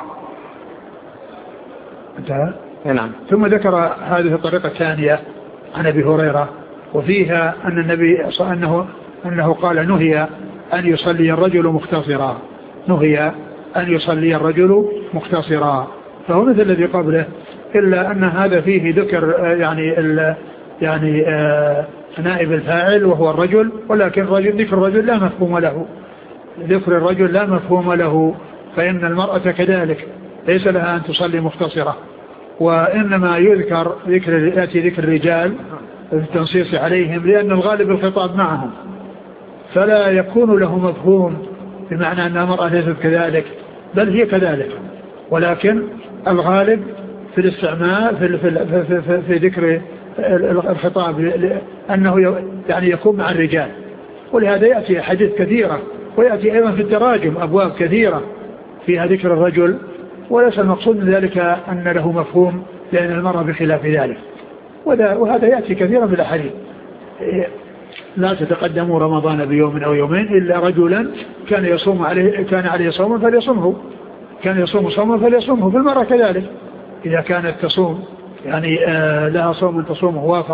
S2: انتهى.
S1: نعم.
S2: ثم ذكر هذه الطريقة الثانية عن أبي هريرة وفيها أن النبي أنه قال نهي أن يصلي الرجل مختصرا، نهي أن يصلي الرجل مختصرا، فهو مثل الذي قبله، إلا أن هذا فيه ذكر يعني نائب الفاعل وهو الرجل، ولكن ذكر الرجل لا مفهوم له، ذكر الرجل لا مفهوم له، فإن المرأة كذلك ليس لها أن تصلي مختصرة، وإنما يأتي ذكر الرجال التنصيص عليهم، لأن الغالب الخطاب معهم، فلا يكون له مفهوم بمعنى أن المرأة ليست كذلك، بل هي كذلك، ولكن الغالب في الاستعمال في ذكر الخطاب أنه يعني يكون مع الرجال، ولهذا يأتي حديث كثيرة، ويأتي أيضا في التراجم أبواب كثيرة فيها ذكر الرجل، وليس المقصود من ذلك أن له مفهوم، لأن المرأة بخلاف ذلك، وهذا يأتي كثيرا من الأحاديث. لا تتقدموا رمضان بيوم أو يومين إلا رجلا كان عليه صوم فليصمه، كان يصوم صوما فليصمه، فالمرأة كذلك إذا كانت تصوم يعني لها صوم تصومه وافق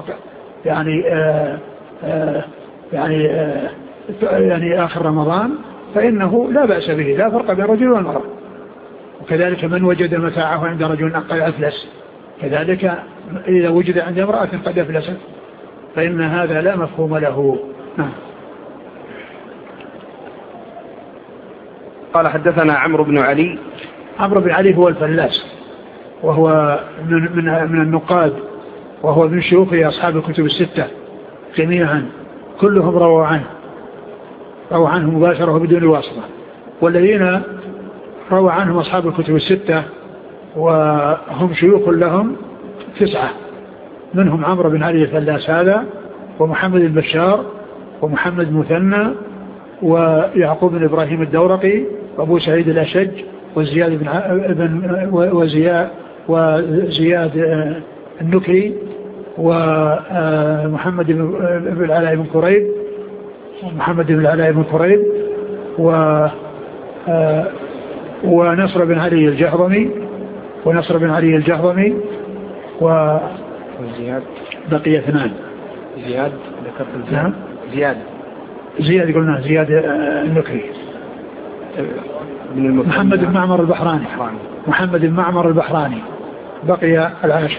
S2: يعني آخر رمضان، فإنه لا بأس به، لا فرق بين الرجل والمرأة. وكذلك من وجد متاعه عند رجل قد أفلس، كذلك إذا وجد عند امرأة قد أفلست، فإن هذا لا مفهوم له.
S1: قال حدثنا عمرو بن علي.
S2: عمرو بن علي هو الفلاس، وهو من النقاد، وهو من شيوخ أصحاب الكتب الستة جميعا، كلهم رووا عنه مباشرة وبدون واسطة، والذين روى عنهم أصحاب الكتب الستة وهم شيوخ لهم 9، منهم عمرو بن علي الفلاس هذا، ومحمد البشار، ومحمد مثنى، ويعقوب بن إبراهيم الدورقي، وأبو سعيد الأشج، وزياد النكري، ومحمد بن العلاء بن كريب، ومحمد بن العلاء بن كريب، ونصر بن علي الجهضمي،
S1: وزياد
S2: بقي 2.
S1: زياد ذكرت
S2: نعم. زياد قلنا زياد النكري، محمد بن معمر البحراني، بقي 10.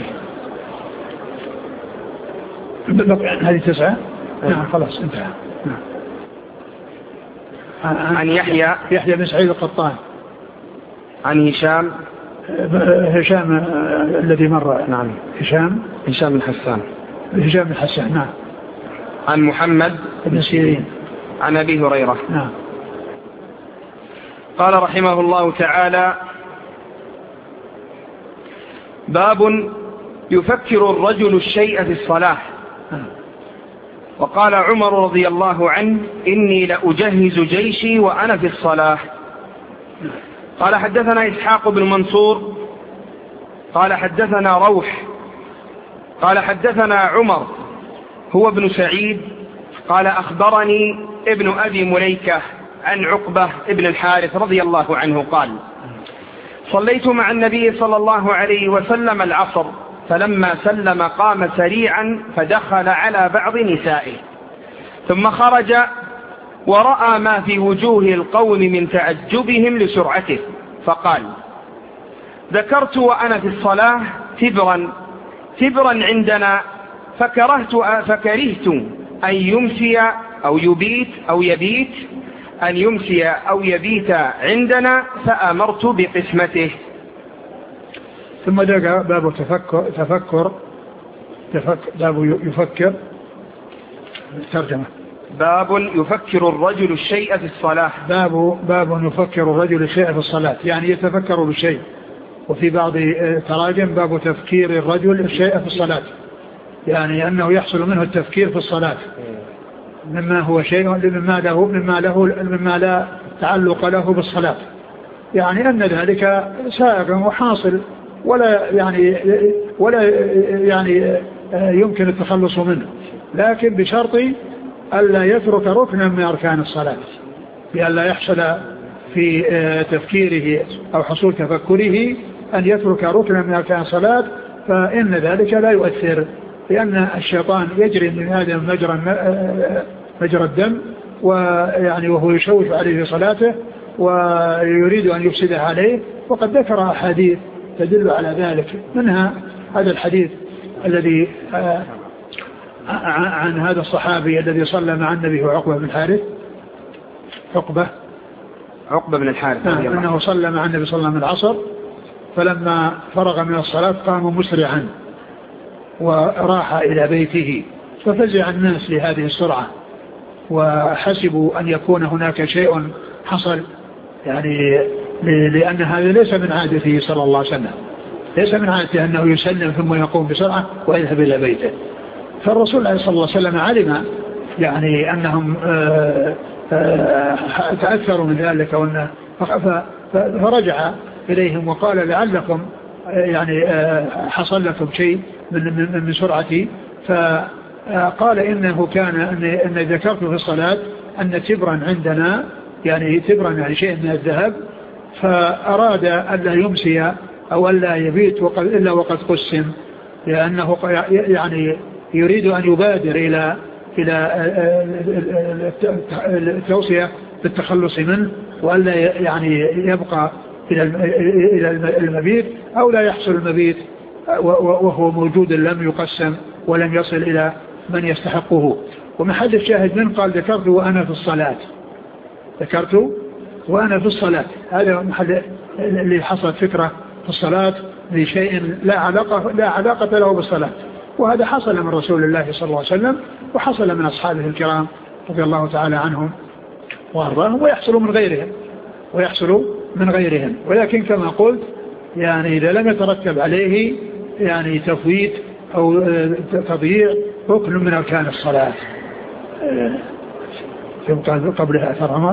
S2: هذه 9. نعم خلاص انتهى.
S1: عن يحيى
S2: بن سعيد القطان،
S1: عن هشام
S2: الذي مر.
S1: نعم. هشام بن حسان.
S2: نعم.
S1: عن محمد
S2: بن سيرين،
S1: عن أبي هريرة.
S2: نعم.
S1: قال رحمه الله تعالى: باب يفكر الرجل الشيء في الصلاة. وقال عمر رضي الله عنه: إني لأجهز جيشي وأنا في الصلاة. قال حدثنا إسحاق بن منصور قال حدثنا روح قال حدثنا عمر هو ابن سعيد قال أخبرني ابن أبي مليكة عن عقبة ابن الحارث رضي الله عنه قال: صليت مع النبي صلى الله عليه وسلم العصر، فلما سلم قام سريعا فدخل على بعض نسائه، ثم خرج ورأى ما في وجوه القوم من تعجبهم لسرعته، فقال: ذكرت وأنا في الصلاة تبرا عندنا، فكرهت أن يمسي أو يبيت عندنا، فأمرت بقسمته.
S2: ثم دقى باب تفكر باب يفكر ترجمة.
S1: باب يفكر الرجل الشيء في الصلاة.
S2: باب يفكر الرجل الشيء في الصلاة، يعني يتفكر بالشيء. وفي بعض تراجم باب تفكير الرجل الشيء في الصلاة، يعني أنه يحصل منه التفكير في الصلاة مما هو شيء مما لا تعلق له بالصلاة، يعني أن ذلك سائغ وحاصل ولا يعني يمكن التخلص منه، لكن بشرط ألا يترك ركنا من أركان الصلاة، بأن لا يحصل في تفكيره أو حصول تفكره أن يترك ركنا من أركان الصلاة، فإن ذلك لا يؤثر، لأن الشيطان يجري من هذا مجرى الدم، ويعني وهو يشوش عليه في صلاته ويريد أن يفسدها عليه. وقد ذكر أحاديث تدل على ذلك، منها هذا الحديث الذي عن هذا الصحابي الذي صلى مع النبي عقبة بن الحارث،
S1: عقبة بن الحارث
S2: أنه صلى مع النبي صلى الله عليه وسلم العصر، فلما فرغ من الصلاة قام مسرعا وراح إلى بيته، ففزع الناس لهذه السرعة وحسبوا أن يكون هناك شيء حصل، يعني لأن هذا ليس من عادته صلى الله عليه وسلم، ليس من عادته أنه يسلم ثم يقوم بسرعة ويذهب إلى بيته. فالرسول صلى الله عليه وسلم علم يعني أنهم تأثروا من ذلك، فرجع إليهم وقال لعلكم يعني حصل لكم شيء من سرعتي. فقال إنه كان أن ذكرت في الصلاة أن تبرا عندنا، يعني تبرا يعني شيء من الذهب، فأراد ألا يمسي أو ألا يبيت إلا وقد قسم، لأنه يعني يريد أن يبادر إلى التوصية بالتخلص منه، وألا يعني يبقى إلى المبيت، أو لا يحصل المبيت وهو موجود لم يقسم ولم يصل إلى من يستحقه. ومحل الشاهد من قال ذكرت وأنا في الصلاة، هذا محل اللي حصل فكرة في الصلاة لشيء لا علاقة له بالصلاة، وهذا حصل من رسول الله صلى الله عليه وسلم، وحصل من أصحابه الكرام رضي الله تعالى عنهم وأرضاهم، ويحصل من غيرهم. ولكن كما قلت يعني إذا لم يترتب عليه يعني تفويت أو تضييع ركن من أركان الصلاة. قبلها أثر عمر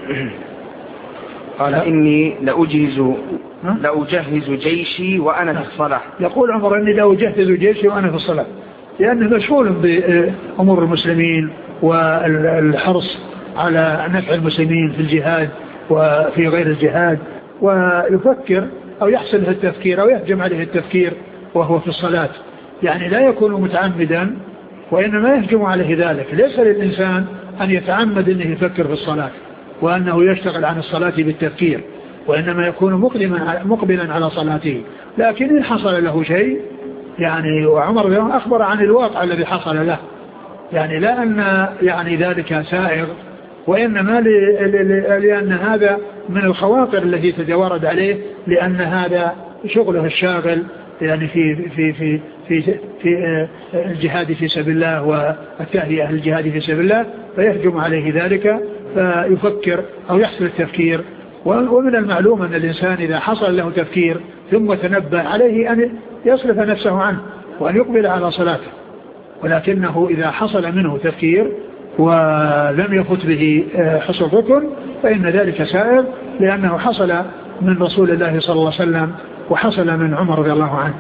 S1: قال إني لأجهز جيشي وأنا في الصلاة.
S2: يقول عمر إني لأجهز جيشي وأنا في الصلاة، لأنه مشغول بأمور المسلمين والحرص على نفع المسلمين في الجهاد وفي غير الجهاد، ويفكر أو يحصل له التفكير أو يهجم عليه التفكير وهو في الصلاة، يعني لا يكون متعمدا وإنما يهجم عليه ذلك. ليس للإنسان أن يتعمد أنه يفكر في الصلاة وأنه يشتغل عن الصلاة بالتفكير، وإنما يكون مقبلا على صلاته. لكن إن حصل له شيء يعني، وعمر أخبر عن الواقع الذي حصل له، يعني لا أن يعني ذلك سائغ، وإنما لأن هذا من الخواطر التي تتوارد عليه، لأن هذا شغله الشاغل يعني في الجهاد في سبيل الله والتهيئة للجهاد في سبيل الله، فيهجم عليه ذلك فيفكر أو يحصل التفكير. ومن المعلوم أن الإنسان إذا حصل له تفكير ثم تنبه عليه أن يصرف نفسه عنه وأن يقبل على صلاته، ولكنه إذا حصل منه تفكير ولم يفت به حصل ركن فإن ذلك سائر، لأنه حصل من رسول الله صلى الله عليه وسلم وحصل من عمر رضي الله عنه.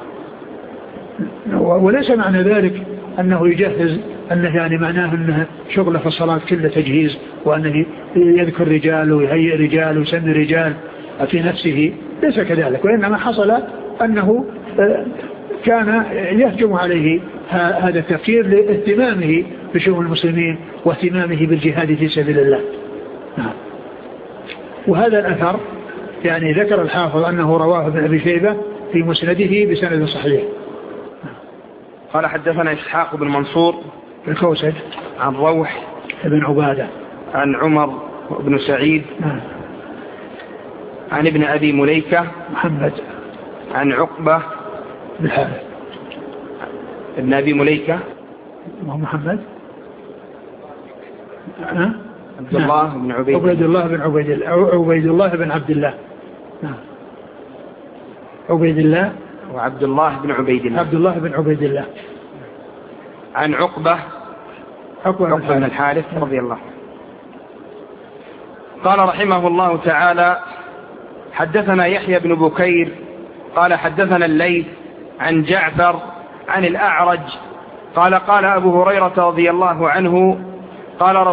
S2: وليس معنى ذلك أنه يجهز، أنه يعني معناه أنه شغله في الصلاة كله تجهيز، وأنه يذكر رجال ويهيئ رجال ويسن رجال في نفسه، ليس كذلك. وإنما حصل أنه كان يهجم عليه هذا التفكير لاهتمامه بشؤون المسلمين واهتمامه بالجهاد في سبيل الله. وهذا الأثر يعني ذكر الحافظ أنه رواه ابن أبي شيبة في مسنده بسند صحيح.
S1: قال حدثنا إسحاق بن منصور
S2: الكوسج
S1: عن روح
S2: بن عبادة
S1: عن عمر بن سعيد عن ابن أبي مليكة
S2: محمد
S1: عن عقبة
S2: بن الحارث
S1: ابن أبي مليكة
S2: محمد
S1: عبد الله بن
S2: عبيد الله بن عبيد الله بن عبد الله عبيد الله
S1: وعبد الله بن عبيد الله
S2: عبد الله بن عبيد الله
S1: عن عقبة بن الحارث رضي الله. قال رحمه الله تعالى حدثنا يحيى بن بكير قال حدثنا الليث عن جعفر عن الأعرج قال قال أبو هريرة رضي الله عنه قال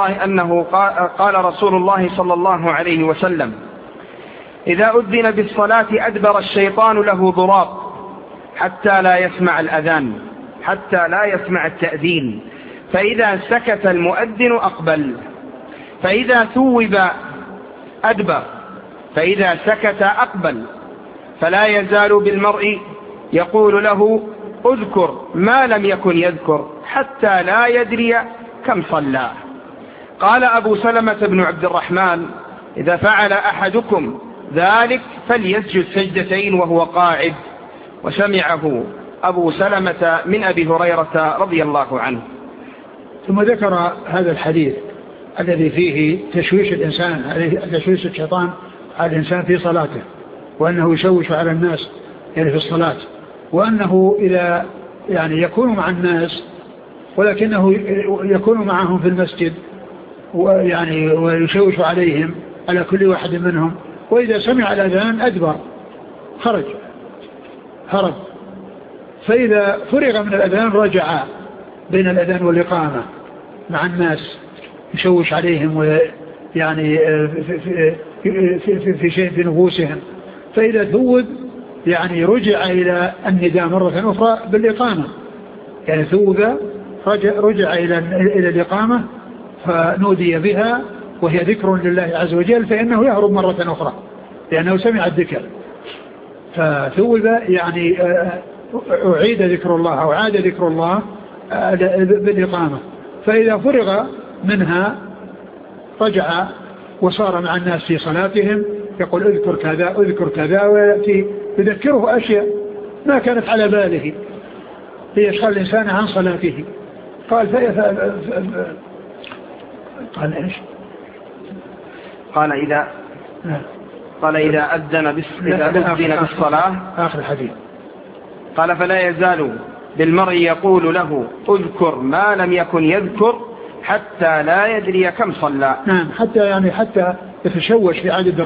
S1: رسول الله صلى الله عليه وسلم: إذا أذن بالصلاة أدبر الشيطان له ضراب حتى لا يسمع الأذان، حتى لا يسمع التأذين، فإذا سكت المؤذن أقبل، فإذا ثوب أدبر، فإذا سكت أقبل، فلا يزال بالمرء يقول له: اذكر ما لم يكن يذكر، حتى لا يدري كم صلى. قال أبو سلمة بن عبد الرحمن: إذا فعل أحدكم ذلك فليسجد سجدتين وهو قاعد. وسمعه أبو سلمة من أبي هريرة رضي الله عنه.
S2: ثم ذكر هذا الحديث الذي فيه تشويش الإنسان، تشويش الشيطان على الإنسان في صلاته، وأنه يشوش على الناس يعني في الصلاة، وأنه إذا يعني يكون مع الناس ولكنه يكون معهم في المسجد ويعني ويشوش عليهم على كل واحد منهم، وإذا سمع الأذان أدبر هرب، فإذا فرغ من الأذان رجع بين الأذان والإقامة مع الناس يشوش عليهم ويعني في شيء في نفوسهم، فإذا ثوب يعني رجع إلى النداء مرة أخرى بالإقامة، يعني ثوب رجع إلى الإقامة فنودي بها وهي ذكر لله عز وجل، فإنه يهرب مرة أخرى لأنه سمع الذكر، فثوب يعني أعيد ذكر الله أو عاد ذكر الله بالإقامة، فإذا فرغ منها رجع وصار مع الناس في صلاتهم يقول اذكر كذا اذكر كذا، ويأتي يذكره أشياء ما كانت على باله ليشغل الإنسان عن صلاته. قال قال إيش؟
S1: قال إذا أذن بالصلاة
S2: آخر الحديث
S1: قال: فلا يزال بالمرء يقول له: اذكر ما لم يكن يذكر، حتى لا يدري كم صلى.
S2: نعم، حتى يتشوش في عدد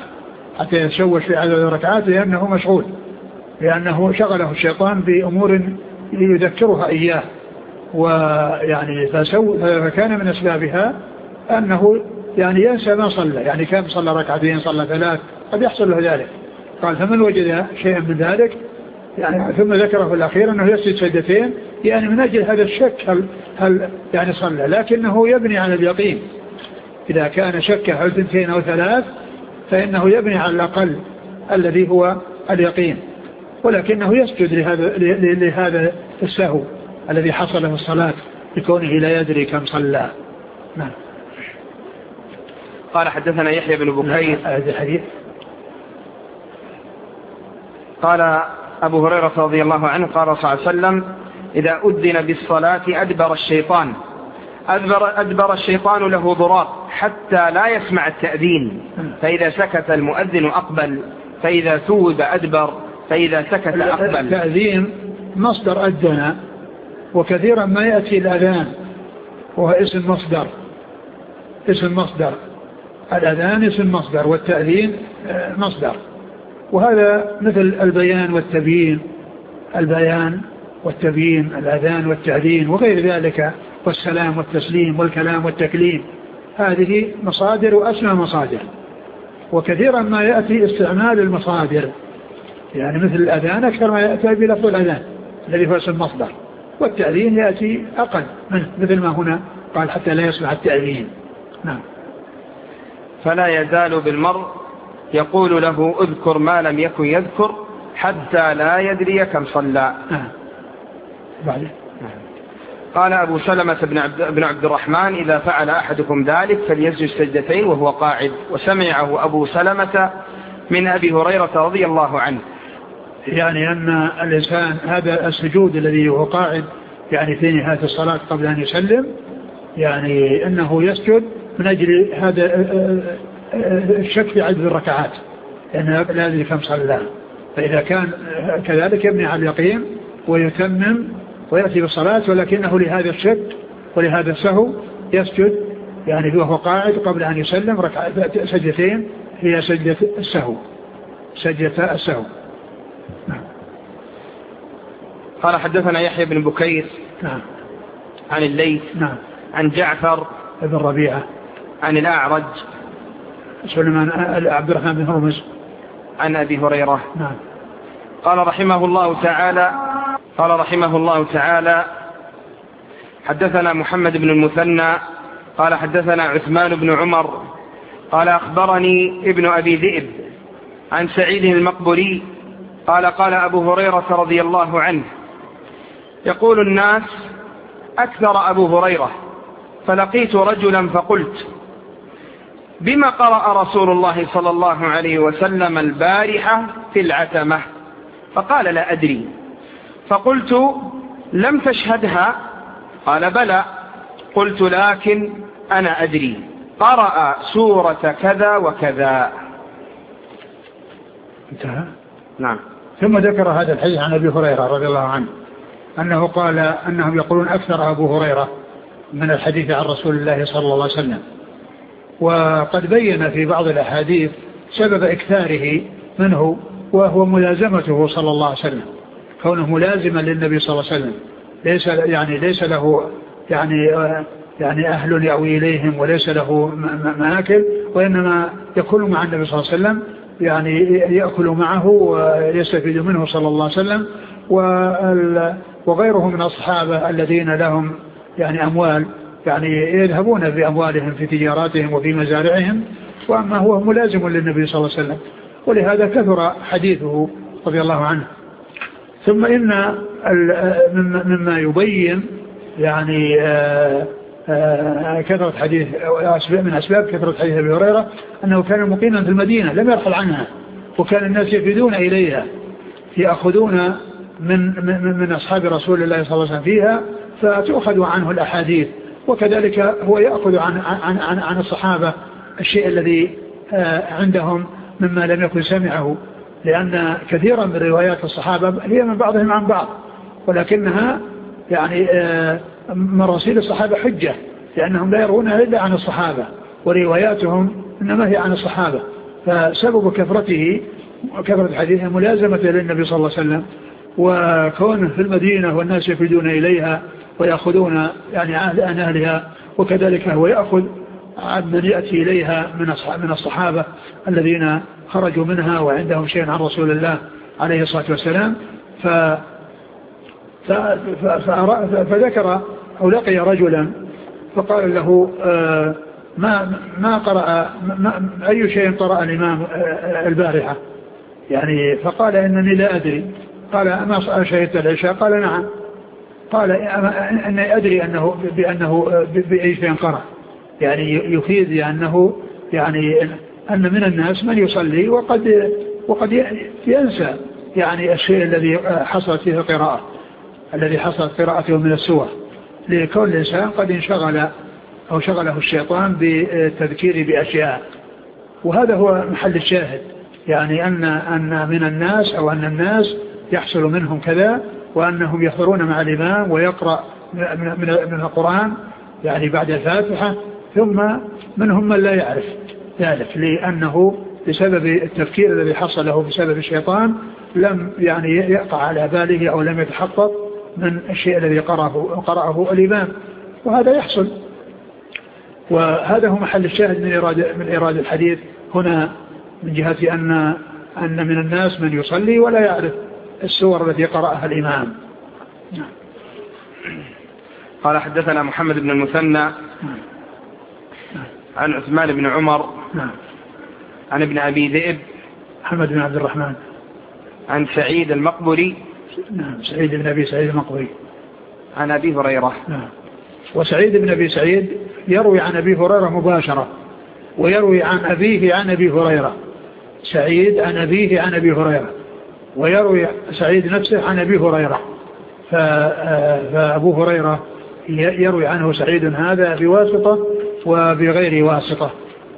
S2: الركعات، لأنه مشغول، لأنه شغله الشيطان بأمور يذكرها إياه، ويعني فكان من أسبابها أنه يعني ينسى ما صلى، يعني كم صلى ركعتين صلى 3 قد يحصل له ذلك. قال: فمن وجد شيئا من ذلك يعني ثم ذكره في الأخير أنه يسجد سجدتين، يعني من أجل هذا الشك هل يعني صلى، لكنه يبني على اليقين. إذا كان شك هل 2 أو 3 فإنه يبني على الأقل الذي هو اليقين، ولكنه يسجد لهذا السهو الذي حصل في الصلاة بكونه لا يدري كم صلى. نعم.
S1: قال: حدثنا يحيى بن بكير.
S2: هذا الحديث
S1: قال أبو هريرة رضي الله عنه قال صلى الله عليه وسلم: إذا أذن بالصلاة أدبر الشيطان له ضراب حتى لا يسمع التأذين، فإذا سكت المؤذن أقبل، فإذا ثوب أدبر، فإذا سكت أقبل.
S2: التأذين مصدر أذن، وكثيرا ما يأتي الأذان وهو اسم مصدر، الأذان اسم مصدر والتأذين مصدر، وهذا مثل البيان والتبيين، الأذان والتأذين وغير ذلك، والسلام والتسليم والكلام والتكليم، هذه مصادر وأسمى مصادر. وكثيرا ما يأتي استعمال المصادر، يعني مثل الأذان أكثر ما يأتي بلفظ الأذان الذي هو اسم مصدر، والتأذين يأتي أقل منه، مثل ما هنا قال: حتى لا يسمع التأذين. نعم.
S1: فلا يزال بالمرء يقول له: اذكر ما لم يكن يذكر، حتى لا يدري كم صلى. قال أبو سلمة بن عبد الرحمن: إذا فعل أحدكم ذلك فليسجد سجدتين وهو قاعد. وسمعه أبو سلمة من أبي هريرة رضي الله عنه.
S2: يعني أن الإنسان هذا السجود الذي هو قاعد يعني في نهاية الصلاة قبل أن يسلم، يعني أنه يسجد من أجل هذا الشك في عدد الركعات، لأنه لا يدري كم صلى، فإذا كان كذلك يبني على اليقين ويتمم ويأتي بالصلاة، ولكنه لهذا الشك ولهذا السهو يسجد يعني وهو قاعد قبل أن يسلم سجدتين، هي سجدة السهو. نعم.
S1: قال: حدثنا يحيى بن بكير.
S2: نعم.
S1: عن الليث.
S2: نعم.
S1: عن جعفر
S2: بن ربيعة
S1: عن الأعرج
S2: سليمان عبد الرحمن بن هرمز
S1: عن أبي هريرة.
S2: نعم.
S1: قال رحمه الله تعالى حدثنا محمد بن المثنى قال حدثنا عثمان بن عمر قال أخبرني ابن أبي ذئب عن سعيد المقبري قال قال أبو هريرة رضي الله عنه يقول الناس أكثر أبو هريرة فلقيت رجلا فقلت بما قرأ رسول الله صلى الله عليه وسلم البارحة في العتمة؟ فقال لا أدري. فقلت لم تشهدها؟ قال بلى. قلت لكن أنا أدري قرأ سورة كذا وكذا.
S2: انتهى.
S1: نعم.
S2: ثم ذكر هذا الحديث عن أبي هريرة رضي الله عنه أنه قال أنهم يقولون أكثر أبو هريرة من الحديث عن رسول الله صلى الله عليه وسلم. وقد بين في بعض الأحاديث سبب إكثاره منه وهو ملازمته صلى الله عليه وسلم، كونه ملازما للنبي صلى الله عليه وسلم، ليس له يعني أهل يأوي إليهم وليس له مآكل، وإنما يكون مع النبي صلى الله عليه وسلم، يعني يأكل معه ويستفيد منه صلى الله عليه وسلم. وغيره من الصحابة الذين لهم يعني أموال يعني يذهبون بأموالهم في تجاراتهم وفي مزارعهم، وأما هو ملازم للنبي صلى الله عليه وسلم، ولهذا كثر حديثه رضي الله عنه. ثم إن مما يبين يعني كثرة حديث من أسباب كثرة حديث أبي هريرة أنه كان مقيما في المدينة لم يرحل عنها، وكان الناس يفيدون إليها يأخذون من أصحاب رسول الله صلى الله عليه وسلم فيها فتأخذ عنه الأحاديث، وكذلك هو يأخذ عن الصحابة الشيء الذي عندهم مما لم يكن سمعه، لأن كثيرا من روايات الصحابة هي من بعضهم عن بعض، ولكنها يعني مراسيل الصحابة حجة لأنهم لا يرونها إلا عن الصحابة ورواياتهم إنما هي عن الصحابة. فسبب كثرة حديثه ملازمة للنبي صلى الله عليه وسلم، وكونه في المدينة والناس يفيدون إليها ويأخذون يعني عن أهلها، وكذلك هو يأخذ عن من يأتي إليها من الصحابة الذين خرجوا منها وعندهم شيء عن رسول الله عليه الصلاة والسلام. فذكر أو لقي رجلا فقال له ما قرأ أي شيء قرأ الإمام البارحة يعني؟ فقال إنني لا أدري. قال أما شهدت العشاء؟ قال نعم. قال أني أدري بأنه بأي شيء قرأ، يعني يفيد أنه يعني أن من الناس من يصلي وقد ينسى يعني الشيء الذي حصلت فيه القراءة الذي حصلت قراءته من السور، لكل إنسان قد انشغل أو شغله الشيطان بالتذكير بأشياء. وهذا هو محل الشاهد، يعني أن من الناس أو أن الناس يحصل منهم كذا، وأنهم يحضرون مع الإمام ويقرأ من القرآن يعني بعد الفاتحة، ثم منهم من لا يعرف ذلك لأنه بسبب التفكير الذي حصل له بسبب الشيطان لم يعني يقع على باله أو لم يتحقق من الشيء الذي قرأه الإمام، وهذا يحصل. وهذا هو محل الشاهد من إرادة الحديث هنا، من جهة أن من الناس من يصلي ولا يعرف السور التي قرأها الإمام.
S1: قال حدثنا محمد بن المثنى عن عثمان بن عمر عن ابن أبي ذئب
S2: محمد بن عبد الرحمن
S1: عن سعيد المقبري
S2: سعيد بن أبي سعيد المقبري
S1: عن أبي هريرة.
S2: وسعيد بن أبي سعيد يروي عن أبي هريرة مباشرة، ويروي عن أبيه عن أبي هريرة. سعيد عن أبيه عن أبي هريرة، ويروي سعيد نفسه عن أبي هريرة. فأبو هريرة يروي عنه سعيد هذا بواسطة وبغير واسطة.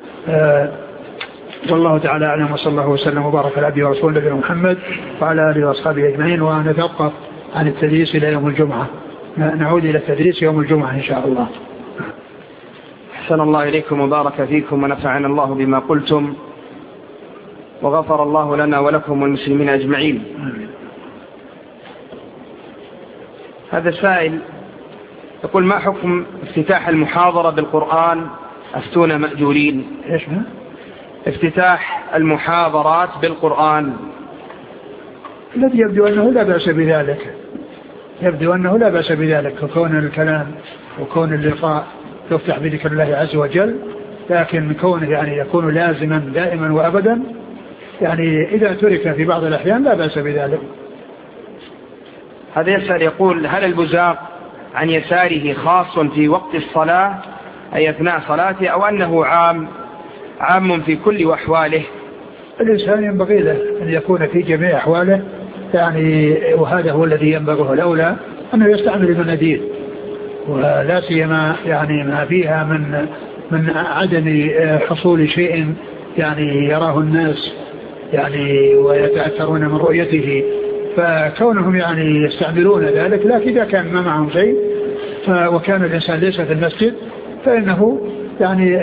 S2: والله تعالى أعلم، وصلى الله وسلم وبارك على عبده ورسوله نبينا محمد وعلى آله وأصحابه أجمعين. ونتوقف عن التدريس إلى يوم الجمعة، نعود إلى التدريس يوم الجمعة إن شاء الله.
S1: أحسن الله إليكم وبارك فيكم ونفعنا الله بما قلتم، وغفر الله لنا ولكم والمسلمين أجمعين. هذا السائل يقول ما حكم افتتاح المحاضرة بالقرآن أفتونا مأجورين؟
S2: إيش
S1: افتتاح المحاضرات بالقرآن
S2: الذي يبدو أنه لا بأس بذلك، يبدو أنه لا بأس بذلك، وكون الكلام وكون اللقاء يفتح بذكر الله عز وجل، لكن كونه يعني يكون لازما دائما وأبدا يعني إذا ترك في بعض الأحيان لا بأس بذلك.
S1: هذا يسأل يقول هل البزاق عن يساره خاص في وقت الصلاة أي أثناء صلاته أو أنه عام في كل أحواله؟
S2: الإنسان ينبغي له أن يكون في جميع أحواله يعني، وهذا هو الذي ينبغي الأولى أنه يستعمل المناديل، ولا سيما يعني ما فيها من عدم حصول شيء يعني يراه الناس يعني ويتأثرون من رؤيته، فكونهم يعني يستعملون ذلك. لكن إذا كان ما معهم شيء وكان الإنسان ليس في المسجد فإنه يعني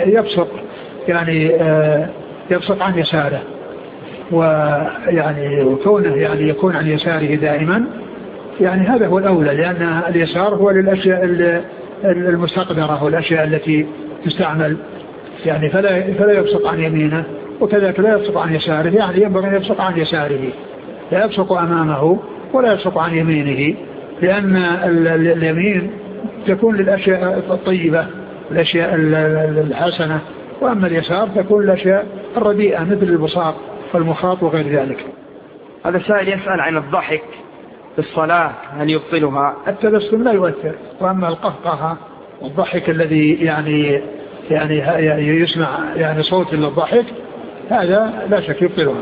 S2: يبصق عن يساره، ويعني وكونه يعني يكون عن يساره دائما يعني هذا هو الأولى، لأن اليسار هو للأشياء المستقدرة والأشياء التي تستعمل يعني، فلا يبصق عن يمينه وكذلك لا يبصق عن يساره، يعني ينبغي أن يبصق عن يساره، لا يبصق أمامه ولا يبصق عن يمينه، لأن اليمين تكون للأشياء الطيبة الأشياء الحسنة، وأما اليسار تكون الأشياء الرديئة مثل البصاق والمخاط وغير ذلك.
S1: هذا سائل يسأل عن الضحك في الصلاة هل يبطلها؟
S2: التبسم لا يؤثر، وأما القهقه والضحك الذي يعني يسمع يعني صوت للضحك هذا لا شك يبطلها،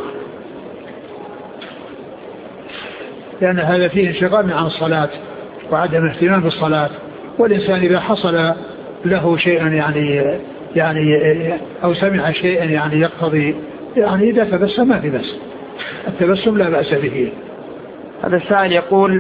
S2: لأن هذا فيه انشغال عن الصلاة وعدم اهتمام بالصلاة. والإنسان إذا حصل له شيء يعني أو سمع شيئا يعني يقتضي يعني إذا تبسم ما في بس، التبسم لا بأس به.
S1: هذا السائل يقول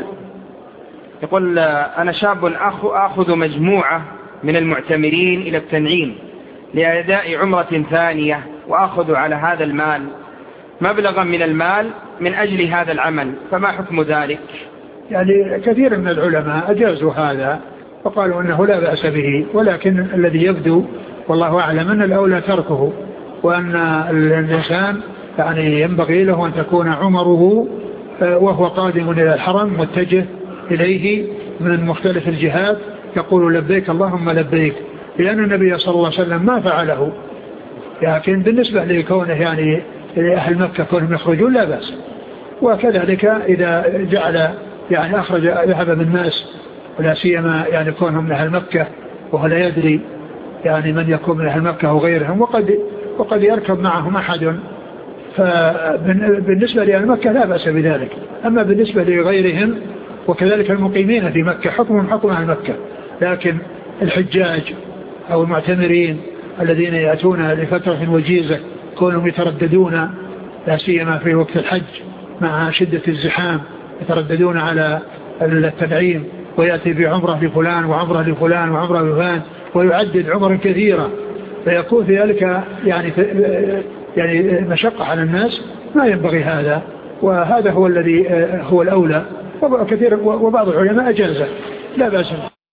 S1: أنا شاب أخذ مجموعة من المعتمرين إلى التنعيم لأداء عمرة ثانية، وأخذ على هذا المال مبلغا من المال من أجل هذا العمل، فما حكم ذلك؟
S2: يعني كثير من العلماء أجازوا هذا وقالوا أنه لا بأس به، ولكن الذي يبدو والله أعلم أن الأولى تركه، وأن الإنسان يعني ينبغي له أن تكون عمره وهو قادم إلى الحرم متجه إليه من مختلف الجهات يقول لبيك اللهم لبيك، لأن النبي صلى الله عليه وسلم ما فعله. لكن بالنسبة لكونه يعني أهل مكة كونهم يخرجون لا بأس، وكذلك إذا جعل يعني أخرج ذهب من الناس ولا سيما يعني كونهم من أهل مكة وهو لا يدري يعني من يكون من أهل مكة وغيرهم، وقد يركب معهم أحد، فبالنسبة لأهل مكة لا بأس بذلك. أما بالنسبة لغيرهم وكذلك المقيمين في مكة حكم أهل مكة، لكن الحجاج أو المعتمرين الذين يأتون لفترة وجيزة كونهم يترددون لا سيما في وقت الحج مع شدة الزحام، يترددون على التنعيم ويأتي بعمرة لفلان وعمرة لفلان وعمرة لفلان ويعدد عمر كثيرة، فيكون في ذلك يعني مشقة على الناس، ما ينبغي هذا، وهذا هو الذي هو الأولى، وكثير وبعض العلماء أجازه لا بأس.